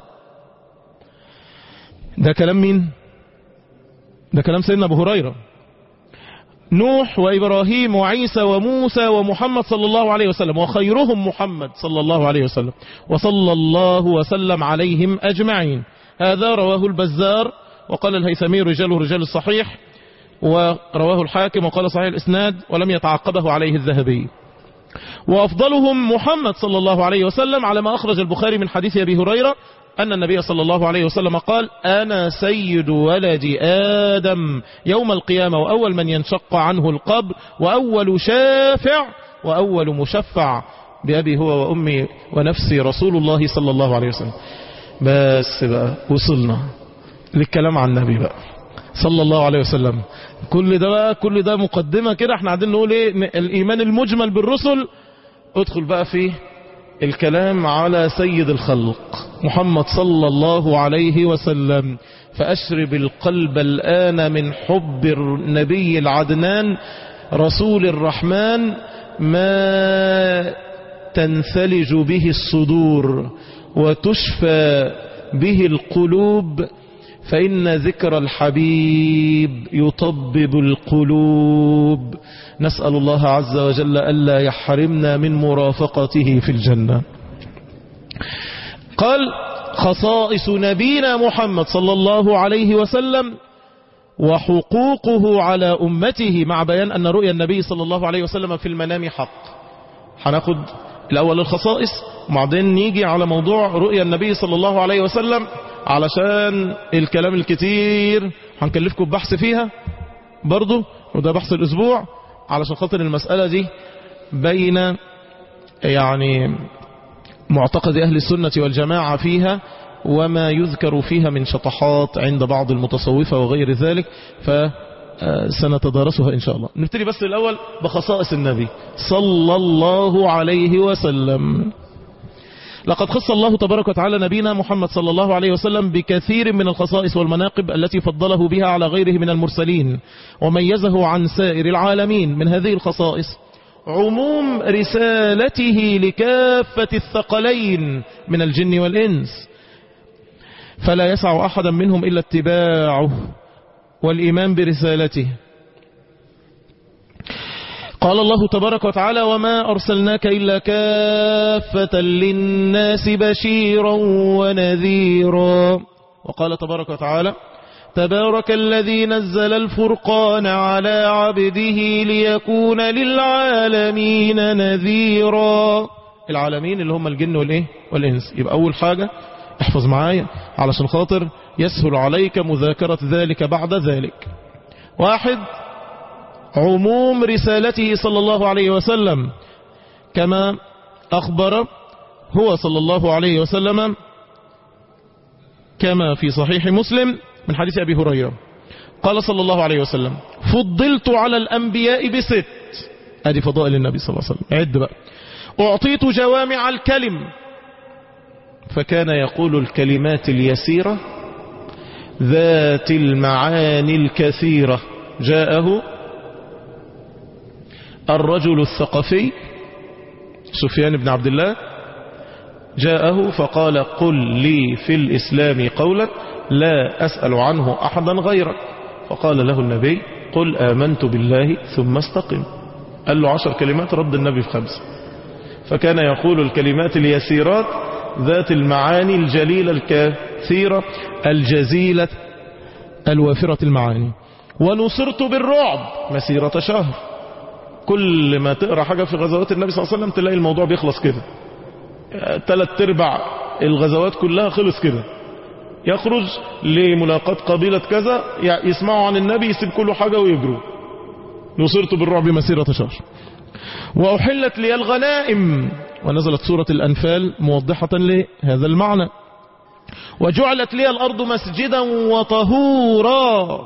ده كلام مين؟ ده كلام سيدنا أبو هريرة. نوح وإبراهيم وعيسى وموسى ومحمد صلى الله عليه وسلم، وخيرهم محمد صلى الله عليه وسلم، وصلى الله وسلم عليهم أجمعين. هذا رواه البزار، وقال الهيثمي رجاله رجال الصحيح، ورواه الحاكم وقال صحيح الإسناد، ولم يتعقبه عليه الذهبي. وأفضلهم محمد صلى الله عليه وسلم على ما أخرج البخاري من حديث أبي هريرة أن النبي صلى الله عليه وسلم قال: أنا سيد ولد آدم يوم القيامة، وأول من ينشق عنه القبر، وأول شافع وأول مشفع بأبي هو وأمي ونفسي رسول الله صلى الله عليه وسلم. بس بقى وصلنا للكلام عن النبي بقى صلى الله عليه وسلم. كل ده بقى كل ده مقدمة كده. احنا عايزين نقول ايه؟ الإيمان المجمل بالرسل. ادخل بقى في الكلام على سيد الخلق محمد صلى الله عليه وسلم. فأشرب القلب الآن من حب النبي العدنان رسول الرحمن ما تنثلج به الصدور وتشفى به القلوب، فإن ذكر الحبيب يطبب القلوب. نسأل الله عز وجل ألا يحرمنا من مرافقته في الجنة. قال: خصائص نبينا محمد صلى الله عليه وسلم وحقوقه على أمته، مع بيان أن رؤيا النبي صلى الله عليه وسلم في المنام حق. هناخد الأول الخصائص، وبعدين نيجي على موضوع رؤيا النبي صلى الله عليه وسلم علشان الكلام الكتير هنكلفكم ببحث فيها برضو، وده بحث الأسبوع، علشان خاطر المسألة دي بين يعني معتقد أهل السنة والجماعة فيها وما يذكر فيها من شطحات عند بعض المتصوفة وغير ذلك، فسنتدارسها إن شاء الله. نبتدي بس الأول بخصائص النبي صلى الله عليه وسلم. لقد خص الله تبارك وتعالى نبينا محمد صلى الله عليه وسلم بكثير من الخصائص والمناقب التي فضله بها على غيره من المرسلين وميزه عن سائر العالمين. من هذه الخصائص عموم رسالته لكافة الثقلين من الجن والإنس، فلا يسع أحدا منهم إلا اتباعه والإيمان برسالته. قال الله تبارك وتعالى: وما أرسلناك إلا كافة للناس بشيرا ونذيرا. وقال تبارك وتعالى: تبارك الذي نزل الفرقان على عبده ليكون للعالمين نذيرا. العالمين اللي هم الجن والإيه والإنس. يبقى أول حاجة احفظ معايا علشان خاطر يسهل عليك مذاكرة ذلك بعد ذلك. واحد، عموم رسالته صلى الله عليه وسلم كما أخبر هو صلى الله عليه وسلم كما في صحيح مسلم من حديث أبي هريرة قال صلى الله عليه وسلم: فضلت على الأنبياء بست. ادي فضائل النبي صلى الله عليه وسلم. عد بقى: أعطيت جوامع الكلم، فكان يقول الكلمات اليسيرة ذات المعاني الكثيرة. جاءه الرجل الثقفي سفيان بن عبد الله، جاءه فقال: قل لي في الإسلام قولا لا أسأل عنه أحدا غيرك. فقال له النبي: قل آمنت بالله ثم استقم. قال له عشر كلمات، رد النبي في خمسة. فكان يقول الكلمات اليسيرات ذات المعاني الجليلة الكثيرة الجزيلة الوافرة المعاني. ونصرت بالرعب مسيرة شهر. كل ما تقرأ حاجة في غزوات النبي صلى الله عليه وسلم تلاقي الموضوع بيخلص كده، ثلاث ارباع الغزوات كلها خلص كده. يخرج لملاقاة قبيلة كذا، يسمعوا عن النبي يسيب كل حاجة ويجروا. نصرت بالرعب مسيرة شهر. وأحلت لي الغنائم، ونزلت سورة الأنفال موضحة لهذا المعنى. وجعلت لي الأرض مسجدا وطهورا.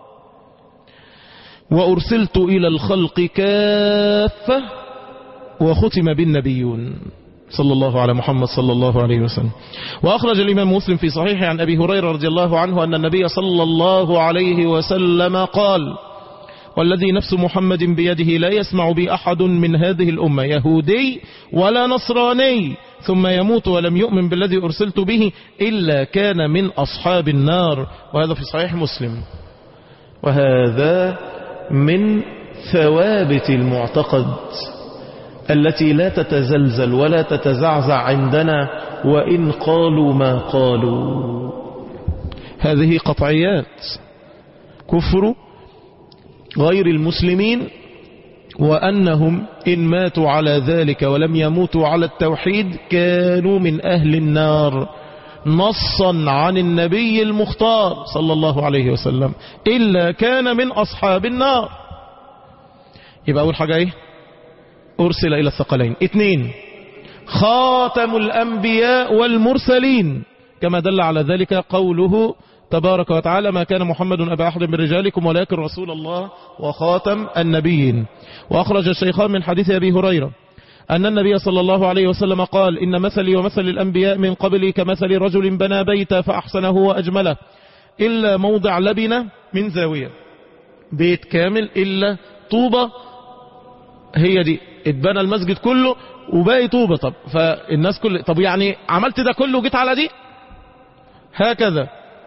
وأرسلت إلى الخلق كافة، وختم بالنبيون صلى الله على محمد صلى الله عليه وسلم. وأخرج الإمام مسلم في صحيحه عن أبي هريرة رضي الله عنه أن النبي صلى الله عليه وسلم قال: والذي نفس محمد بيده لا يسمع بي أحد من هذه الأمة يهودي ولا نصراني ثم يموت ولم يؤمن بالذي أرسلت به إلا كان من أصحاب النار. وهذا في صحيح مسلم. وهذا من ثوابت المعتقد التي لا تتزلزل ولا تتزعزع عندنا وإن قالوا ما قالوا. هذه قطعيات كفر غير المسلمين، وأنهم إن ماتوا على ذلك ولم يموتوا على التوحيد كانوا من أهل النار، نصا عن النبي المختار صلى الله عليه وسلم، إلا كان من أصحاب النار. يبقى أول حاجة إيه؟ أرسل إلى الثقلين. اثنين، خاتم الأنبياء والمرسلين، كما دل على ذلك قوله تبارك وتعالى: ما كان محمد أبا أحد من رجالكم ولكن رسول الله وخاتم النبيين. وأخرج الشيخان من حديث أبي هريرة أن النبي صلى الله عليه وسلم قال: إن مثلي ومثل الأنبياء من قبلي كمثل رجل بنى بيتا فأحسنه وأجمله إلا موضع لبنة من زاوية. بيت كامل إلا طوبة، هي دي اتبنى المسجد كله وباقي طوبة. طب فالناس كل طب يعني عملت ده كله وجيت على دي؟ هكذا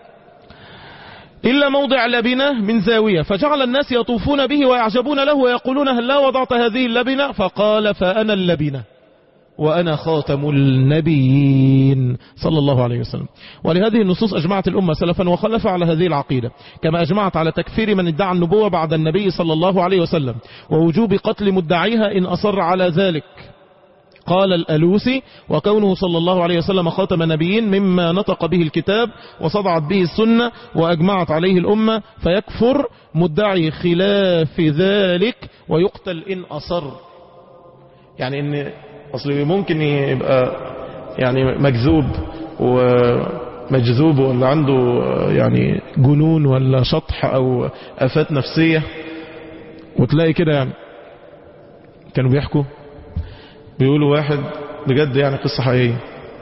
إلا موضع لبنة من زاوية، فجعل الناس يطوفون به ويعجبون له ويقولون: هل لا وضعت هذه اللبنة؟ فقال: فأنا اللبنة وأنا خاتم النبيين صلى الله عليه وسلم. ولهذه النصوص أجمعت الأمة سلفا وخلفا على هذه العقيدة، كما أجمعت على تكفير من ادعى النبوة بعد النبي صلى الله عليه وسلم، ووجوب قتل مدعيها إن أصر على ذلك. قال الألوسي: وكونه صلى الله عليه وسلم خاتم النبيين مما نطق به الكتاب وصدعت به السنة وأجمعت عليه الأمة، فيكفر مدعي خلاف ذلك ويقتل إن أصر. يعني إن أصله ممكن يبقى يعني مكذوب ومجذوب ولا عنده يعني جنون ولا شطح أو آفات نفسية، وتلاقي كده يعني كانوا بيحكوا بيقولوا واحد بجد يعني قصة حقيقية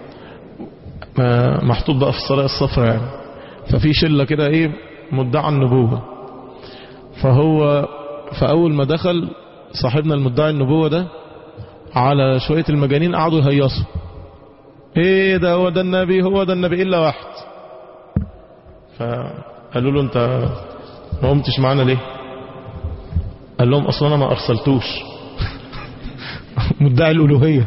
محطوط بقى في الصلاة الصفراء يعني، ففي شلة كده ايه مدعى النبوة، فهو فأول ما دخل صاحبنا المدعي النبوة ده على شوية المجانين قعدوا يهيصوا: ايه ده، هو ده النبي، هو ده النبي إلا واحد. فقالوا له: انت ما قمتش معانا ليه؟ قال لهم: اصلا انا ما ارسلتوش. مدعي الألوهية.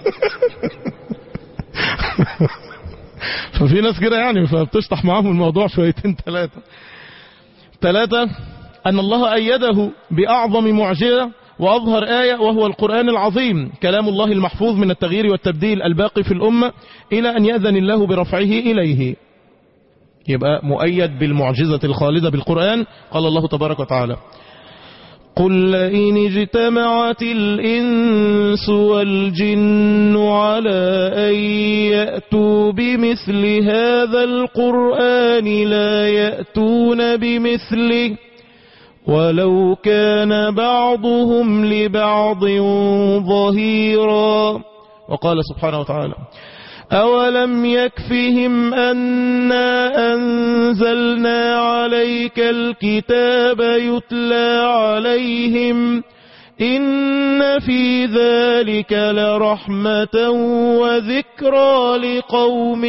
ففي ناس كده يعني فبتشطح معاهم الموضوع شويتين ثلاثة. ثلاثة أن الله أيده بأعظم معجزة وأظهر آية وهو القرآن العظيم، كلام الله المحفوظ من التغيير والتبديل الباقي في الأمة إلى أن يأذن الله برفعه إليه. يبقى مؤيد بالمعجزة الخالدة بالقرآن. قال الله تبارك وتعالى: قل لئن اجتمعت الإنس والجن على أن يأتوا بمثل هذا القرآن لا يأتون بمثله ولو كان بعضهم لبعض ظهيرا. وقال سبحانه وتعالى: أولم يكفهم أنا أنزلنا عليك الكتاب يتلى عليهم إن في ذلك لرحمة وذكرى لقوم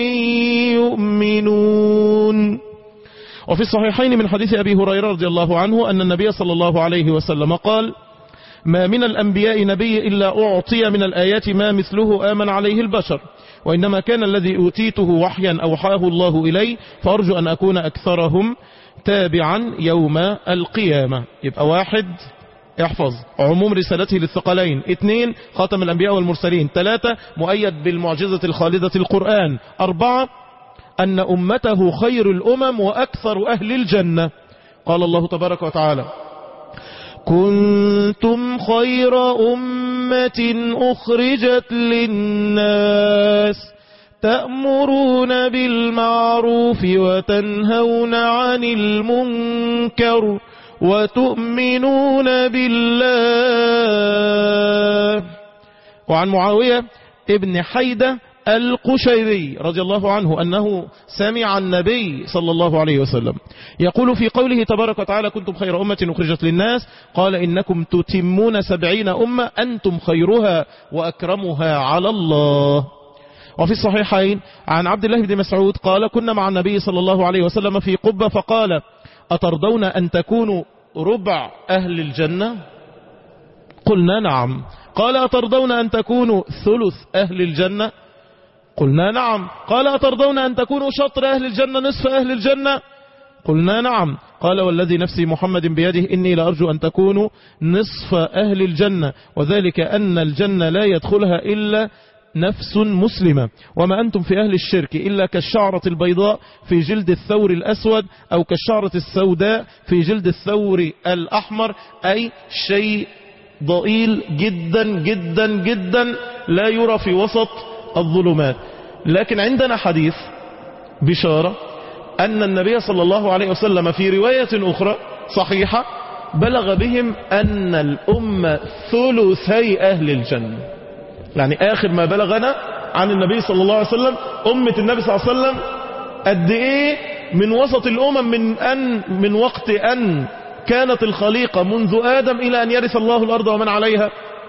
يؤمنون. وفي الصحيحين من حديث أبي هريرة رضي الله عنه أن النبي صلى الله عليه وسلم قال: ما من الأنبياء نبي إلا أعطي من الآيات ما مثله آمن عليه البشر، وإنما كان الذي أوتيته وحيا أوحاه الله إلي، فأرجو أن أكون أكثرهم تابعا يوم القيامة. يبقى واحد يحفظ عموم رسالته للثقلين، اثنين خاتم الأنبياء والمرسلين، ثلاثة مؤيد بالمعجزة الخالدة القرآن، أربعة أن أمته خير الأمم وأكثر أهل الجنة. قال الله تبارك وتعالى: كنتم خير أمة أخرجت للناس تأمرون بالمعروف وتنهون عن المنكر وتؤمنون بالله. وعن معاوية ابن حيدة القشيري رضي الله عنه أنه سمع النبي صلى الله عليه وسلم يقول في قوله تبارك وتعالى: كنتم خير أمة أخرجت للناس، قال: إنكم تتمون سبعين أمة أنتم خيرها وأكرمها على الله. وفي الصحيحين عن عبد الله بن مسعود قال: كنا مع النبي صلى الله عليه وسلم في قبة فقال: أترضون أن تكونوا ربع أهل الجنة؟ قلنا: نعم. قال: أترضون أن تكونوا ثلث أهل الجنة؟ قلنا: نعم. قال: أترضون أن تكونوا شطر أهل الجنة، نصف أهل الجنة؟ قلنا: نعم. قال: والذي نفسي محمد بيده إني لأرجو أن تكونوا نصف أهل الجنة، وذلك أن الجنة لا يدخلها إلا نفس مسلمة، وما أنتم في أهل الشرك إلا كالشعرة البيضاء في جلد الثور الأسود أو كالشعرة السوداء في جلد الثور الأحمر، أي شيء ضئيل جدا جدا جدا لا يرى في وسط الظلمات. لكن عندنا حديث بشارة أن النبي صلى الله عليه وسلم في رواية أخرى صحيحة بلغ بهم أن الأمة ثلثي أهل الجنة. يعني آخر ما بلغنا عن النبي صلى الله عليه وسلم أمة النبي صلى الله عليه وسلم قد إيه من وسط الأمم، من أن من وقت أن كانت الخليقة منذ آدم إلى أن يرث الله الأرض ومن عليها،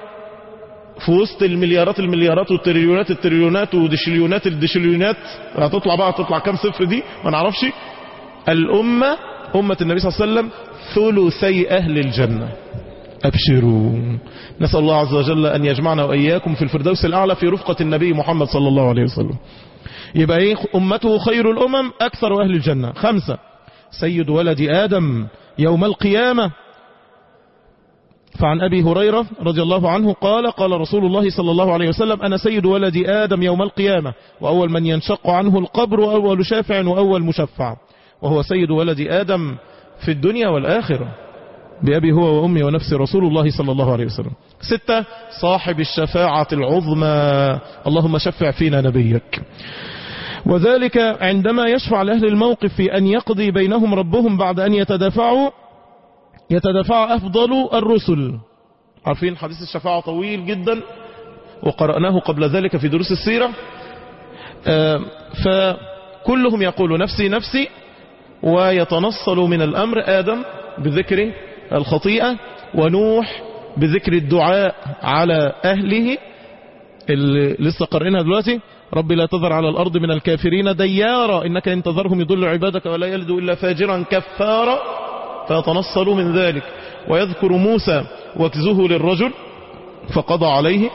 في وسط المليارات المليارات والتريليونات التريليونات ودشليونات الدشليونات، هتطلع بقى تطلع كام صفر دي ما نعرفش. الأمة أمة النبي صلى الله عليه وسلم ثلثي أهل الجنة. أبشروا، نسأل الله عز وجل أن يجمعنا وإياكم في الفردوس الأعلى في رفقة النبي محمد صلى الله عليه وسلم. يبقى إيه؟ أمته خير الأمم أكثر أهل الجنة. خمسة، سيد ولد آدم يوم القيامة فعن أبي هريرة رضي الله عنه قال قال رسول الله صلى الله عليه وسلم أنا سيد ولد آدم يوم القيامة وأول من ينشق عنه القبر وأول شافع وأول مشفع، وهو سيد ولد آدم في الدنيا والآخرة بأبي هو وأمي ونفسي رسول الله صلى الله عليه وسلم. ستة صاحب الشفاعة العظمى، اللهم شفع فينا نبيك، وذلك عندما يشفع لأهل الموقف في أن يقضي بينهم ربهم بعد أن يتدافعوا يتدافع أفضل الرسل. عارفين حديث الشفاعة طويل جدا وقرأناه قبل ذلك في دروس السيرة. فكلهم يقول نفسي نفسي، ويتنصل من الأمر آدم بذكر الخطيئة، ونوح بذكر الدعاء على أهله اللي لسه قرأناها دلوقتي، ربي لا تذر على الأرض من الكافرين ديارا إنك إن تذرهم يضل عبادك ولا يلد إلا فاجرا كفارا، فيتنصل من ذلك. ويذكر موسى وكزه للرجل فقضى عليه،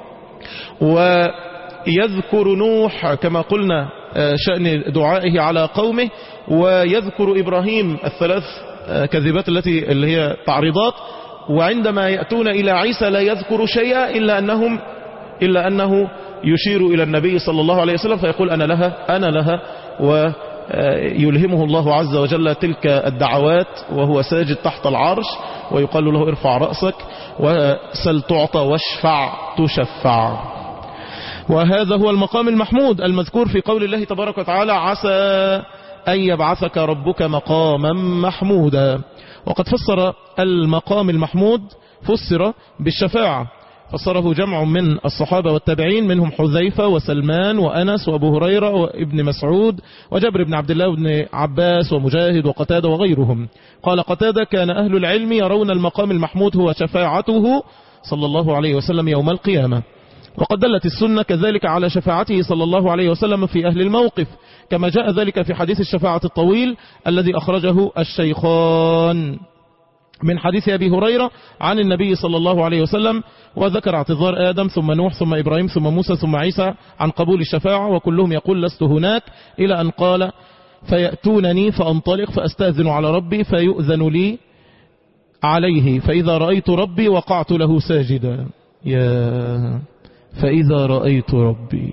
ويذكر نوح كما قلنا شأن دعائه على قومه، ويذكر إبراهيم الثلاث كذبات التي اللي هي تعريضات، وعندما يأتون إلى عيسى لا يذكر شيئا إلا أنهم إلا أنه يشير إلى النبي صلى الله عليه وسلم فيقول أنا لها أنا لها، ويلهمه الله عز وجل تلك الدعوات وهو ساجد تحت العرش، ويقال له ارفع رأسك وسل تعطى واشفع تشفع. وهذا هو المقام المحمود المذكور في قول الله تبارك وتعالى عسى أن يبعثك ربك مقاما محمودا. وقد فسر المقام المحمود فسر بالشفاعة، فسره جمع من الصحابة والتابعين منهم حذيفة وسلمان وأنس وأبو هريرة وابن مسعود وجابر بن عبد الله وابن عباس ومجاهد وقتادة وغيرهم. قال قتادة كان أهل العلم يرون المقام المحمود هو شفاعته صلى الله عليه وسلم يوم القيامة. وقد دلت السنة كذلك على شفاعته صلى الله عليه وسلم في أهل الموقف، كما جاء ذلك في حديث الشفاعة الطويل الذي أخرجه الشيخان من حديث أبي هريرة عن النبي صلى الله عليه وسلم، وذكر اعتذار آدم ثم نوح ثم إبراهيم ثم موسى ثم عيسى عن قبول الشفاعة، وكلهم يقول لست هناك، إلى أن قال فيأتونني فأنطلق فأستأذن على ربي فيؤذن لي عليه، فإذا رأيت ربي وقعت له ساجدا. يا فإذا رأيت ربي.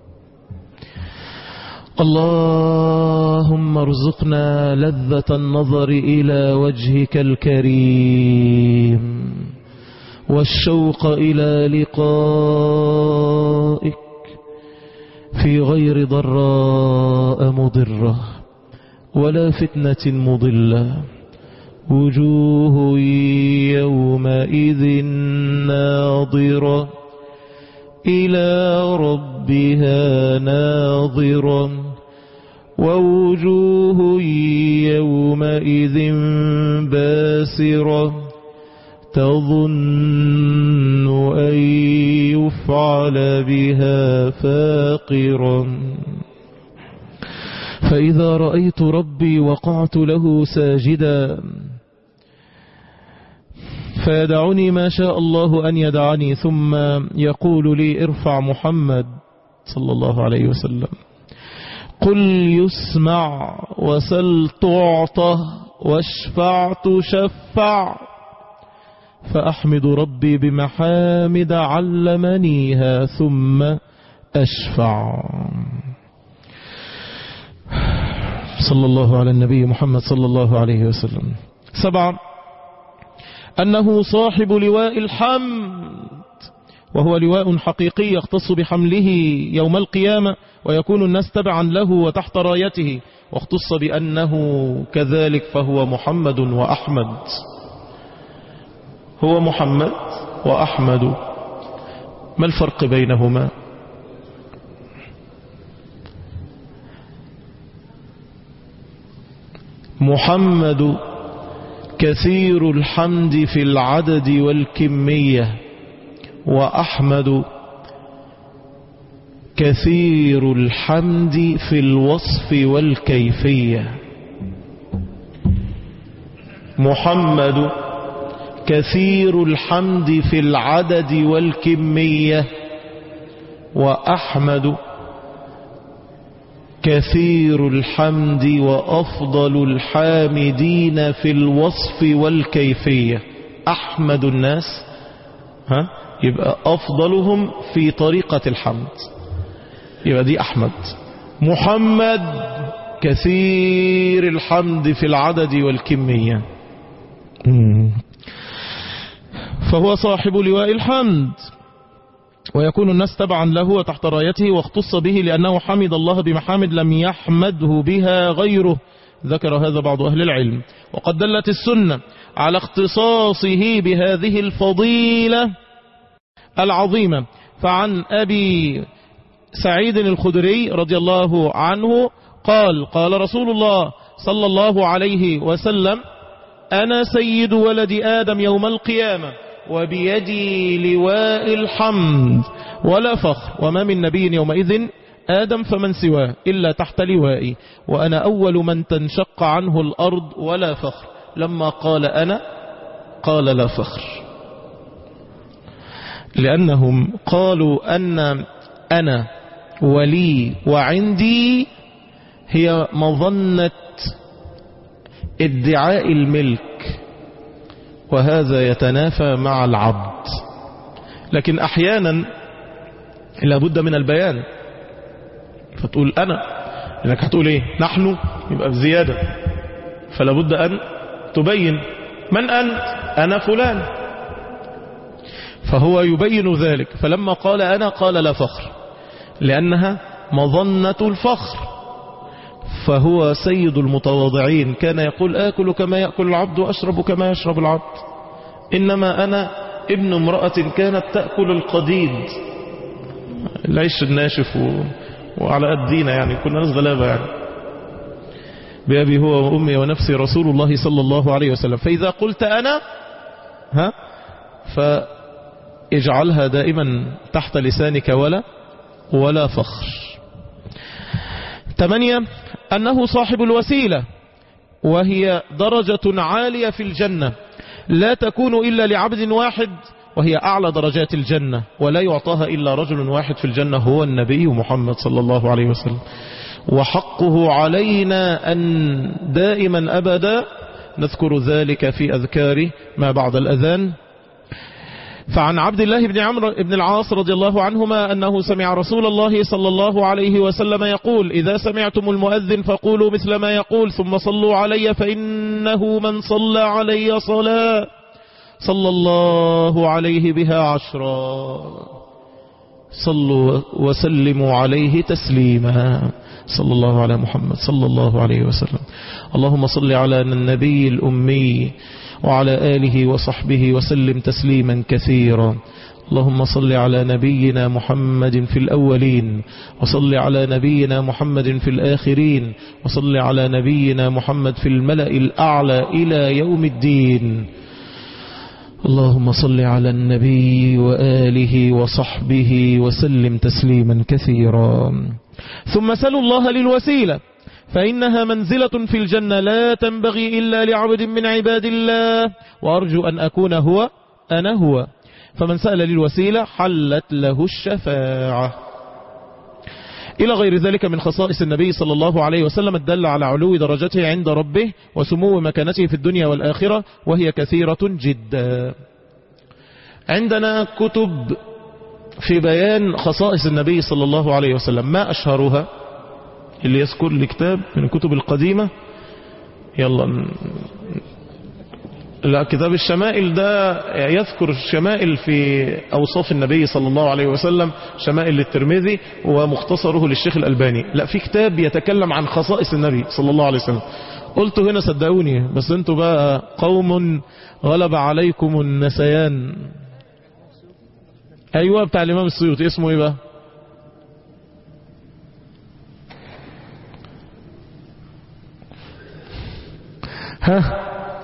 اللهم ارزقنا لذة النظر إلى وجهك الكريم والشوق إلى لقائك في غير ضراء مضرة ولا فتنة مضلة، وجوه يومئذ ناظرة إلى ربها ناظرة، ووجوه يومئذ باسرة تظن أن يفعل بها فاقرة. فإذا رأيت ربي وقعت له ساجدا فيدعني ما شاء الله أن يدعني، ثم يقول لي ارفع محمد صلى الله عليه وسلم، قل يسمع وسل تعطى واشفع تشفع، فأحمد ربي بمحامد علمنيها ثم أشفع. صلى الله على النبي محمد صلى الله عليه وسلم. سبعة أنه صاحب لواء الحمد، وهو لواء حقيقي يختص بحمله يوم القيامة، ويكون الناس تبعا له وتحت رايته، واختص بأنه كذلك فهو محمد وأحمد. هو محمد وأحمد، ما الفرق بينهما؟ محمد كثير الحمد في العدد والكمية، وأحمد كثير الحمد في الوصف والكيفية. محمد كثير الحمد في العدد والكمية، وأحمد كثير الحمد وأفضل الحامدين في الوصف والكيفية. أحمد الناس ها يبقى أفضلهم في طريقة الحمد، يبقى دي أحمد. محمد كثير الحمد في العدد والكمية، فهو صاحب لواء الحمد، ويكون الناس تبعا له وتحت رايته، واختص به لأنه حمد الله بمحامد لم يحمده بها غيره. ذكر هذا بعض أهل العلم. وقد دلت السنة على اختصاصه بهذه الفضيلة العظيمة. فعن أبي سعيد الخدري رضي الله عنه قال قال رسول الله صلى الله عليه وسلم: أنا سيد ولد آدم يوم القيامة وبيدي لواء الحمد ولا فخر، وما من نبي يومئذ آدم فمن سواه إلا تحت لوائي، وأنا أول من تنشق عنه الأرض ولا فخر. لما قال أنا قال لا فخر، لأنهم قالوا أن أنا ولي وعندي هي مظنة ادعاء الملك، وهذا يتنافى مع العبد. لكن أحيانا لابد من البيان، فتقول أنا، لأنك هتقول إيه؟ نحن، يبقى بزيادة، فلابد أن تبين من أنت. أنا فلان، فهو يبين ذلك. فلما قال أنا قال لا فخر، لأنها مظنة الفخر، فهو سيد المتواضعين. كان يقول: آكل كما يأكل العبد وأشرب كما يشرب العبد، إنما أنا ابن امرأة كانت تأكل القديد، العيش الناشف و... وعلى قدينا، يعني كنا ناس غلابة يعني. بأبي هو وأمي ونفسي رسول الله صلى الله عليه وسلم. فإذا قلت أنا ها فاجعلها دائما تحت لسانك ولا ولا فخر. ثمانية: أنه صاحب الوسيلة، وهي درجة عالية في الجنة لا تكون إلا لعبد واحد، وهي أعلى درجات الجنة، ولا يعطاها إلا رجل واحد في الجنة هو النبي محمد صلى الله عليه وسلم. وحقه علينا أن دائما أبدا نذكر ذلك في أذكار ما بعد الأذان. فعن عبد الله بن عمرو بن العاص رضي الله عنهما أنه سمع رسول الله صلى الله عليه وسلم يقول: إذا سمعتم المؤذن فقولوا مثل ما يقول ثم صلوا علي، فإنه من صلى علي صلاة صلى الله عليه بها عشرا. صلوا وسلموا عليه تسليما. صلى الله على محمد صلى الله عليه وسلم. اللهم صل على النبي الأمي وعلى آله وصحبه وسلم تسليما كثيرا. اللهم صل على نبينا محمد في الأولين، وصل على نبينا محمد في الآخرين، وصل على نبينا محمد في الملأ الأعلى إلى يوم الدين. اللهم صل على النبي وآله وصحبه وسلم تسليما كثيرا. ثم سلوا الله للوسيلة، فإنها منزلة في الجنة لا تنبغي إلا لعبد من عباد الله، وأرجو أن أكون هو أنا هو. فمن سأل للوسيلة حلت له الشفاعة. إلى غير ذلك من خصائص النبي صلى الله عليه وسلم الدل على علو درجته عند ربه وسمو مكانته في الدنيا والآخرة، وهي كثيرة جدا. عندنا كتب في بيان خصائص النبي صلى الله عليه وسلم، ما أشهرها؟ اللي يذكر الكتاب من الكتب القديمة، يلا. لا، كتاب الشمائل ده يذكر الشمائل في أوصاف النبي صلى الله عليه وسلم، شمائل للترمذي ومختصره للشيخ الألباني. لا، في كتاب يتكلم عن خصائص النبي صلى الله عليه وسلم. قلت هنا صدقوني، بس انتوا بقى قوم غلب عليكم النسيان. ايوه، بتاع الامام السيوطي، اسمه ايه بقى؟ ها،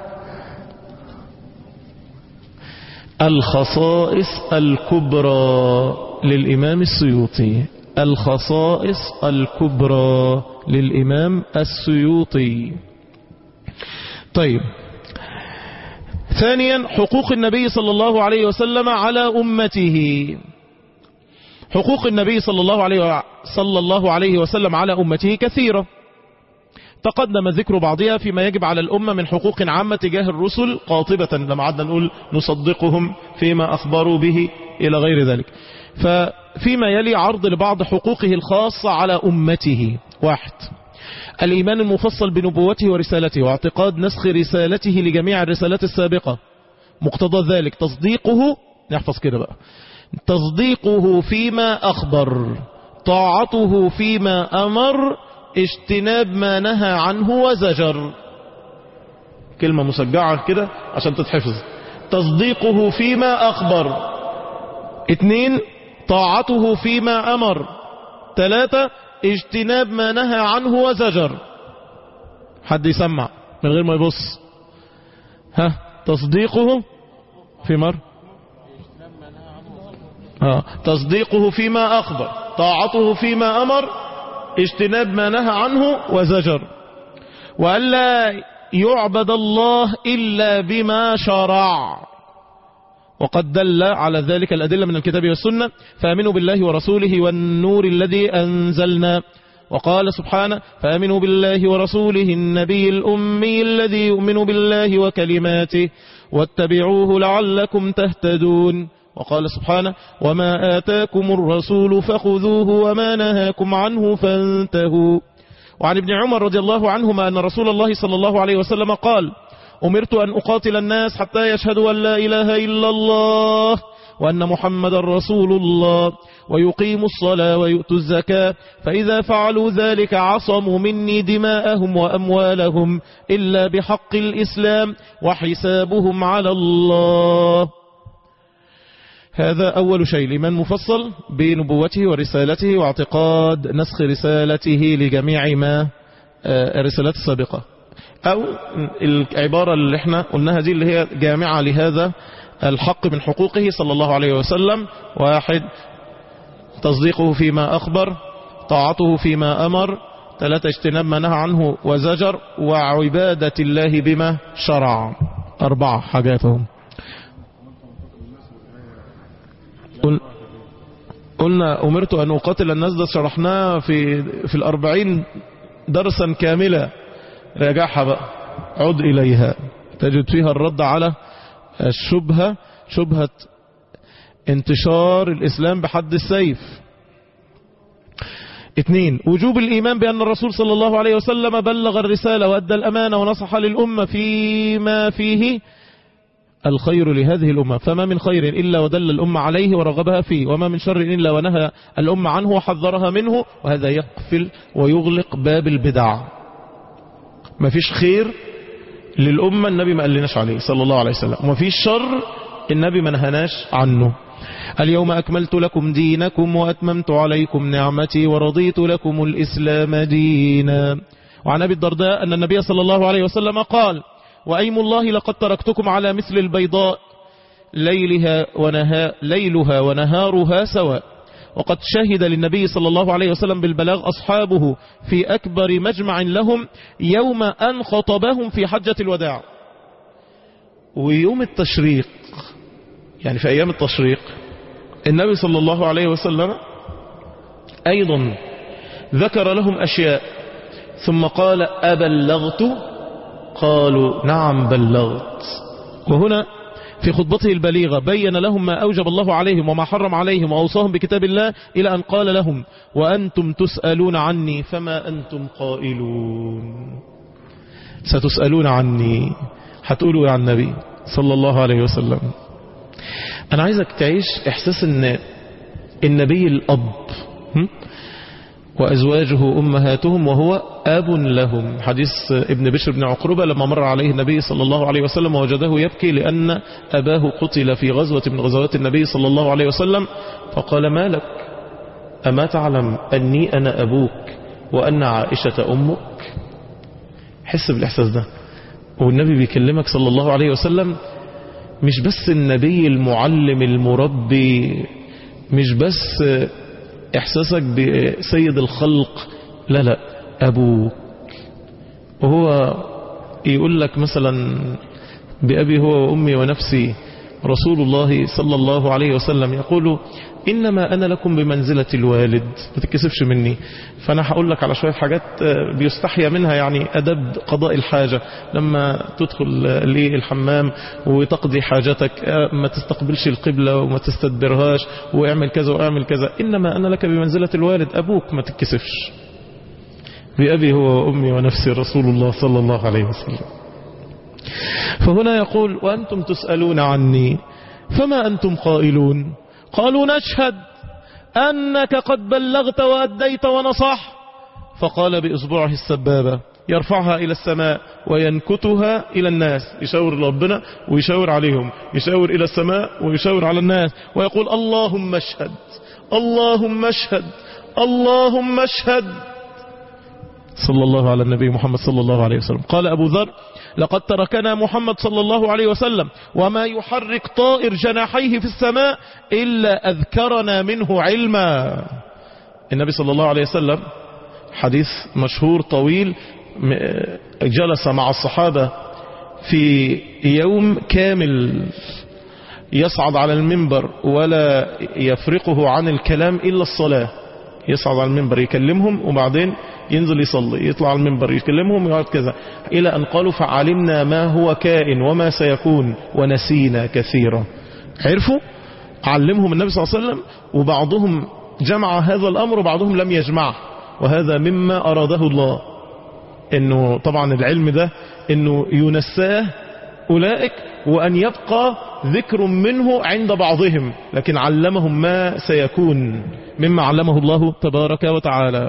الخصائص الكبرى للإمام السيوطي. الخصائص الكبرى للإمام السيوطي. طيب، ثانيا حقوق النبي صلى الله عليه وسلم على أمته. حقوق النبي صلى الله عليه صلى الله عليه وسلم على أمته كثيرة، تقدم ذكر بعضها فيما يجب على الأمة من حقوق عامة تجاه الرسل قاطبة، لما عدنا نقول نصدقهم فيما أخبروا به إلى غير ذلك. ففيما يلي عرض لبعض حقوقه الخاصة على أمته. واحد، الإيمان المفصل بنبوته ورسالته واعتقاد نسخ رسالته لجميع الرسالات السابقة. مقتضى ذلك تصديقه، نحفظ كده بقى، تصديقه فيما أخبر، طاعته فيما أمر، اجتناب ما نهى عنه وزجر. كلمة مسجعة كده عشان تتحفظ. تصديقه فيما أخبر. اثنين، طاعته فيما أمر. ثلاثة، اجتناب ما نهى عنه وزجر. حد يسمع من غير ما يبص. ها، تصديقه في مر آه. تصديقه فيما أخبر، طاعته فيما أمر، اجتناب ما نهى عنه وزجر. وألا يعبد الله إلا بما شرع، وقد دل على ذلك الأدلة من الكتاب والسنة. فآمنوا بالله ورسوله والنور الذي أنزلنا. وقال سبحانه: فآمنوا بالله ورسوله النبي الأمي الذي يؤمن بالله وكلماته واتبعوه لعلكم تهتدون. وقال سبحانه: وما آتاكم الرسول فخذوه وما نهاكم عنه فانتهوا. وعن ابن عمر رضي الله عنهما أن رسول الله صلى الله عليه وسلم قال: أمرت أن أقاتل الناس حتى يشهدوا أن لا إله إلا الله وأن محمد رسول الله ويقيموا الصلاة ويؤتوا الزكاة، فإذا فعلوا ذلك عصموا مني دماءهم وأموالهم إلا بحق الإسلام وحسابهم على الله. هذا أول شيء، الإيمان مفصل بنبوته ورسالته واعتقاد نسخ رسالته لجميع ما الرسالات السابقة. أو العبارة اللي احنا قلناها دي اللي هي جامعة لهذا الحق من حقوقه صلى الله عليه وسلم. واحد، تصديقه فيما أخبر، طاعته فيما أمر. ثلاثة، اجتناب ما نهى عنه وزجر، وعبادة الله بما شرع. أربعة حاجاتهم. قلنا أمرت أن أقاتل الناس، ده شرحناه في في الأربعين درسا كاملا، راجعها بقى، عد إليها تجد فيها الرد على الشبهة، شبهة انتشار الإسلام بحد السيف. اثنين، وجوب الإيمان بأن الرسول صلى الله عليه وسلم بلغ الرسالة وأدى الأمانة ونصح للأمة فيما فيه الخير لهذه الأمة، فما من خير إلا ودل الأمة عليه ورغبها فيه، وما من شر إلا ونهى الأمة عنه وحذرها منه، وهذا يقفل ويغلق باب البدع. ما فيش خير للأمة النبي ما قالناش عليه صلى الله عليه وسلم، وما فيش شر النبي ما نهناش عنه. اليوم أكملت لكم دينكم وأتممت عليكم نعمتي ورضيت لكم الإسلام دينا. وعن أبي الدرداء أن النبي صلى الله عليه وسلم قال: وأيم الله لقد تركتكم على مثل البيضاء ليلها ونها ليلها ونهارها سواء. وقد شهد للنبي صلى الله عليه وسلم بالبلاغ أصحابه في أكبر مجمع لهم يوم أن خطبهم في حجة الوداع. ويوم التشريق، يعني في أيام التشريق، النبي صلى الله عليه وسلم أيضا ذكر لهم أشياء، ثم قال: أبلغت؟ قالوا: نعم بلغت. وهنا في خطبته البليغة بين لهم ما أوجب الله عليهم وما حرم عليهم وأوصاهم بكتاب الله، إلى أن قال لهم: وأنتم تسألون عني فما أنتم قائلون. ستسألون عني، هتقولوا يا النبي صلى الله عليه وسلم. أنا عايزك تعيش إحساس أن النبي الأب وأزواجه أمهاتهم وهو أب لهم. حديث ابن بشر بن عقربة لما مر عليه النبي صلى الله عليه وسلم ووجده يبكي لأن أباه قتل في غزوة من غزوات النبي صلى الله عليه وسلم، فقال: ما لك؟ أما تعلم أني أنا أبوك وأن عائشة أمك؟ حس بالإحساس ده، والنبي بيكلمك صلى الله عليه وسلم، مش بس النبي المعلم المربي، مش بس إحساسك بسيد الخلق، لا لا، أبوك. وهو يقول لك مثلا: بأبي هو وأمي ونفسي رسول الله صلى الله عليه وسلم يقول إنما أنا لكم بمنزلة الوالد، ما تتكسفش مني. فأنا هقول لك على شوية حاجات بيستحيا منها، يعني أدب قضاء الحاجة. لما تدخل للحمام وتقضي حاجتك ما تستقبلش القبلة وما تستدبرهاش، واعمل كذا واعمل كذا. إنما أنا لك بمنزلة الوالد، أبوك، ما تتكسفش. بأبي هو وأمي ونفسي رسول الله صلى الله عليه وسلم. فهنا يقول وأنتم تسألون عني فما أنتم قائلون؟ قالوا نشهد أنك قد بلغت وأديت ونصح. فقال بإصبعه السبابة يرفعها إلى السماء وينكتها إلى الناس، يشاور ربنا ويشاور عليهم، يشاور إلى السماء ويشاور على الناس، ويقول اللهم اشهد اللهم اشهد اللهم اشهد. صلى الله على النبي محمد صلى الله عليه وسلم. قال أبو ذر لقد تركنا محمد صلى الله عليه وسلم وما يحرك طائر جناحيه في السماء إلا أذكرنا منه علما. النبي صلى الله عليه وسلم حديث مشهور طويل، جلس مع الصحابة في يوم كامل يصعد على المنبر ولا يفرقه عن الكلام إلا الصلاة. يصعد على المنبر يكلمهم وبعدين ينزل يصلي، يطلع على المنبر يكلمهم ويقعد كذا، إلى أن قالوا فعلمنا ما هو كائن وما سيكون ونسينا كثيرا. عرفوا، علمهم النبي صلى الله عليه وسلم، وبعضهم جمع هذا الأمر وبعضهم لم يجمعه، وهذا مما أراده الله. إنه طبعا العلم ده إنه ينساه أولئك وأن يبقى ذكر منه عند بعضهم، لكن علمهم ما سيكون مما علمه الله تبارك وتعالى.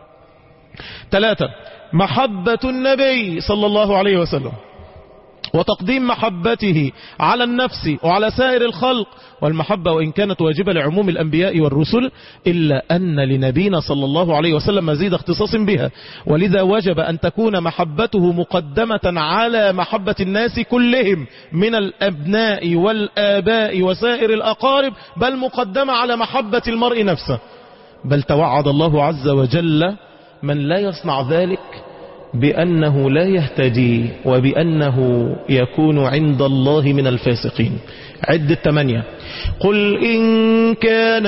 ثلاثة، محبة النبي صلى الله عليه وسلم وتقديم محبته على النفس وعلى سائر الخلق. والمحبة وإن كانت واجبة لعموم الأنبياء والرسل إلا أن لنبينا صلى الله عليه وسلم مزيد اختصاص بها، ولذا وجب أن تكون محبته مقدمة على محبة الناس كلهم من الأبناء والآباء وسائر الأقارب، بل مقدمة على محبة المرء نفسه. بل توعد الله عز وجل من لا يصنع ذلك بأنه لا يهتدي وبأنه يكون عند الله من الفاسقين. عدة ثمانية. قل إن كان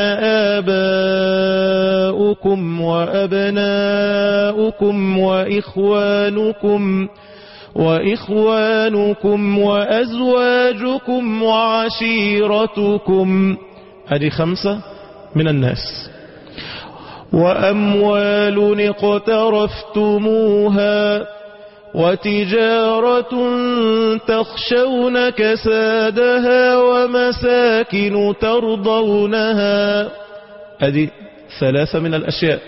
آباؤكم وأبناؤكم وإخوانكم وإخوانكم وأزواجكم وعشيرتكم، هذه خمسة من الناس، وأموال اقترفتموها وتجارة تخشون كسادها ومساكن ترضونها. هذه ثلاثة من الأشياء.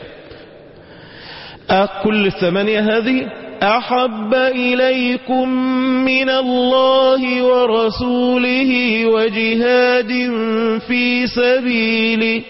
كل الثمانية هذه أحب إليكم من الله ورسوله وجهاد في سبيله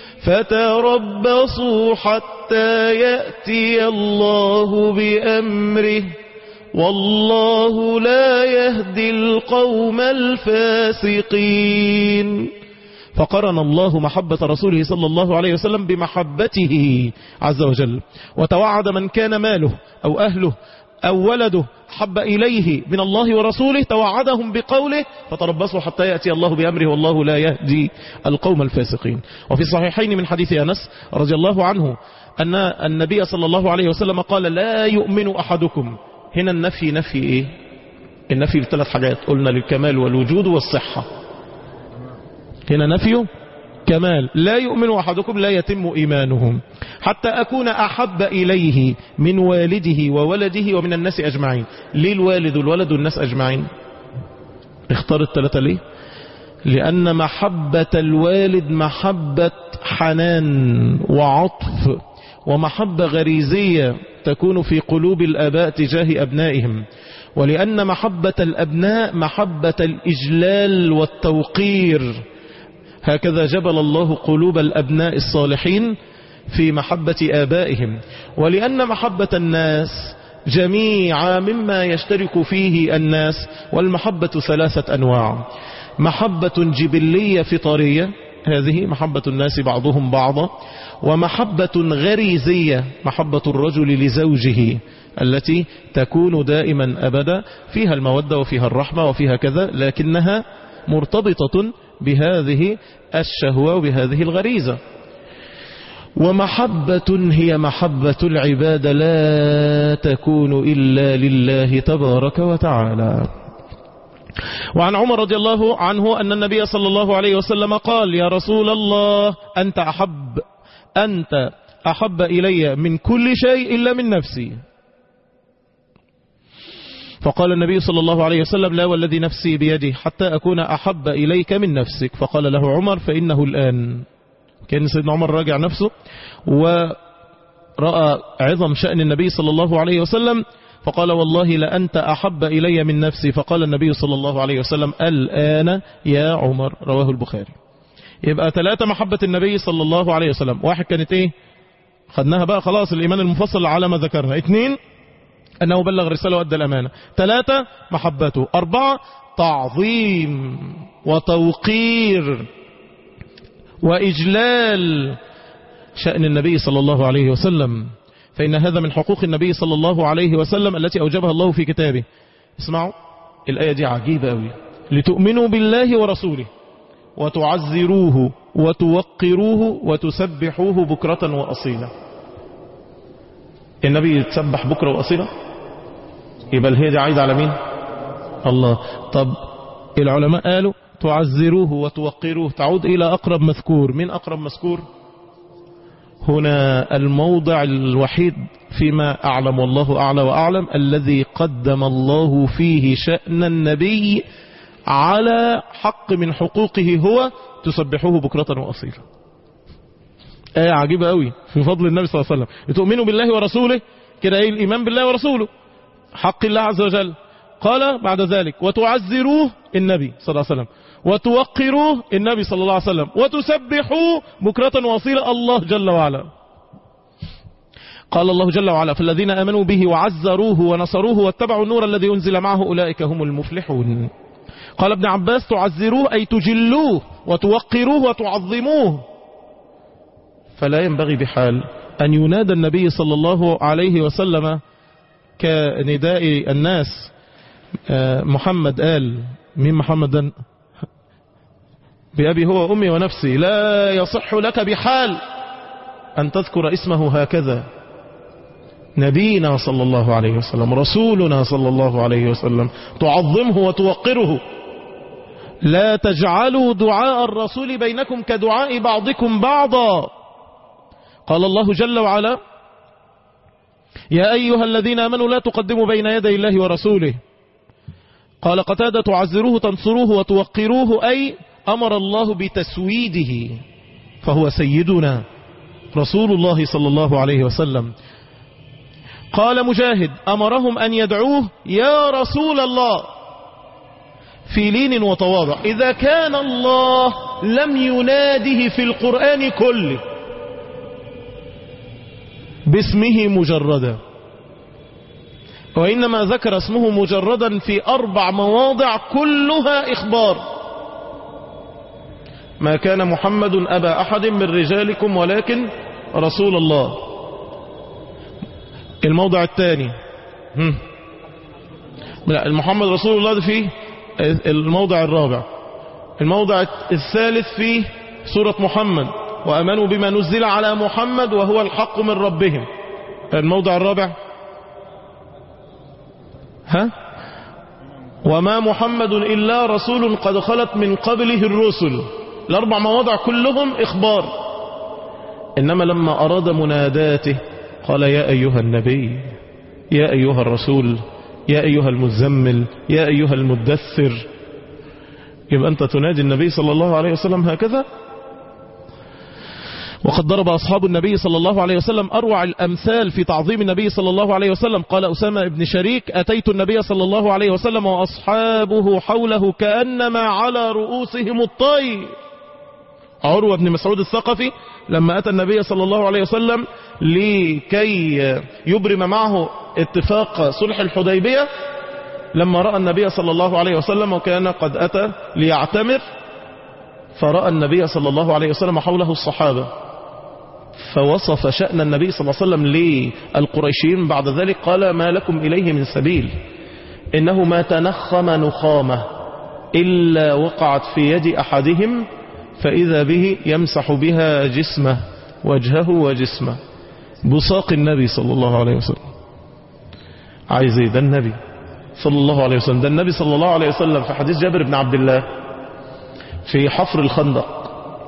فتربصوا حتى يأتي الله بأمره والله لا يهدي القوم الفاسقين. فقرن الله محبة رسوله صلى الله عليه وسلم بمحبته عز وجل، وتوعد من كان ماله أو أهله أو ولده حب إليه من الله ورسوله توعدهم بقوله فتربصوا حتى يأتي الله بأمره والله لا يهدي القوم الفاسقين. وفي الصحيحين من حديث أنس رضي الله عنه أن النبي صلى الله عليه وسلم قال لا يؤمن أحدكم. هنا النفي نفي إيه؟ النفي لثلاث حاجات قلنا، للكمال والوجود والصحة. هنا نفي كمال، لا يؤمن أحدكم لا يتم إيمانهم حتى أكون أحب إليه من والده وولده ومن الناس أجمعين. ليه الوالد والولد والناس أجمعين؟ اختار الثلاثة ليه؟ لأن محبة الوالد محبة حنان وعطف ومحبة غريزية تكون في قلوب الآباء تجاه أبنائهم، ولأن محبة الأبناء محبة الإجلال والتوقير. هكذا جبل الله قلوب الأبناء الصالحين في محبة آبائهم. ولأن محبة الناس جميعا مما يشترك فيه الناس، والمحبة ثلاثة أنواع: محبة جبلية فطرية، هذه محبة الناس بعضهم بعضا، ومحبة غريزية محبة الرجل لزوجه التي تكون دائما أبدا فيها المودة وفيها الرحمة وفيها كذا، لكنها مرتبطة بهذه الشهوة وبهذه الغريزة. ومحبة هي محبة العباد لا تكون إلا لله تبارك وتعالى. وعن عمر رضي الله عنه أن النبي صلى الله عليه وسلم قال: يا رسول الله أنت أحب أنت أحب إلي من كل شيء إلا من نفسي. فقال النبي صلى الله عليه وسلم: لا والذي نفسي بيده حتى أكون أحب إليك من نفسك. فقال له عمر: فإنه الآن. كان سيدنا عمر راجع نفسه ورأى عظم شأن النبي صلى الله عليه وسلم، فقال: والله لأنت أحب إلي من نفسي. فقال النبي صلى الله عليه وسلم: الآن يا عمر. رواه البخاري. يبقى ثلاثة محبة النبي صلى الله عليه وسلم. واحد كانت ايه؟ خدناها بقى خلاص، الإيمان المفصل على ما ذكرنا. اثنين أنه بلغ الرسالة وأدى الأمانة. ثلاثة محبته. أربعة تعظيم وتوقير وإجلال شأن النبي صلى الله عليه وسلم، فإن هذا من حقوق النبي صلى الله عليه وسلم التي أوجبها الله في كتابه. اسمعوا الآية دي عجيبة أوي: لتؤمنوا بالله ورسوله وتعزروه وتوقروه وتسبحوه بكرة وأصيلا. النبي يتسبح بكرة وأصيلا، يبقى هي دي عايدة على مين؟ الله. طب العلماء قالوا تعزروه وتوقروه تعود إلى أقرب مذكور. من أقرب مذكور؟ هنا الموضع الوحيد فيما أعلم والله أعلى وأعلم الذي قدم الله فيه شأن النبي على حق من حقوقه هو تسبحوه بكرة وأصيلا. آية عجيبة قوي في فضل النبي صلى الله عليه وسلم. لتؤمنوا بالله ورسوله، كده ايه الإيمان بالله ورسوله، حق الله عز وجل. قال بعد ذلك: وتعزروه النبي صلى الله عليه وسلم، وتوقروه النبي صلى الله عليه وسلم، وتسبحوه بكرة وأصيلا الله جل وعلا. قال الله جل وعلا: فالذين آمنوا به وعزروه ونصروه واتبعوا النور الذي أنزل معه أولئك هم المفلحون. قال ابن عباس: تعزروه أي تجلوه وتوقروه وتعظموه. فلا ينبغي بحال أن ينادى النبي صلى الله عليه وسلم كنداء الناس. محمد قال: مين محمد؟ بأبي هو أمي ونفسي. لا يصح لك بحال أن تذكر اسمه هكذا. نبينا صلى الله عليه وسلم، رسولنا صلى الله عليه وسلم، تعظمه وتوقره. لا تجعلوا دعاء الرسول بينكم كدعاء بعضكم بعضا. قال الله جل وعلا: يا أيها الذين آمنوا لا تقدموا بين يدي الله ورسوله. قال قتادة: تعزروه تنصروه وتوقروه، أي أمر الله بتسويده، فهو سيدنا رسول الله صلى الله عليه وسلم. قال مجاهد: أمرهم أن يدعوه يا رسول الله في لين وتواضع. إذا كان الله لم يناده في القرآن كله باسمه مجردا، وإنما ذكر اسمه مجردا في أربع مواضع كلها إخبار: ما كان محمد أبا أحد من رجالكم ولكن رسول الله. الموضع الثاني لا محمد رسول الله ده فيه الموضع الرابع. الموضع الثالث فيه سورة محمد: وأمنوا بما نزل على محمد وهو الحق من ربهم. الموضع الرابع ها وما محمد إلا رسول قد خلت من قبله الرسل. الأربع مواضع كلهم إخبار. إنما لما أراد مناداته قال: يا أيها النبي، يا أيها الرسول، يا أيها المزمل، يا أيها المدثر. يبقى أنت تنادي النبي صلى الله عليه وسلم هكذا. وقد ضرب أصحاب النبي صلى الله عليه وسلم أروع الأمثال في تعظيم النبي صلى الله عليه وسلم. قال أسامة بن شريك: أتيت النبي صلى الله عليه وسلم وأصحابه حوله كأنما على رؤوسهم الطير. عروة بن مسعود الثقفي لما أتى النبي صلى الله عليه وسلم لكي يبرم معه اتفاق صلح الحديبية، لما رأى النبي صلى الله عليه وسلم وكان قد أتى ليعتمر، فرأى النبي صلى الله عليه وسلم حوله الصحابة، فوصف شأن النبي صلى الله عليه وسلم للقريشين بعد ذلك. قال: ما لكم إليه من سبيل، إنه ما تنخم نخامة إلا وقعت في يد أحدهم فإذا به يمسح بها جسمه وجهه وجسمه. بصاق النبي صلى الله عليه وسلم. عايز ايه؟ ده النبي صلى الله عليه وسلم. ده النبي صلى الله عليه وسلم في حديث جابر بن عبد الله في حفر الخندق.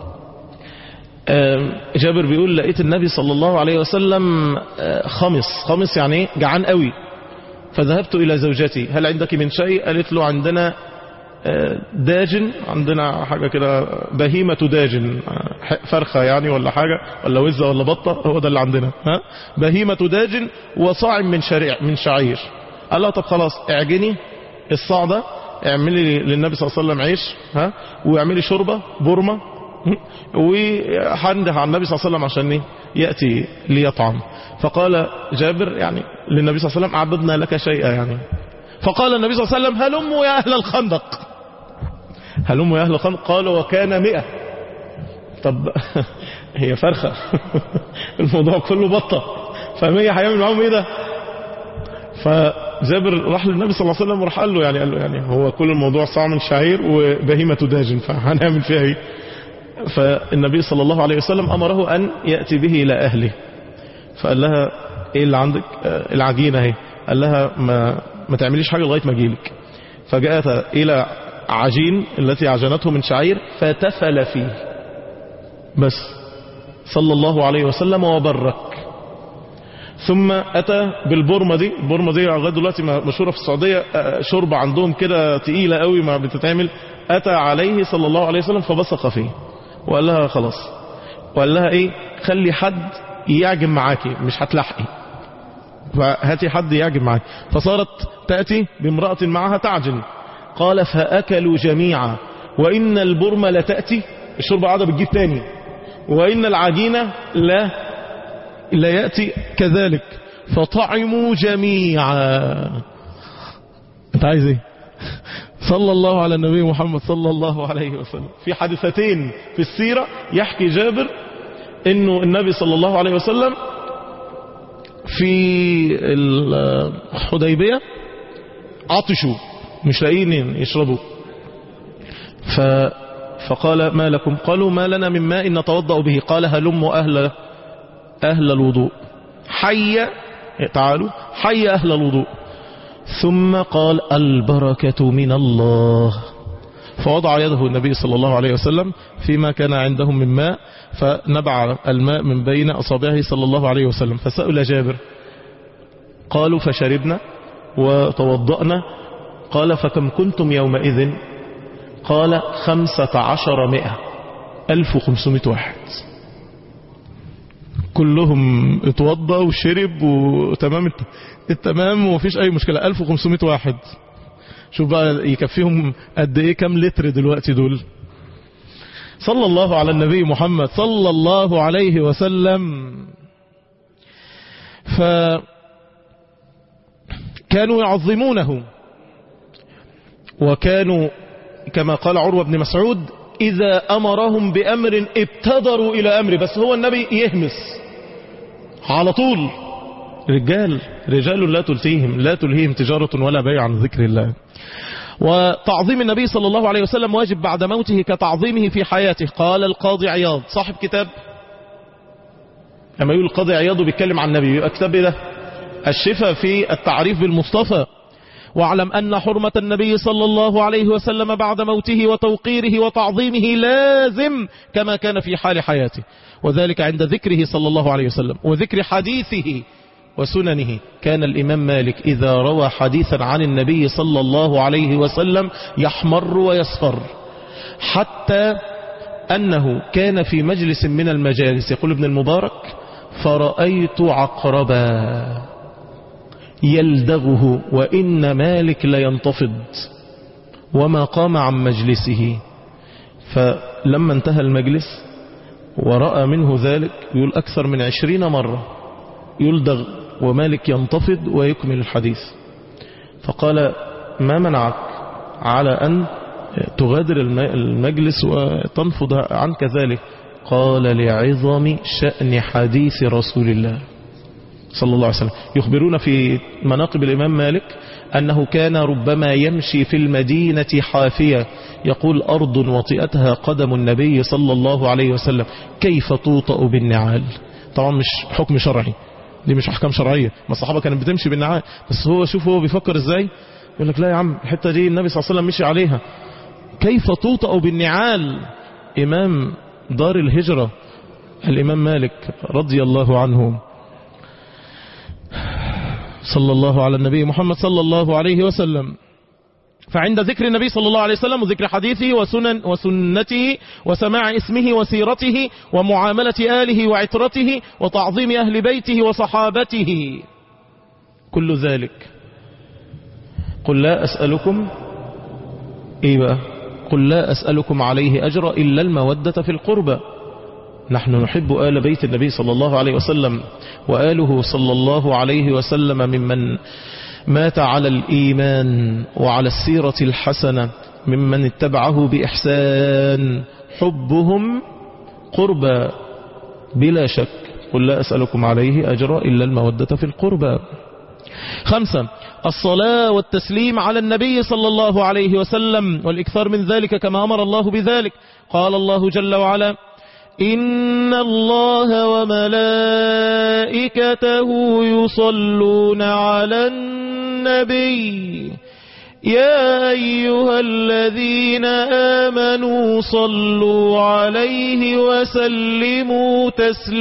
جابر بيقول لقيت النبي صلى الله عليه وسلم خمس خمس يعني جعان قوي، فذهبت إلى زوجتي هل عندك من شيء؟ قالت له عندنا داجن، عندنا حاجة كده بهيمة داجن، فرخة يعني ولا حاجة ولا وزة ولا بطة، هو ده اللي عندنا، ها بهيمة داجن وصاع من شريع من شعير. قال له طب خلاص اعجني الصاع ده، اعملي للنبي صلى الله عليه وسلم عيش، ها واعملي شوربة بورمة، وحنده على النبي صلى الله عليه وسلم عشان يأتي ليطعم. فقال جابر يعني للنبي صلى الله عليه وسلم أعبدنا لك شيئا يعني. فقال النبي صلى الله عليه وسلم هلموا يا أهل الخندق، هلموا يا أهل الخندق. قالوا وكان مئة. طب هي فرخة الموضوع كله بطة، فمية هيعمل معاهم ايه ده؟ فجابر راح للنبي صلى الله عليه وسلم وراح قال له يعني قال له يعني هو كل الموضوع صاع من شعير وبهيمة داجن، فهنعمل فيها ايه؟ فالنبي صلى الله عليه وسلم أمره أن يأتي به إلى أهله. فقال لها ايه اللي عندك؟ العجينة اهي. قال لها ما, ما تعمليش حاجة لغاية ما اجيلك. فجاءت إلى عجين التي عجنته من شعير فتفل فيه بس صلى الله عليه وسلم وبرك. ثم أتى بالبرمة دي. البرمة دي لغاية دلوقتي مشهورة في السعودية، شوربة عندهم كده تقيلة قوي ما بتتعمل. أتى عليه صلى الله عليه وسلم فبصق فيه وقال لها خلاص، وقال لها ايه خلي حد يعجن معاكي مش هتلحقي، فهاتي حد يعجن معاكي. فصارت تأتي بامرأة معها تعجن. قال فأكلوا جميعا وإن البرمة لتأتي، الشوربة عادة بتجيب تاني، وإن العجينة لا لا يأتي كذلك، فطعموا جميعا. انت عايز ايه؟ صلى الله على النبي محمد صلى الله عليه وسلم. في حادثتين في السيرة يحكي جابر انه النبي صلى الله عليه وسلم في الحديبية عطشوا مش لاقيين يشربوا، ف فقال ما لكم؟ قالوا ما لنا من ماء نتوضأ به. قال هلموا أهل أهل الوضوء، حي تعالوا حي أهل الوضوء. ثم قال البركة من الله، فوضع يده النبي صلى الله عليه وسلم فيما كان عندهم من ماء، فنبع الماء من بين أصابعه صلى الله عليه وسلم. فسأل جابر، قالوا فشربنا وتوضأنا. قال فكم كنتم يومئذ؟ قال خمسة عشر مئة، ألف وخمسمائة واحد، كلهم اتوضى وشرب وتمام التمام ومفيش اي مشكلة. ألف وخمسمائة واحد، شوف بقى يكفيهم قد ايه، كم لتر دلوقتي دول. صلى الله على النبي محمد صلى الله عليه وسلم. فكانوا يعظمونه، وكانوا كما قال عروة بن مسعود إذا أمرهم بأمر ابتدروا إلى أمره. بس هو النبي يهمس على طول. رجال رجال لا تلتيهم لا تلهيهم تجارة ولا بيع عن ذكر الله. وتعظيم النبي صلى الله عليه وسلم واجب بعد موته كتعظيمه في حياته. قال القاضي عياض صاحب كتاب، لما يقول القاضي عياض بيتكلم عن النبي، يبقى كتاب ده الشفاء في التعريف بالمصطفى. واعلم أن حرمة النبي صلى الله عليه وسلم بعد موته وتوقيره وتعظيمه لازم كما كان في حال حياته، وذلك عند ذكره صلى الله عليه وسلم وذكر حديثه وسننه. كان الإمام مالك إذا روى حديثا عن النبي صلى الله عليه وسلم يحمر ويصفر، حتى أنه كان في مجلس من المجالس يقول ابن المبارك فرأيت عقربا يلدغه وإن مالك لينتفض وما قام عن مجلسه. فلما انتهى المجلس ورأى منه ذلك يقول أكثر من عشرين مرة يلدغ ومالك ينتفض ويكمل الحديث. فقال ما منعك على أن تغادر المجلس وتنفض عنك ذلك؟ قال لعظم شأن حديث رسول الله صلى الله عليه وسلم. يخبرون في مناقب الإمام مالك أنه كان ربما يمشي في المدينة حافية يقول أرض وطئتها قدم النبي صلى الله عليه وسلم كيف توطأ بالنعال. طبعا مش حكم شرعي، دي مش أحكام شرعية، ما الصحابة كانت بتمشي بالنعال، بس هو شوف هو بيفكر إزاي، يقول لك لا يا عم الحتة دي النبي صلى الله عليه وسلم مشي عليها، كيف توطأ بالنعال. إمام دار الهجرة الإمام مالك رضي الله عنه صلى الله على النبي محمد صلى الله عليه وسلم، فعند ذكر النبي صلى الله عليه وسلم وذكر حديثه وسنن وسنته وسماع اسمه وسيرته ومعاملة آله وعترته وتعظيم أهل بيته وصحابته كل ذلك قل لا أسألكم إيه بقى؟ قل لا أسألكم عليه أجر إلا المودة في القربى. نحن نحب آل بيت النبي صلى الله عليه وسلم، وآله صلى الله عليه وسلم ممن مات على الإيمان وعلى السيرة الحسنة، ممن اتبعه بإحسان، حبهم قربى بلا شك. قل لا أسألكم عليه أجر إلا المودة في القربى. خمسة الصلاة والتسليم على النبي صلى الله عليه وسلم والإكثار من ذلك كما أمر الله بذلك. قال الله جل وعلا إن الله وملائكته يصلون على النبي يا أيها الذين آمنوا صلوا عليه وسلموا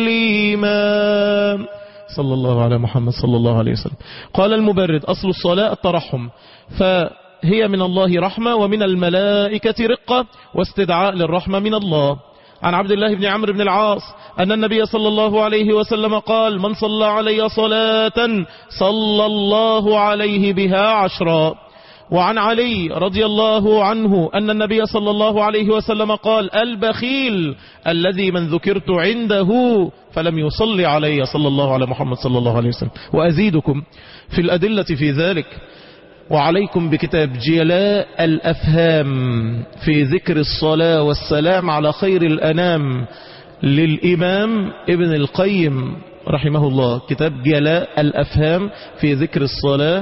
تسليما. صلى الله على محمد صلى الله عليه وسلم. قال المبرد أصل الصلاة الترحم، فهي من الله رحمة ومن الملائكة رقة واستدعاء للرحمة من الله. عن عبد الله بن عمرو بن العاص أن النبي صلى الله عليه وسلم قال من صلى علي صلاة صلى الله عليه بها عشرا. وعن علي رضي الله عنه أن النبي صلى الله عليه وسلم قال البخيل الذي من ذكرت عنده فلم يصلي علي صلى الله على محمد صلى الله عليه وسلم. وأزيدكم في الأدلة في ذلك وعليكم بكتاب جلاء الأفهام في ذكر الصلاة والسلام على خير الأنام للإمام ابن القيم رحمه الله. كتاب جلاء الأفهام في ذكر الصلاة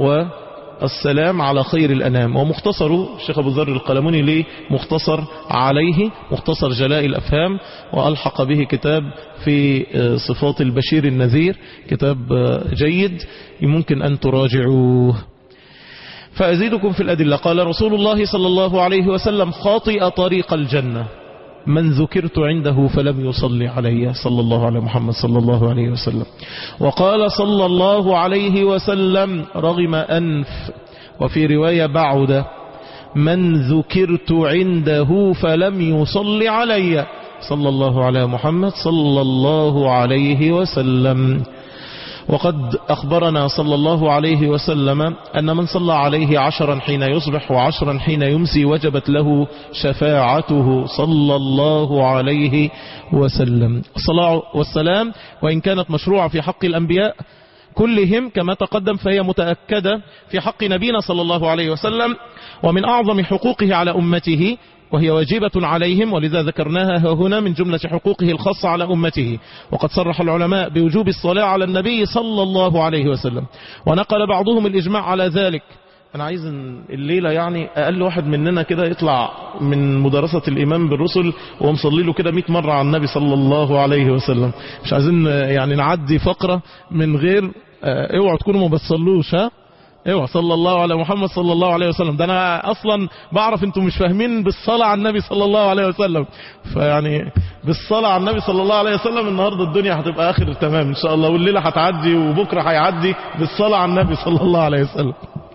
والسلام على خير الأنام، ومختصره الشيخ أبو ذر القلموني ليه مختصر عليه مختصر جلاء الأفهام، وألحق به كتاب في صفات البشير النذير، كتاب جيد ممكن أن تراجعوه. فأزيدكم في الأدلة. قال رسول الله صلى الله عليه وسلم خاطئ طريق الجنة من ذكرت عنده فلم يصلي علي صلى الله على محمد صلى الله عليه وسلم. وقال صلى الله عليه وسلم رغم أنف، وفي رواية بعد من ذكرت عنده فلم يصلي علي صلى الله على محمد صلى الله عليه وسلم. وقد أخبرنا صلى الله عليه وسلم أن من صلى عليه عشرا حين يصبح وعشرا حين يمسي وجبت له شفاعته صلى الله عليه وسلم. الصلاة والسلام وإن كانت مشروعة في حق الأنبياء كلهم كما تقدم فهي متأكدة في حق نبينا صلى الله عليه وسلم، ومن أعظم حقوقه على أمته وهي واجبة عليهم، ولذا ذكرناها هنا من جملة حقوقه الخاصة على أمته. وقد صرح العلماء بوجوب الصلاة على النبي صلى الله عليه وسلم، ونقل بعضهم الإجماع على ذلك. أنا عايز الليلة يعني أقل واحد مننا كده يطلع من مدرسة الإمام بالرسل ومصلي له كده مئة مرة على النبي صلى الله عليه وسلم. مش عايزين يعني نعدي فقرة من غير اوعوا تكونوا ما بتصلوش. ها ايوه صلى الله على محمد صلى الله عليه وسلم. ده انا اصلا بعرف انتم مش فاهمين بالصلاة على النبي صلى الله عليه وسلم، فيعني بالصلاة على النبي صلى الله عليه وسلم النهاردة الدنيا هتبقى اخر تمام ان شاء الله، والليلة هتعدي وبكرة هيعدي بالصلاة على النبي صلى الله عليه وسلم.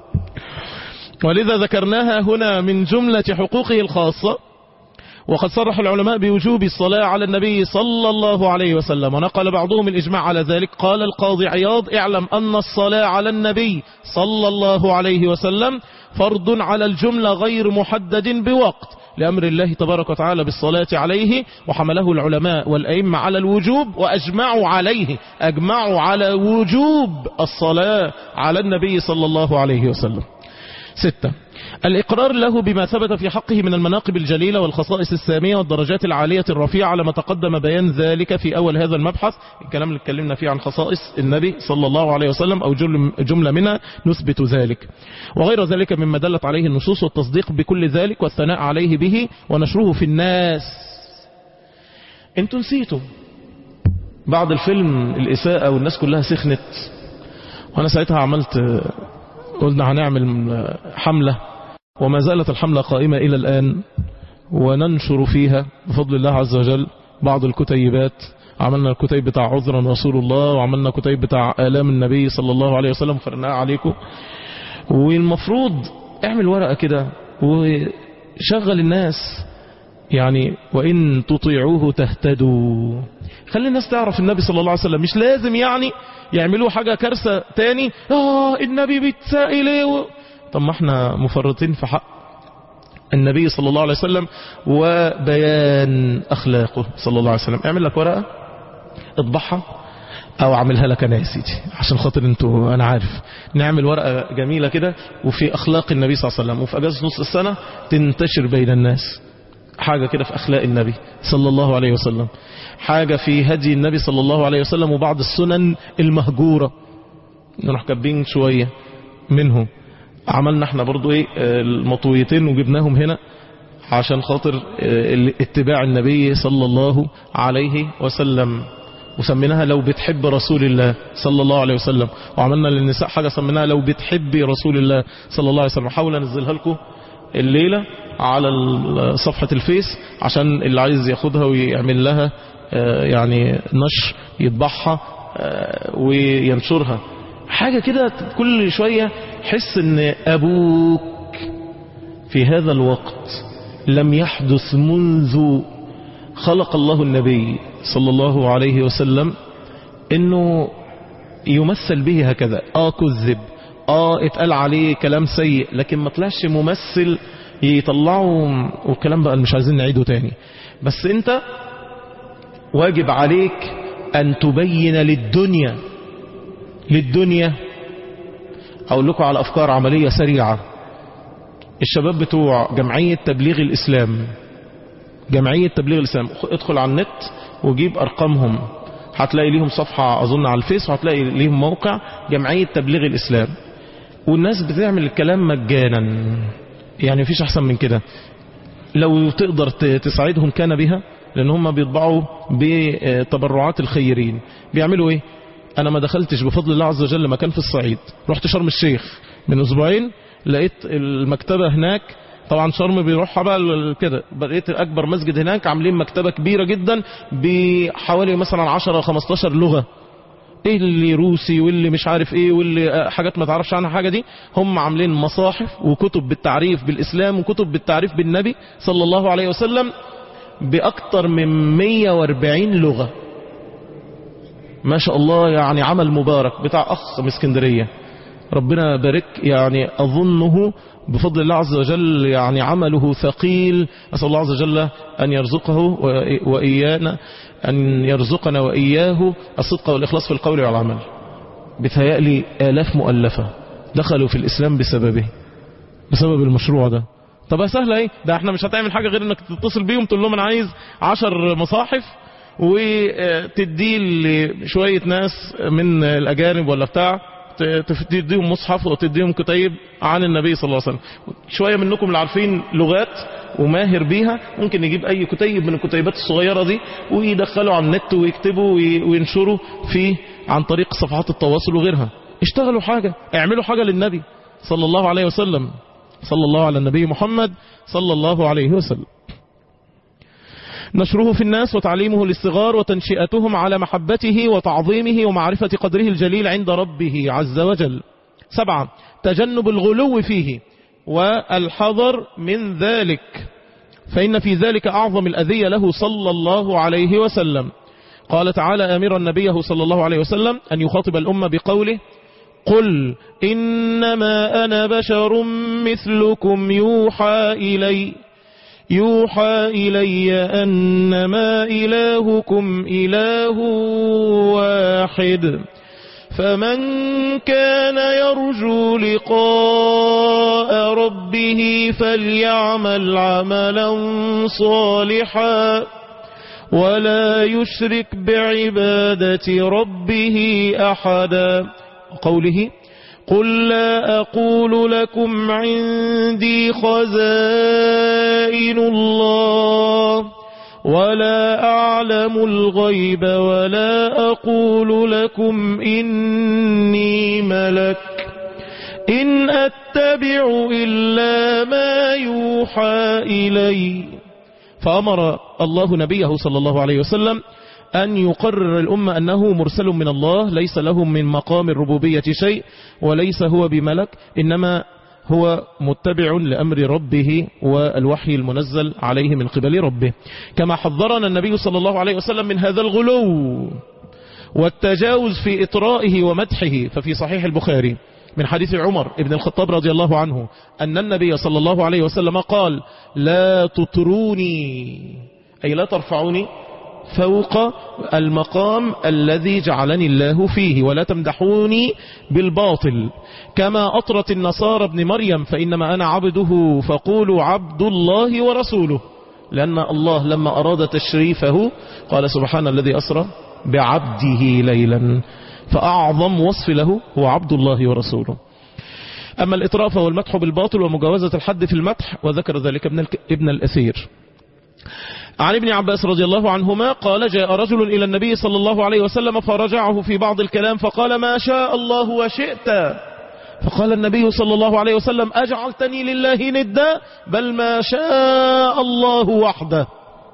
ولذا ذكرناها هنا من جملة حقوقه الخاصة. وقد صرح العلماء بوجوب الصلاة على النبي صلى الله عليه وسلم، ونقل بعضهم الإجماع على ذلك. قال القاضي عياض اعلم أن الصلاة على النبي صلى الله عليه وسلم فرض على الجملة غير محدد بوقت لأمر الله تبارك وتعالى بالصلاة عليه، وحمله العلماء والأئمة على الوجوب وأجمعوا عليه أجمعوا على وجوب الصلاة على النبي صلى الله عليه وسلم. ستة الإقرار له بما ثبت في حقه من المناقب الجليلة والخصائص السامية والدرجات العالية الرفيعة على ما تقدم بيان ذلك في أول هذا المبحث. الكلام اللي اتكلمنا فيه عن خصائص النبي صلى الله عليه وسلم أو جملة منها نثبت ذلك، وغير ذلك مما دلت عليه النصوص، والتصديق بكل ذلك والثناء عليه به ونشره في الناس. انتوا نسيتوا بعد الفيلم الإساءة والناس كلها سخنت، وأنا ساعتها عملت قلنا هنعمل حملة، وما زالت الحملة قائمة إلى الآن، وننشر فيها بفضل الله عز وجل بعض الكتيبات. عملنا الكتيب بتاع عذرا رسول الله، وعملنا كتيب بتاع آلام النبي صلى الله عليه وسلم فرناها عليكم. والمفروض اعمل ورقة كده وشغل الناس، يعني وإن تطيعوه تهتدوا. خلي الناس تعرف النبي صلى الله عليه وسلم، مش لازم يعني يعملوا حاجة كارثة تاني، آه النبي بيتساء إليه. طب ما احنا مفرطين في حق النبي صلى الله عليه وسلم وبيان أخلاقه صلى الله عليه وسلم. اعمل لك ورقة اطبعها او اعملها لك انا يا سيدي عشان خاطر انتوا، انا عارف نعمل ورقة جميلة كده وفي اخلاق النبي صلى الله عليه وسلم، وفي اجازة نص السنة تنتشر بين الناس حاجة كده في اخلاق النبي صلى الله عليه وسلم، حاجة في هدي النبي صلى الله عليه وسلم، وبعض السنن المهجورة نروح كبين شوية منه. عملنا احنا برضو ايه المطويتين وجبناهم هنا عشان خاطر اتباع النبي صلى الله عليه وسلم، وسميناها لو بتحب رسول الله صلى الله عليه وسلم. وعملنا للنساء حاجة سميناها لو بتحبي رسول الله صلى الله عليه وسلم. حاول انزلها لكم الليلة على صفحة الفيس عشان اللي عايز ياخدها ويعمل لها يعني نشر يطبعها وينشرها. حاجة كده كل شوية حس ان ابوك في هذا الوقت لم يحدث منذ خلق الله النبي صلى الله عليه وسلم انه يمثل به هكذا. اه كذب، اه اتقال عليه كلام سيء، لكن ما طلعش ممثل يطلعوا والكلام بقى مش عايزين نعيده تاني. بس انت واجب عليك ان تبين للدنيا للدنيا اقول لكم على افكار عملية سريعة. الشباب بتوع جمعية تبليغ الاسلام، جمعية تبليغ الاسلام ادخل على النت وجيب ارقامهم، هتلاقي ليهم صفحة اظن على الفيس، وهتلاقي ليهم موقع جمعية تبليغ الاسلام. والناس بتعمل الكلام مجانا، يعني مفيش احسن من كده. لو تقدر تساعدهم كان بها، لان هم بيطبعوا بتبرعات الخيرين. بيعملوا ايه؟ انا ما دخلتش بفضل الله عز وجل مكان في الصعيد، رحت شرم الشيخ من اسبوعين، لقيت المكتبة هناك، طبعا شرم بيروحها بقى كده، لقيت اكبر مسجد هناك عاملين مكتبة كبيرة جدا بحوالي مثلا عشرة خمستاشر لغة، ايه اللي روسي واللي مش عارف ايه واللي حاجات ما تعرفش عنها حاجة دي. هم عاملين مصاحف وكتب بالتعريف بالاسلام وكتب بالتعريف بالنبي صلى الله عليه وسلم باكتر من مية واربعين لغة، ما شاء الله. يعني عمل مبارك بتاع اخ من اسكندرية، ربنا بارك، يعني اظنه بفضل الله عز وجل يعني عمله ثقيل. أسأل الله عز وجل أن يرزقه وإيانا أن يرزقنا وإياه الصدق والإخلاص في القول والعمل. بتهيألي آلاف مؤلفة دخلوا في الإسلام بسببه، بسبب المشروع ده. طب سهلة ايه ده؟ احنا مش هتعمل حاجة غير انك تتصل بيهم تقول لهم انا عايز عشر مصاحف وتدي لشوية ناس من الأجانب ولا بتاع، تديهم مصحف وتديهم كتيب عن النبي صلى الله عليه وسلم. شوية منكم اللي عارفين لغات وماهر بيها ممكن يجيب أي كتيب من الكتيبات الصغيرة دي ويدخلوا على النت ويكتبوا وينشروا فيه عن طريق صفحات التواصل وغيرها. اشتغلوا حاجة، اعملوا حاجة للنبي صلى الله عليه وسلم. صلى الله على النبي محمد صلى الله عليه وسلم. نشره في الناس وتعليمه للصغار وتنشئتهم على محبته وتعظيمه ومعرفة قدره الجليل عند ربه عز وجل. سبعة، تجنب الغلو فيه والحذر من ذلك، فإن في ذلك أعظم الأذية له صلى الله عليه وسلم. قال تعالى آمرا نبيه صلى الله عليه وسلم أن يخاطب الأمة بقوله: قل إنما أنا بشر مثلكم يوحى إلي يوحى إلي أنما إلهكم إله واحد، فمن كان يرجو لقاء ربه فليعمل عملا صالحا ولا يشرك بعبادة ربه أحدا. قوله قل لا أقول لكم عندي خزائن الله ولا أعلم الغيب ولا أقول لكم إني ملك إن أتبع إلا ما يوحى إلي. فأمر الله نبيه صلى الله عليه وسلم أن يقرر الأمة أنه مرسل من الله، ليس له من مقام الربوبية شيء وليس هو بملك، إنما هو متبع لأمر ربه والوحي المنزل عليه من قبل ربه. كما حذرنا النبي صلى الله عليه وسلم من هذا الغلو والتجاوز في إطرائه ومدحه. ففي صحيح البخاري من حديث عمر بن الخطاب رضي الله عنه أن النبي صلى الله عليه وسلم قال لا تطروني، أي لا ترفعوني فوق المقام الذي جعلني الله فيه، ولا تمدحوني بالباطل كما أطرت النصارى ابن مريم فإنما أنا عبده فقولوا عبد الله ورسوله، لأن الله لما أراد تشريفه قال سبحان الذي أسرى بعبده ليلا، فأعظم وصف له هو عبد الله ورسوله. أما الإطراء فهو المدح بالباطل ومجاوزة الحد في المدح، وذكر ذلك ابن, ابن الأثير. عن ابن عباس رضي الله عنهما قال جاء رجل إلى النبي صلى الله عليه وسلم فرجعه في بعض الكلام فقال ما شاء الله وشئت، فقال النبي صلى الله عليه وسلم أجعلتني لله ندا بل ما شاء الله وحده.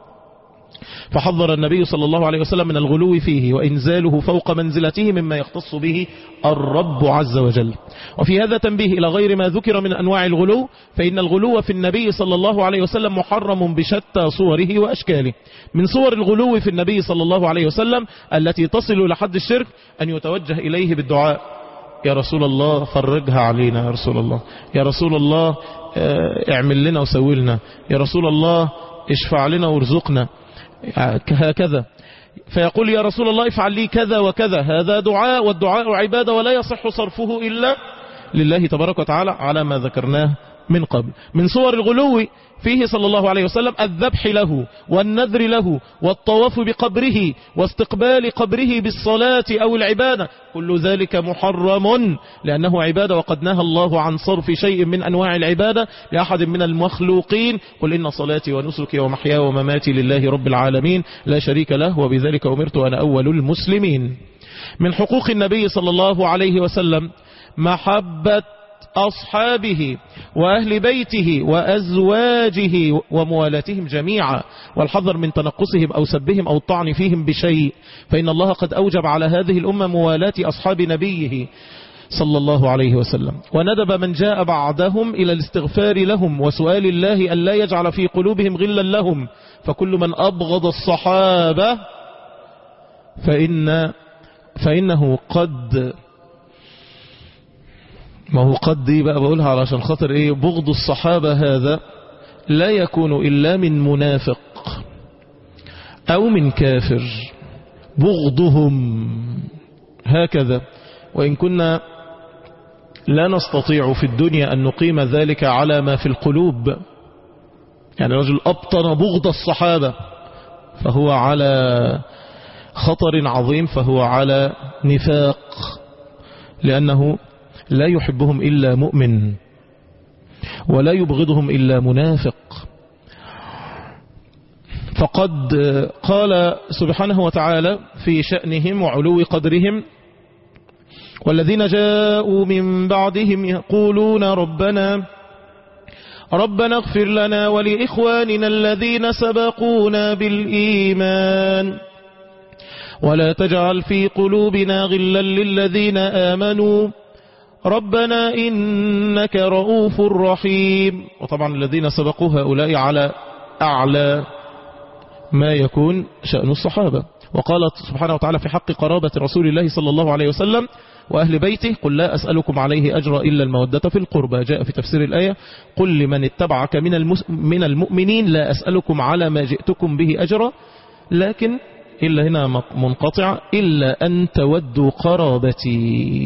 فحذر النبي صلى الله عليه وسلم من الغلو فيه وإنزاله فوق منزلته مما يختص به الرب عز وجل. وفي هذا تنبيه إلى غير ما ذكر من أنواع الغلو، فإن الغلو في النبي صلى الله عليه وسلم محرم بشتى صوره وأشكاله. من صور الغلو في النبي صلى الله عليه وسلم التي تصل لحد الشرك أن يتوجه إليه بالدعاء يا رسول الله فرجها علينا، يا رسول الله، يا رسول الله اعمل لنا وسوي لنا، يا رسول الله اشفع لنا وارزقنا، هكذا. فيقول يا رسول الله افعل لي كذا وكذا. هذا دعاء، والدعاء عبادة ولا يصح صرفه إلا لله تبارك وتعالى على ما ذكرناه من قبل. من صور الغلو فيه صلى الله عليه وسلم الذبح له والنذر له والطواف بقبره واستقبال قبره بالصلاة أو العبادة، كل ذلك محرم لأنه عبادة، وقد نهى الله عن صرف شيء من أنواع العبادة لأحد من المخلوقين. قل إن صلاتي ونسكي ومحياي ومماتي لله رب العالمين لا شريك له وبذلك أمرت وأنا أول المسلمين. من حقوق النبي صلى الله عليه وسلم محبة أصحابه وأهل بيته وأزواجه وموالاتهم جميعا، والحذر من تنقصهم أو سبهم أو الطعن فيهم بشيء، فإن الله قد أوجب على هذه الأمة موالاة أصحاب نبيه صلى الله عليه وسلم، وندب من جاء بعدهم إلى الاستغفار لهم وسؤال الله أن لا يجعل في قلوبهم غلا لهم. فكل من أبغض الصحابة فإن فإنه قد ما هو قد دي بقى بقولها علشان خاطر ايه، بغض الصحابة هذا لا يكون إلا من منافق أو من كافر، بغضهم هكذا. وإن كنا لا نستطيع في الدنيا أن نقيم ذلك على ما في القلوب، يعني رجل أبطن بغض الصحابة فهو على خطر عظيم، فهو على نفاق، لأنه لا يحبهم إلا مؤمن ولا يبغضهم إلا منافق. فقد قال سبحانه وتعالى في شأنهم وعلو قدرهم والذين جاءوا من بعدهم يقولون ربنا ربنا اغفر لنا ولإخواننا الذين سبقونا بالإيمان ولا تجعل في قلوبنا غلا للذين آمنوا ربنا إنك رؤوف رحيم. وطبعا الذين سبقوا هؤلاء على أعلى ما يكون شأن الصحابة. وقالت سبحانه وتعالى في حق قرابة رسول الله صلى الله عليه وسلم وأهل بيته قل لا أسألكم عليه أجرا إلا المودة في القربى. جاء في تفسير الآية قل لمن اتبعك من, من المؤمنين لا أسألكم على ما جئتكم به أجرا، لكن إلا هنا منقطع إلا أن تودوا قرابتي.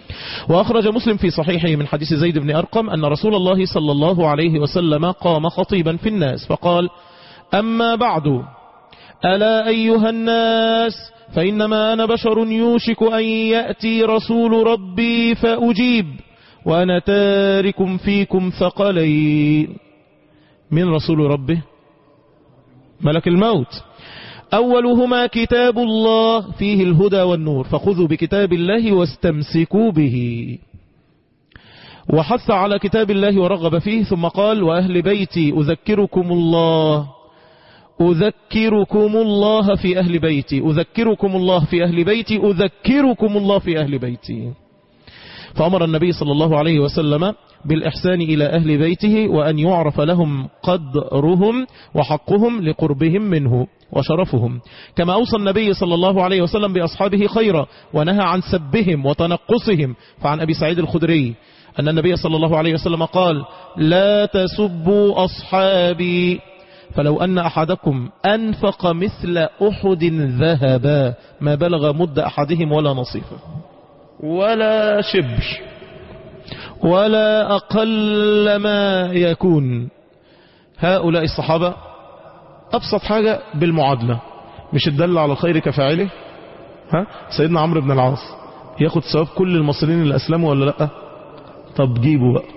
وأخرج مسلم في صحيحه من حديث زيد بن أرقم أن رسول الله صلى الله عليه وسلم قام خطيبا في الناس فقال: أما بعد، ألا أيها الناس، فإنما أنا بشر يوشك أن يأتي رسول ربي فأجيب، وأنا تارك فيكم ثقلين. من رسول ربه؟ ملك الموت. أولهما كتاب الله فيه الهدى والنور، فخذوا بكتاب الله واستمسكوا به. وحث على كتاب الله ورغب فيه، ثم قال: وأهل بيتي أذكركم الله أذكركم الله في أهل بيتي أذكركم الله في أهل بيتي أذكركم الله في أهل بيتي. فأمر النبي صلى الله عليه وسلم بالإحسان إلى أهل بيته، وأن يعرف لهم قدرهم وحقهم لقربهم منه وشرفهم، كما أوصى النبي صلى الله عليه وسلم بأصحابه خيرا ونهى عن سبهم وتنقصهم. فعن أبي سعيد الخدري أن النبي صلى الله عليه وسلم قال: لا تسبوا أصحابي، فلو أن أحدكم أنفق مثل أحد ذهبا ما بلغ مد أحدهم ولا نصيفه ولا شبر ولا أقل ما يكون. هؤلاء الصحابة أبسط حاجة بالمعادلة، مش الدل على الخير كفاعله. ها سيدنا عمرو بن العاص ياخد ثواب كل المصريين اللي أسلموا ولا لأ؟ طب جيبه بقى،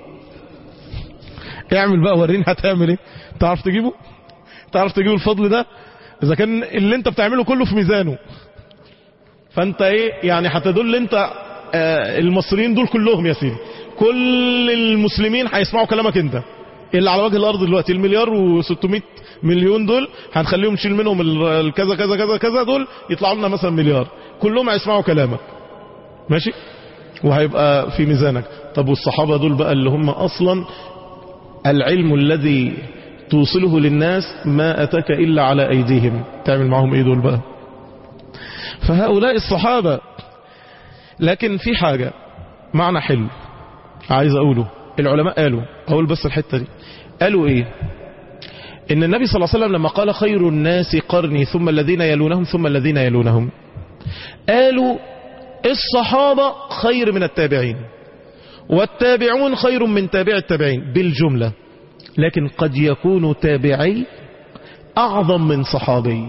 اعمل بقى وريني هتعمل ايه. تعرف تجيبه؟ تعرف تجيب الفضل ده إذا كان اللي انت بتعمله كله في ميزانه؟ فانت ايه يعني هتدل انت آه المصريين دول كلهم يا سيدي، كل المسلمين هيسمعوا كلامك انت اللي على وجه الارض دلوقتي. المليار وستمائة مليون دول هنخليهم نشيل منهم الكذا كذا كذا كذا، دول يطلعوا لنا مثلا مليار، كلهم هيسمعوا كلامك ماشي وهيبقى في ميزانك. طب والصحابة دول بقى اللي هم اصلا العلم الذي توصله للناس ما أتاك إلا على أيديهم، تعمل معهم إيه دول بقى؟ فهؤلاء الصحابة. لكن في حاجة معنى حلو عايز أقوله، العلماء قالوا، أقول بس الحتة دي، قالوا إيه؟ إن النبي صلى الله عليه وسلم لما قال خير الناس قرني ثم الذين يلونهم ثم الذين يلونهم، قالوا الصحابة خير من التابعين، والتابعون خير من تابع التابعين بالجملة، لكن قد يكون تابعي أعظم من صحابي.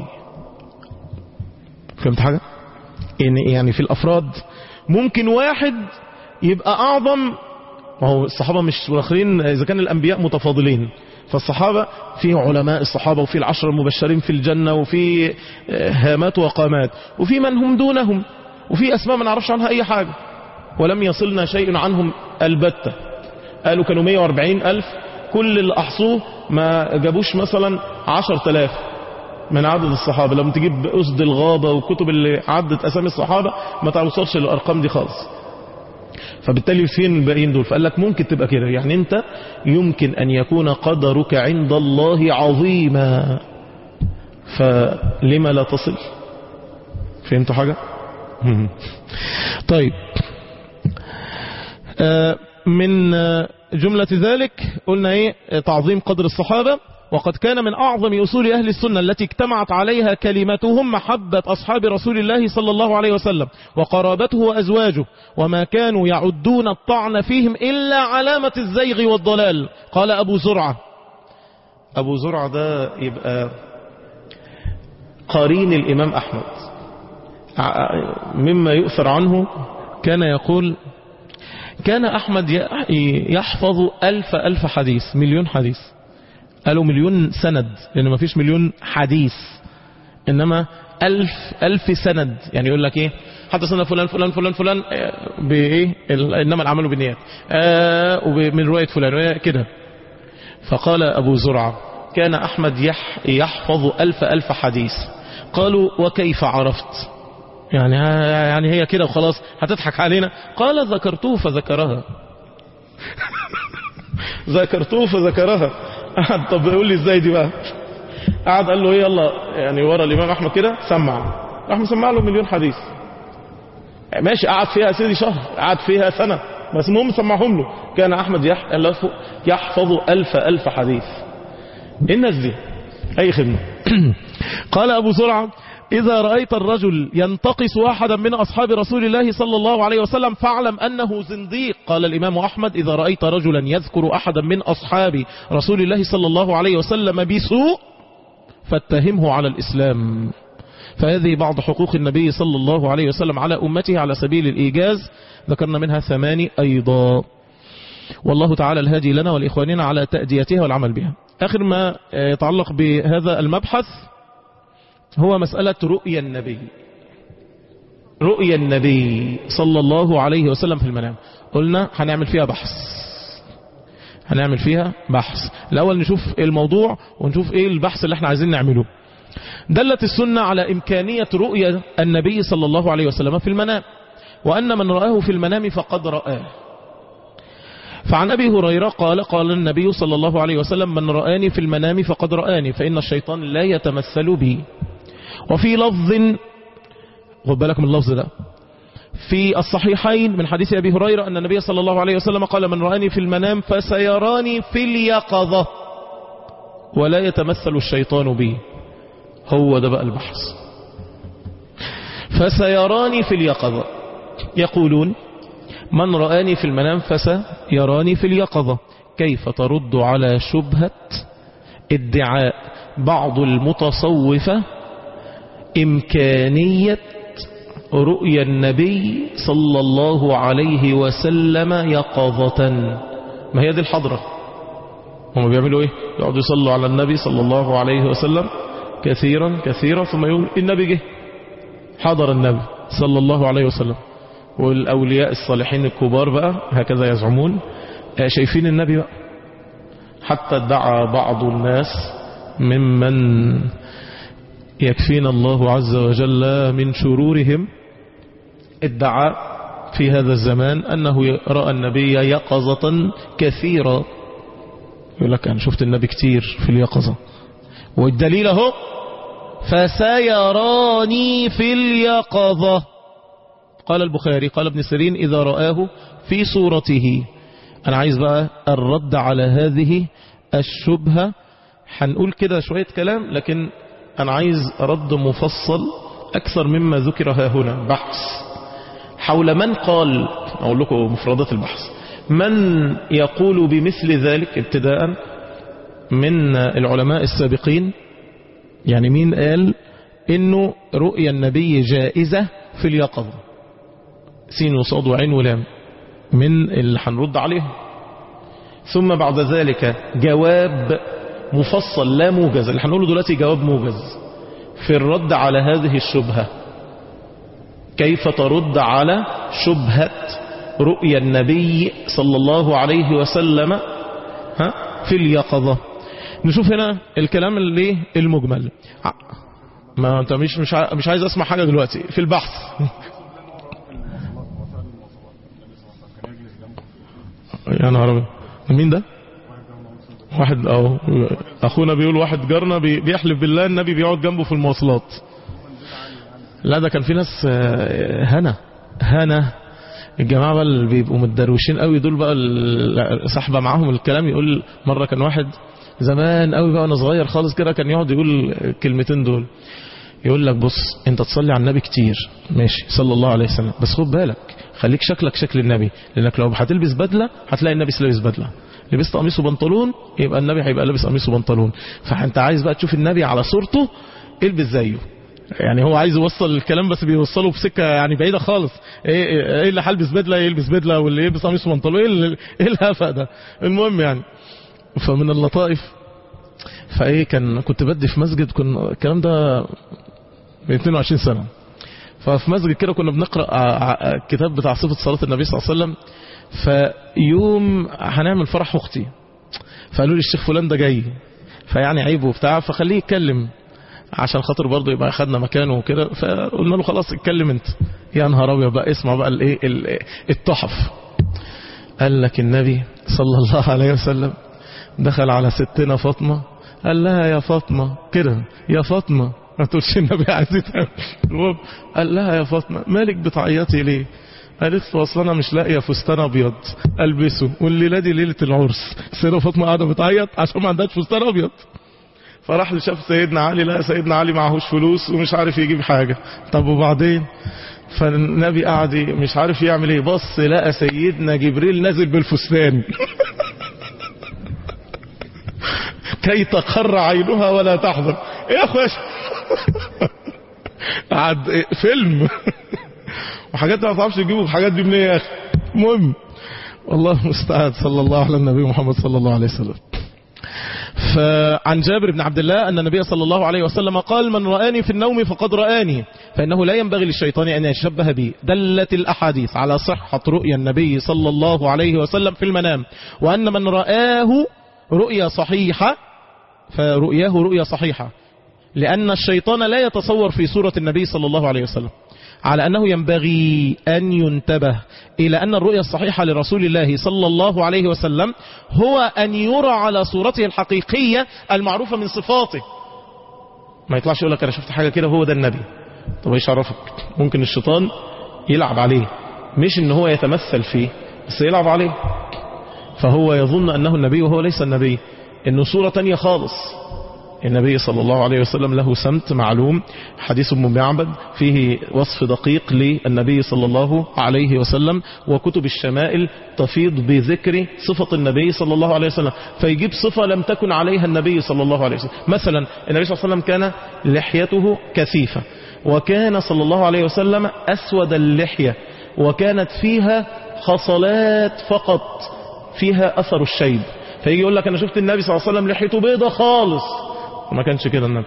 فهمت حاجة؟ يعني في الأفراد ممكن واحد يبقى أعظم. وهو الصحابة مش واخرين، إذا كان الأنبياء متفاضلين، فالصحابة في علماء الصحابة، وفي العشر المبشرين في الجنة، وفي هامات وقامات، وفي من هم دونهم، وفي أسماء ما نعرفش عنها أي حاجة ولم يصلنا شيء عنهم البتة. قالوا كانوا مئة وأربعين ألف، كل اللي أحصوه ما جابوش مثلا عشر تلاف من عدد الصحابة. لما تجيب أسد الغابة وكتب اللي عدت أسامي الصحابة ما تعوصلش الأرقام دي خالص. فبالتالي فين الباقيين دول؟ فقال لك ممكن تبقى كده، يعني انت يمكن أن يكون قدرك عند الله عظيما، فلما لا تصل؟ فهمتوا حاجة؟ طيب، من جملة ذلك قلنا ايه؟ تعظيم قدر الصحابة. وقد كان من أعظم أصول أهل السنة التي اجتمعت عليها كلمتهم محبة أصحاب رسول الله صلى الله عليه وسلم وقرابته وأزواجه، وما كانوا يعدون الطعن فيهم إلا علامة الزيغ والضلال. قال أبو زرعة، أبو زرعة ده يبقى قرين الإمام أحمد، مما يؤثر عنه كان يقول: كان أحمد يحفظ ألف ألف حديث، مليون حديث. قالوا مليون سند لأن ما فيش مليون حديث، إنما ألف ألف سند. يعني يقول لك إيه؟ حدثنا فلان فلان فلان فلان بإيه؟ إنما العمل بالنيات، آه ومن رواية فلان كده. فقال أبو زرعة: كان أحمد يح يحفظ ألف ألف حديث. قالوا: وكيف عرفت؟ يعني يعني هي كده وخلاص هتضحك علينا؟ قال: ذكرته فذكرها. ذكرته فذكرها. قعد طب يقول لي ازاي دي بقى؟ قعد قال له ايه؟ يلا يعني ورا الامام احمد كده سمع، راح مسمع له مليون حديث. ماشي، قعد فيها سيدي شهر، قعد فيها سنة، بس المهم سمعهم له. كان احمد يحفظ الف الف حديث. الناس دي اي خدمة. قال ابو زرعة: إذا رأيت الرجل ينتقص واحدا من أصحاب رسول الله صلى الله عليه وسلم فاعلم أنه زنديق. قال الإمام أحمد إذا رأيت رجلا يذكر أحدا من أصحاب رسول الله صلى الله عليه وسلم بسوء فاتهمه على الإسلام. فهذه بعض حقوق النبي صلى الله عليه وسلم على أمته على سبيل الإيجاز، ذكرنا منها ثماني أيضا، والله تعالى الهادي لنا والإخوانين على تأديتها والعمل بها. آخر ما يتعلق بهذا المبحث هو مسألة رؤيا النبي، رؤيا النبي صلى الله عليه وسلم في المنام. قلنا هنعمل فيها بحث، هنعمل فيها بحث. الأول نشوف الموضوع ونشوف إيه البحث اللي احنا عايزين نعمله. دلت السنة على إمكانية رؤيا النبي صلى الله عليه وسلم في المنام، وأن من رآه في المنام فقد رآه. فعن أبي هريرة قال قال النبي صلى الله عليه وسلم من رآني في المنام فقد رآني فإن الشيطان لا يتمثل بي. وفي لفظ، خد بالك من اللفظ ده، في الصحيحين من حديث أبي هريرة أن النبي صلى الله عليه وسلم قال من رآني في المنام فسيراني في اليقظة ولا يتمثل الشيطان بي. هو ده بقى البحث، فسيراني في اليقظة. يقولون من رآني في المنام فسيراني في اليقظة. كيف ترد على شبهة ادعاء بعض المتصوفة إمكانية رؤيا النبي صلى الله عليه وسلم يقظة؟ ما هي دي الحضرة. هم بيعملوا ايه؟ يقعدوا يصلوا على النبي صلى الله عليه وسلم كثيرا كثيرا ثم يقول النبي جه، حضر النبي صلى الله عليه وسلم. والأولياء الصالحين الكبار بقى هكذا يزعمون شايفين النبي بقى. حتى ادعى بعض الناس ممن يكفينا الله عز وجل من شرورهم، ادعى في هذا الزمان أنه رأى النبي يقظة كثيرا. يقول لك أنا شفت النبي كتير في اليقظة، والدليل اهو فسيراني في اليقظة. قال البخاري قال ابن سيرين إذا رآه في صورته. أنا عايز بقى الرد على هذه الشبهة. هنقول كده شوية كلام، لكن أنا عايز رد مفصل أكثر مما ذكر ها هنا. بحث حول من قال، أقول لكم مفردات البحث، من يقول بمثل ذلك ابتداء من العلماء السابقين. يعني مين قال إنه رؤيا النبي جائزة في اليقظة؟ سين وصاد وعين ولام من اللي هنرد عليهم. ثم بعد ذلك جواب مفصل لا موجز، اللي هنقوله دلوقتي جواب موجز في الرد على هذه الشبهة. كيف ترد على شبهة رؤيا النبي صلى الله عليه وسلم ها في اليقظة. نشوف هنا الكلام اللي المجمل. ما انت مش مش مش عايز اسمع حاجة دلوقتي في البحث. يا نهار ابيض، مين ده؟ واحد او اخونا بيقول واحد جارنا بيحلف بالله النبي بيقعد جنبه في المواصلات. لا ده كان في ناس هنا هنا الجماعة بقى اللي بيبقوا متدروشين قوي دول بقى صاحبة معاهم الكلام. يقول مرة كان واحد زمان قوي بقى وانا صغير خالص كده كان يقعد يقول الكلمتين دول. يقول لك بص انت تصلي على النبي كتير ماشي صلى الله عليه وسلم، بس خد بالك خليك شكلك شكل النبي، لانك لو هتلبس بدلة هتلاقي النبي لابس بدلة، لبست قميص وبنطلون يبقى النبي هيبقى لابس قميص وبنطلون. فانت عايز بقى تشوف النبي على صورته البس زيه. يعني هو عايز يوصل الكلام بس بيوصله بسكة يعني بعيدة خالص. ايه, إيه اللي هلبس بدلة يلبس بدلة، واللي يلبس قميص وبنطلون ايه, إيه الهفق ده. المهم يعني فمن اللطائف. فايه كان كنت بدي في مسجد، كنا الكلام ده من اثنين وعشرين سنة. ففي مسجد كده كنا بنقرأ كتاب بتاع صفة صلاة النبي صلى الله عليه وسلم. فيوم هنعمل فرح اختي، فقالوا لي الشيخ فلان ده جاي فيعني عيب وبتاع فخليه يتكلم عشان خاطر برضه يبقى خدنا مكانه وكده. فقلنا له خلاص اتكلم انت. يا نهار ابيض بقى اسمع بقى الايه التحف. قال لك النبي صلى الله عليه وسلم دخل على ستنا فاطمة قال لها يا فاطمة كده يا فاطمة ما تقولش النبي عزيزها. قال لها يا فاطمة مالك بتعيطي ليه؟ قالت له اصل انا مش لاقيه فستان ابيض البسه والليله دي ليله العرس. سيدة فاطمة قاعده بتعيط عشان ما عندهاش فستان ابيض. فراح لشاف سيدنا علي، لا سيدنا علي معهوش فلوس ومش عارف يجيب حاجة. طب وبعدين؟ فالنبي قعد مش عارف يعمل ايه، بص لقى سيدنا جبريل نازل بالفستان كي تقر عينها ولا تحزن. ايه يا اخويا قعد فيلم وحاجات ما تعرفش تجيبوا الحاجات دي منين يا اخي. المهم والله المستعان. صلى الله على النبي محمد صلى الله عليه وسلم. فعن جابر بن عبد الله أن النبي صلى الله عليه وسلم قال: من رآني في النوم فقد رآني، فإنه لا ينبغي للشيطان أن يتشبه بي. دلت الأحاديث على صحة رؤيا النبي صلى الله عليه وسلم في المنام، وأن من رآه رؤيا صحيحة فرؤياه رؤيا صحيحة، لأن الشيطان لا يتصور في صورة النبي صلى الله عليه وسلم، على أنه ينبغي أن ينتبه إلى أن الرؤيا الصحيحة لرسول الله صلى الله عليه وسلم هو أن يرى على صورته الحقيقية المعروفة من صفاته. ما يطلعش يقول لك أنا شفت حاجة كده هو ده النبي. طب ايش عرفك؟ ممكن الشيطان يلعب عليه، مش ان هو يتمثل فيه بس يلعب عليه، فهو يظن أنه النبي وهو ليس النبي، إنه صورة تانية خالص. النبي صلى الله عليه وسلم له سمت معلوم. حديث ام معبد فيه وصف دقيق للنبي صلى الله عليه وسلم، وكتب الشمائل تفيض بذكر صفة النبي صلى الله عليه وسلم، فيجيب صفة لم تكن عليها النبي صلى الله عليه وسلم. مثلا النبي صلى الله عليه وسلم كان لحيته كثيفة، وكان صلى الله عليه وسلم أسود اللحية، وكانت فيها خصلات فقط فيها أثر الشيب. فيجي يقول لك أنا شفت النبي صلى الله عليه وسلم لحيته بيضة خالص، ما كانش كده النبي.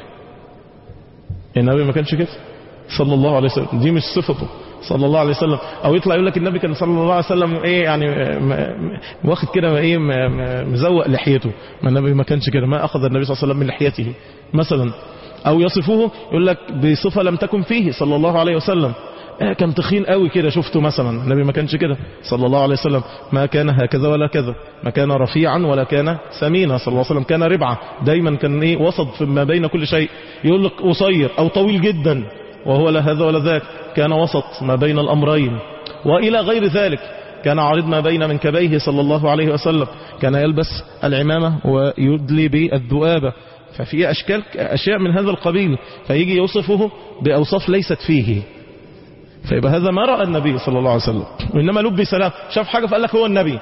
النبي ما كانش كده صلى الله عليه وسلم، دي مش صفته صلى الله عليه وسلم. او يطلع يقول لك النبي كان صلى الله عليه وسلم ايه يعني واخد كده ايه مزوق لحيته، ما النبي ما كانش كده، ما اخذ النبي صلى الله عليه وسلم من لحيته مثلا. او يصفوه يقول لك بصفة لم تكن فيه صلى الله عليه وسلم، كان تخين قوي كده شفته مثلا. النبي ما كانش كده صلى الله عليه وسلم، ما كان هكذا ولا كذا، ما كان رفيعا ولا كان سمينا صلى الله عليه وسلم، كان ربعة دايما، كان ايه وسط فيما بين كل شيء. يقول لك قصير او طويل جدا وهو لا هذا ولا ذاك، كان وسط ما بين الامرين. والى غير ذلك كان عريض ما بين منكبيه صلى الله عليه وسلم، كان يلبس العمامة ويدلي بالذؤابة. ففي اشكال اشياء من هذا القبيل، فيجي يوصفه باوصاف ليست فيه، فيبقى هذا ما رأى النبي صلى الله عليه وسلم، وإنما لبس له، شاف حاجة فقال لك هو النبي.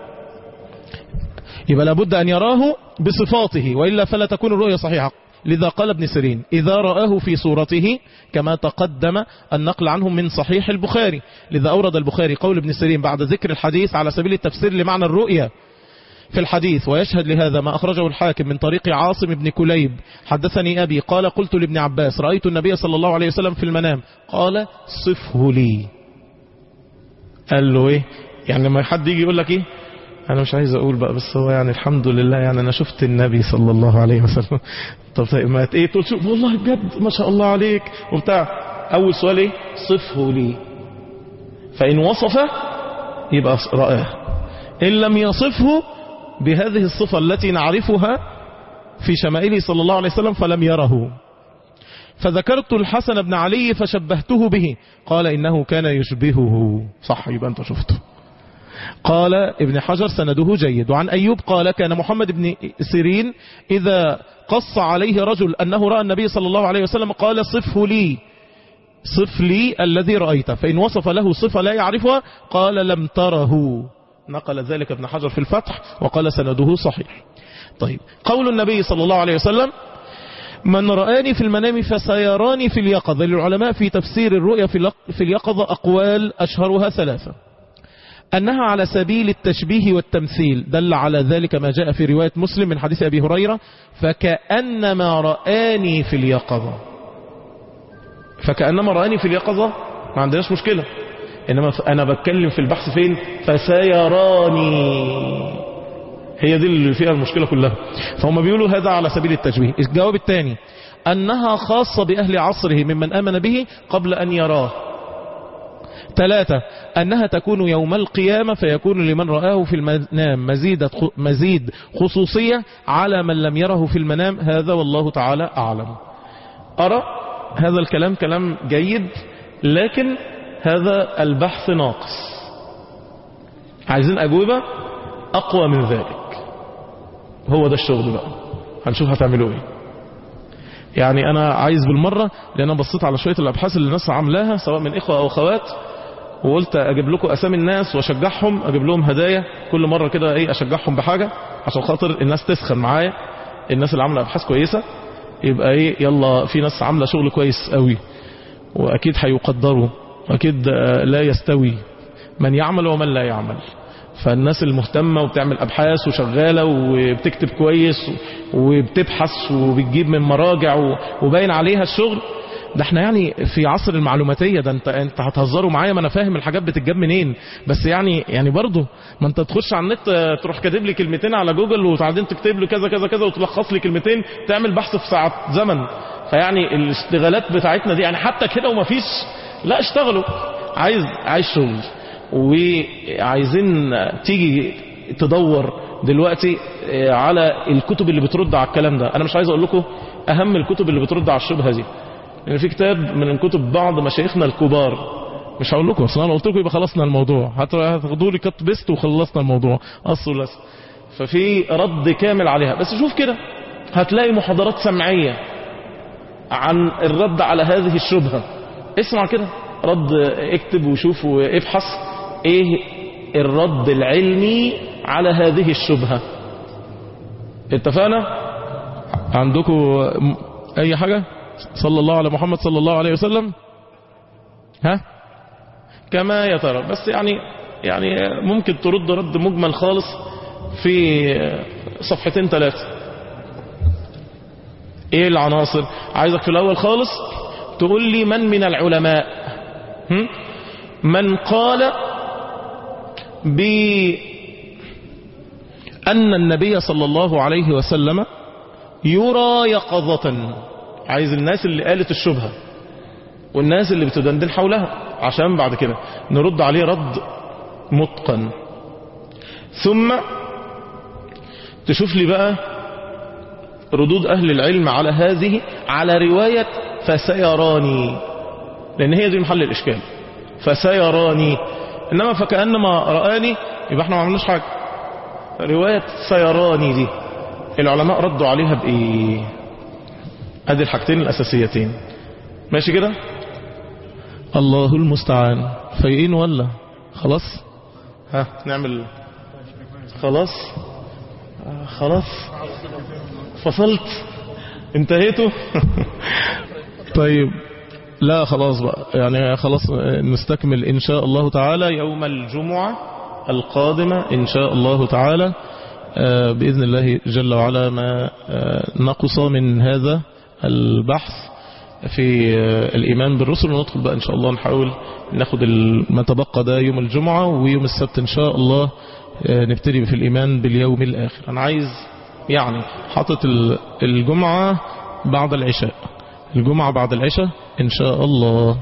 يبقى لابد أن يراه بصفاته، وإلا فلا تكون الرؤيا صحيحة. لذا قال ابن سيرين: إذا رآه في صورته، كما تقدم النقل عنه من صحيح البخاري. لذا أورد البخاري قول ابن سيرين بعد ذكر الحديث على سبيل التفسير لمعنى الرؤيا في الحديث. ويشهد لهذا ما أخرجه الحاكم من طريق عاصم بن كليب: حدثني أبي قال قلت لابن عباس: رأيت النبي صلى الله عليه وسلم في المنام، قال: صفه لي. قال له ايه يعني؟ لما حد يجي يقول لك ايه، انا مش عايز اقول بقى، بس هو يعني الحمد لله يعني انا شفت النبي صلى الله عليه وسلم. طب ما ايه تقول شوف والله بجد ما شاء الله عليك وبتاع. اول سؤال ايه؟ صفه لي. فان وصفه يبقى رآه، ان لم يصفه بهذه الصفة التي نعرفها في شمائله صلى الله عليه وسلم فلم يره. فذكرت الحسن بن علي فشبهته به، قال إنه كان يشبهه. صح، يبقى أنت شفته. قال ابن حجر سنده جيد. وعن أيوب قال: كان محمد بن سيرين إذا قص عليه رجل أنه رأى النبي صلى الله عليه وسلم قال: صفه لي، صف لي الذي رأيته. فإن وصف له صفة لا يعرفها قال: لم تره. نقل ذلك ابن حجر في الفتح وقال سنده صحيح. طيب، قول النبي صلى الله عليه وسلم: من رآني في المنام فسيراني في اليقظة. للعلماء في تفسير الرؤيا في اليقظة أقوال، أشهرها ثلاثة: أنها على سبيل التشبيه والتمثيل، دل على ذلك ما جاء في رواية مسلم من حديث أبي هريرة: فكأنما رآني في اليقظة. فكأنما رآني في اليقظة ما عندناش مشكلة، إنما أنا بتكلم في البحث فين؟ فسيراني، هي دي اللي فيها المشكلة كلها. فهم بيقولوا هذا على سبيل التشبيه. الجواب الثاني: أنها خاصة بأهل عصره ممن آمن به قبل أن يراه. ثلاثة: أنها تكون يوم القيامة، فيكون لمن رآه في المنام مزيد مزيد خصوصية على من لم يره في المنام. هذا والله تعالى أعلم. أرى هذا الكلام كلام جيد، لكن هذا البحث ناقص، عايزين أجوبة أقوى من ذلك. هو ده الشغل بقى، هنشوف هتعملوا ايه. يعني أنا عايز بالمرة، لأن أنا بصيت على شوية الأبحاث اللي الناس عاملاها سواء من إخوة أو أخوات، وقلت أجيب لكم أسامي الناس وأشجعهم، أجيب لهم هدايا كل مرة كده، إيه أشجعهم بحاجة عشان خاطر الناس تسخن معايا. الناس اللي عاملة أبحاث كويسة يبقى إيه، يلا في ناس عاملة شغل كويس قوي، وأكيد هيقدروا، أكيد لا يستوي من يعمل ومن لا يعمل. فالناس المهتمة وبتعمل أبحاث وشغالة وبتكتب كويس وبتبحث وبتجيب من مراجع وباين عليها الشغل ده. احنا يعني في عصر المعلوماتية ده، انت انت هتهزروا معايا، ما انا فاهم الحاجات بتتجاب منين، بس يعني يعني برضه ما انت تخش على النت تروح كاتب لي كلمتين على جوجل وبعدين تكتب لي كذا كذا كذا وتلخص لي كلمتين، تعمل بحث في ساعة زمن. فيعني الاشتغالات بتاعتنا دي يعني حتى كده ومفيش، لا اشتغلوا. عايز عايز شغل، وعايزين تيجي تدور دلوقتي على الكتب اللي بترد على الكلام ده. انا مش عايز اقول لكم اهم الكتب اللي بترد على الشبهة دي، لان في كتاب من كتب بعض مشايخنا الكبار، مش هقول لكم اصلا، انا قلت لكم يبقى خلصنا الموضوع، هتاخدوا لي كت بيست وخلصنا الموضوع اصل ولس. ففي رد كامل عليها، بس شوف كده هتلاقي محاضرات سمعية عن الرد على هذه الشبهة. اسمع كده رد، اكتب وشوف وابحث ايه الرد العلمي على هذه الشبهة. اتفقنا؟ عندكم اي حاجة؟ صلى الله على محمد صلى الله عليه وسلم. ها كما يترى، بس يعني يعني ممكن ترد رد مجمل خالص في صفحتين ثلاثة. ايه العناصر؟ عايزك في الاول خالص تقول لي من من العلماء هم؟ من قال بأن النبي صلى الله عليه وسلم يرى يقظة. عايز الناس اللي قالت الشبهة والناس اللي بتدندن حولها، عشان بعد كده نرد عليه رد متقن. ثم تشوف لي بقى ردود أهل العلم على هذه، على رواية فسيراني، لأن هي دي محل الإشكال. فسيراني، إنما فكأنما رآني يبقى احنا ما عملناش حاجة. رواية سيراني دي العلماء ردوا عليها بإيه؟ ادي الحاجتين الأساسيتين. ماشي كده؟ الله المستعان. فايقين ولا خلاص؟ ها نعمل خلاص آه خلاص فصلت انتهيتوا طيب لا خلاص بقى، يعني خلاص نستكمل إن شاء الله تعالى يوم الجمعة القادمة إن شاء الله تعالى بإذن الله جل وعلا. ما نقص من هذا البحث في الإيمان بالرسل، وندخل بقى إن شاء الله نحاول ناخد ما تبقى ده يوم الجمعة، ويوم السبت إن شاء الله نبتدي في الإيمان باليوم الآخر. أنا عايز يعني حاطط الجمعة بعد العشاء، الجمعة بعد العشاء إن شاء الله.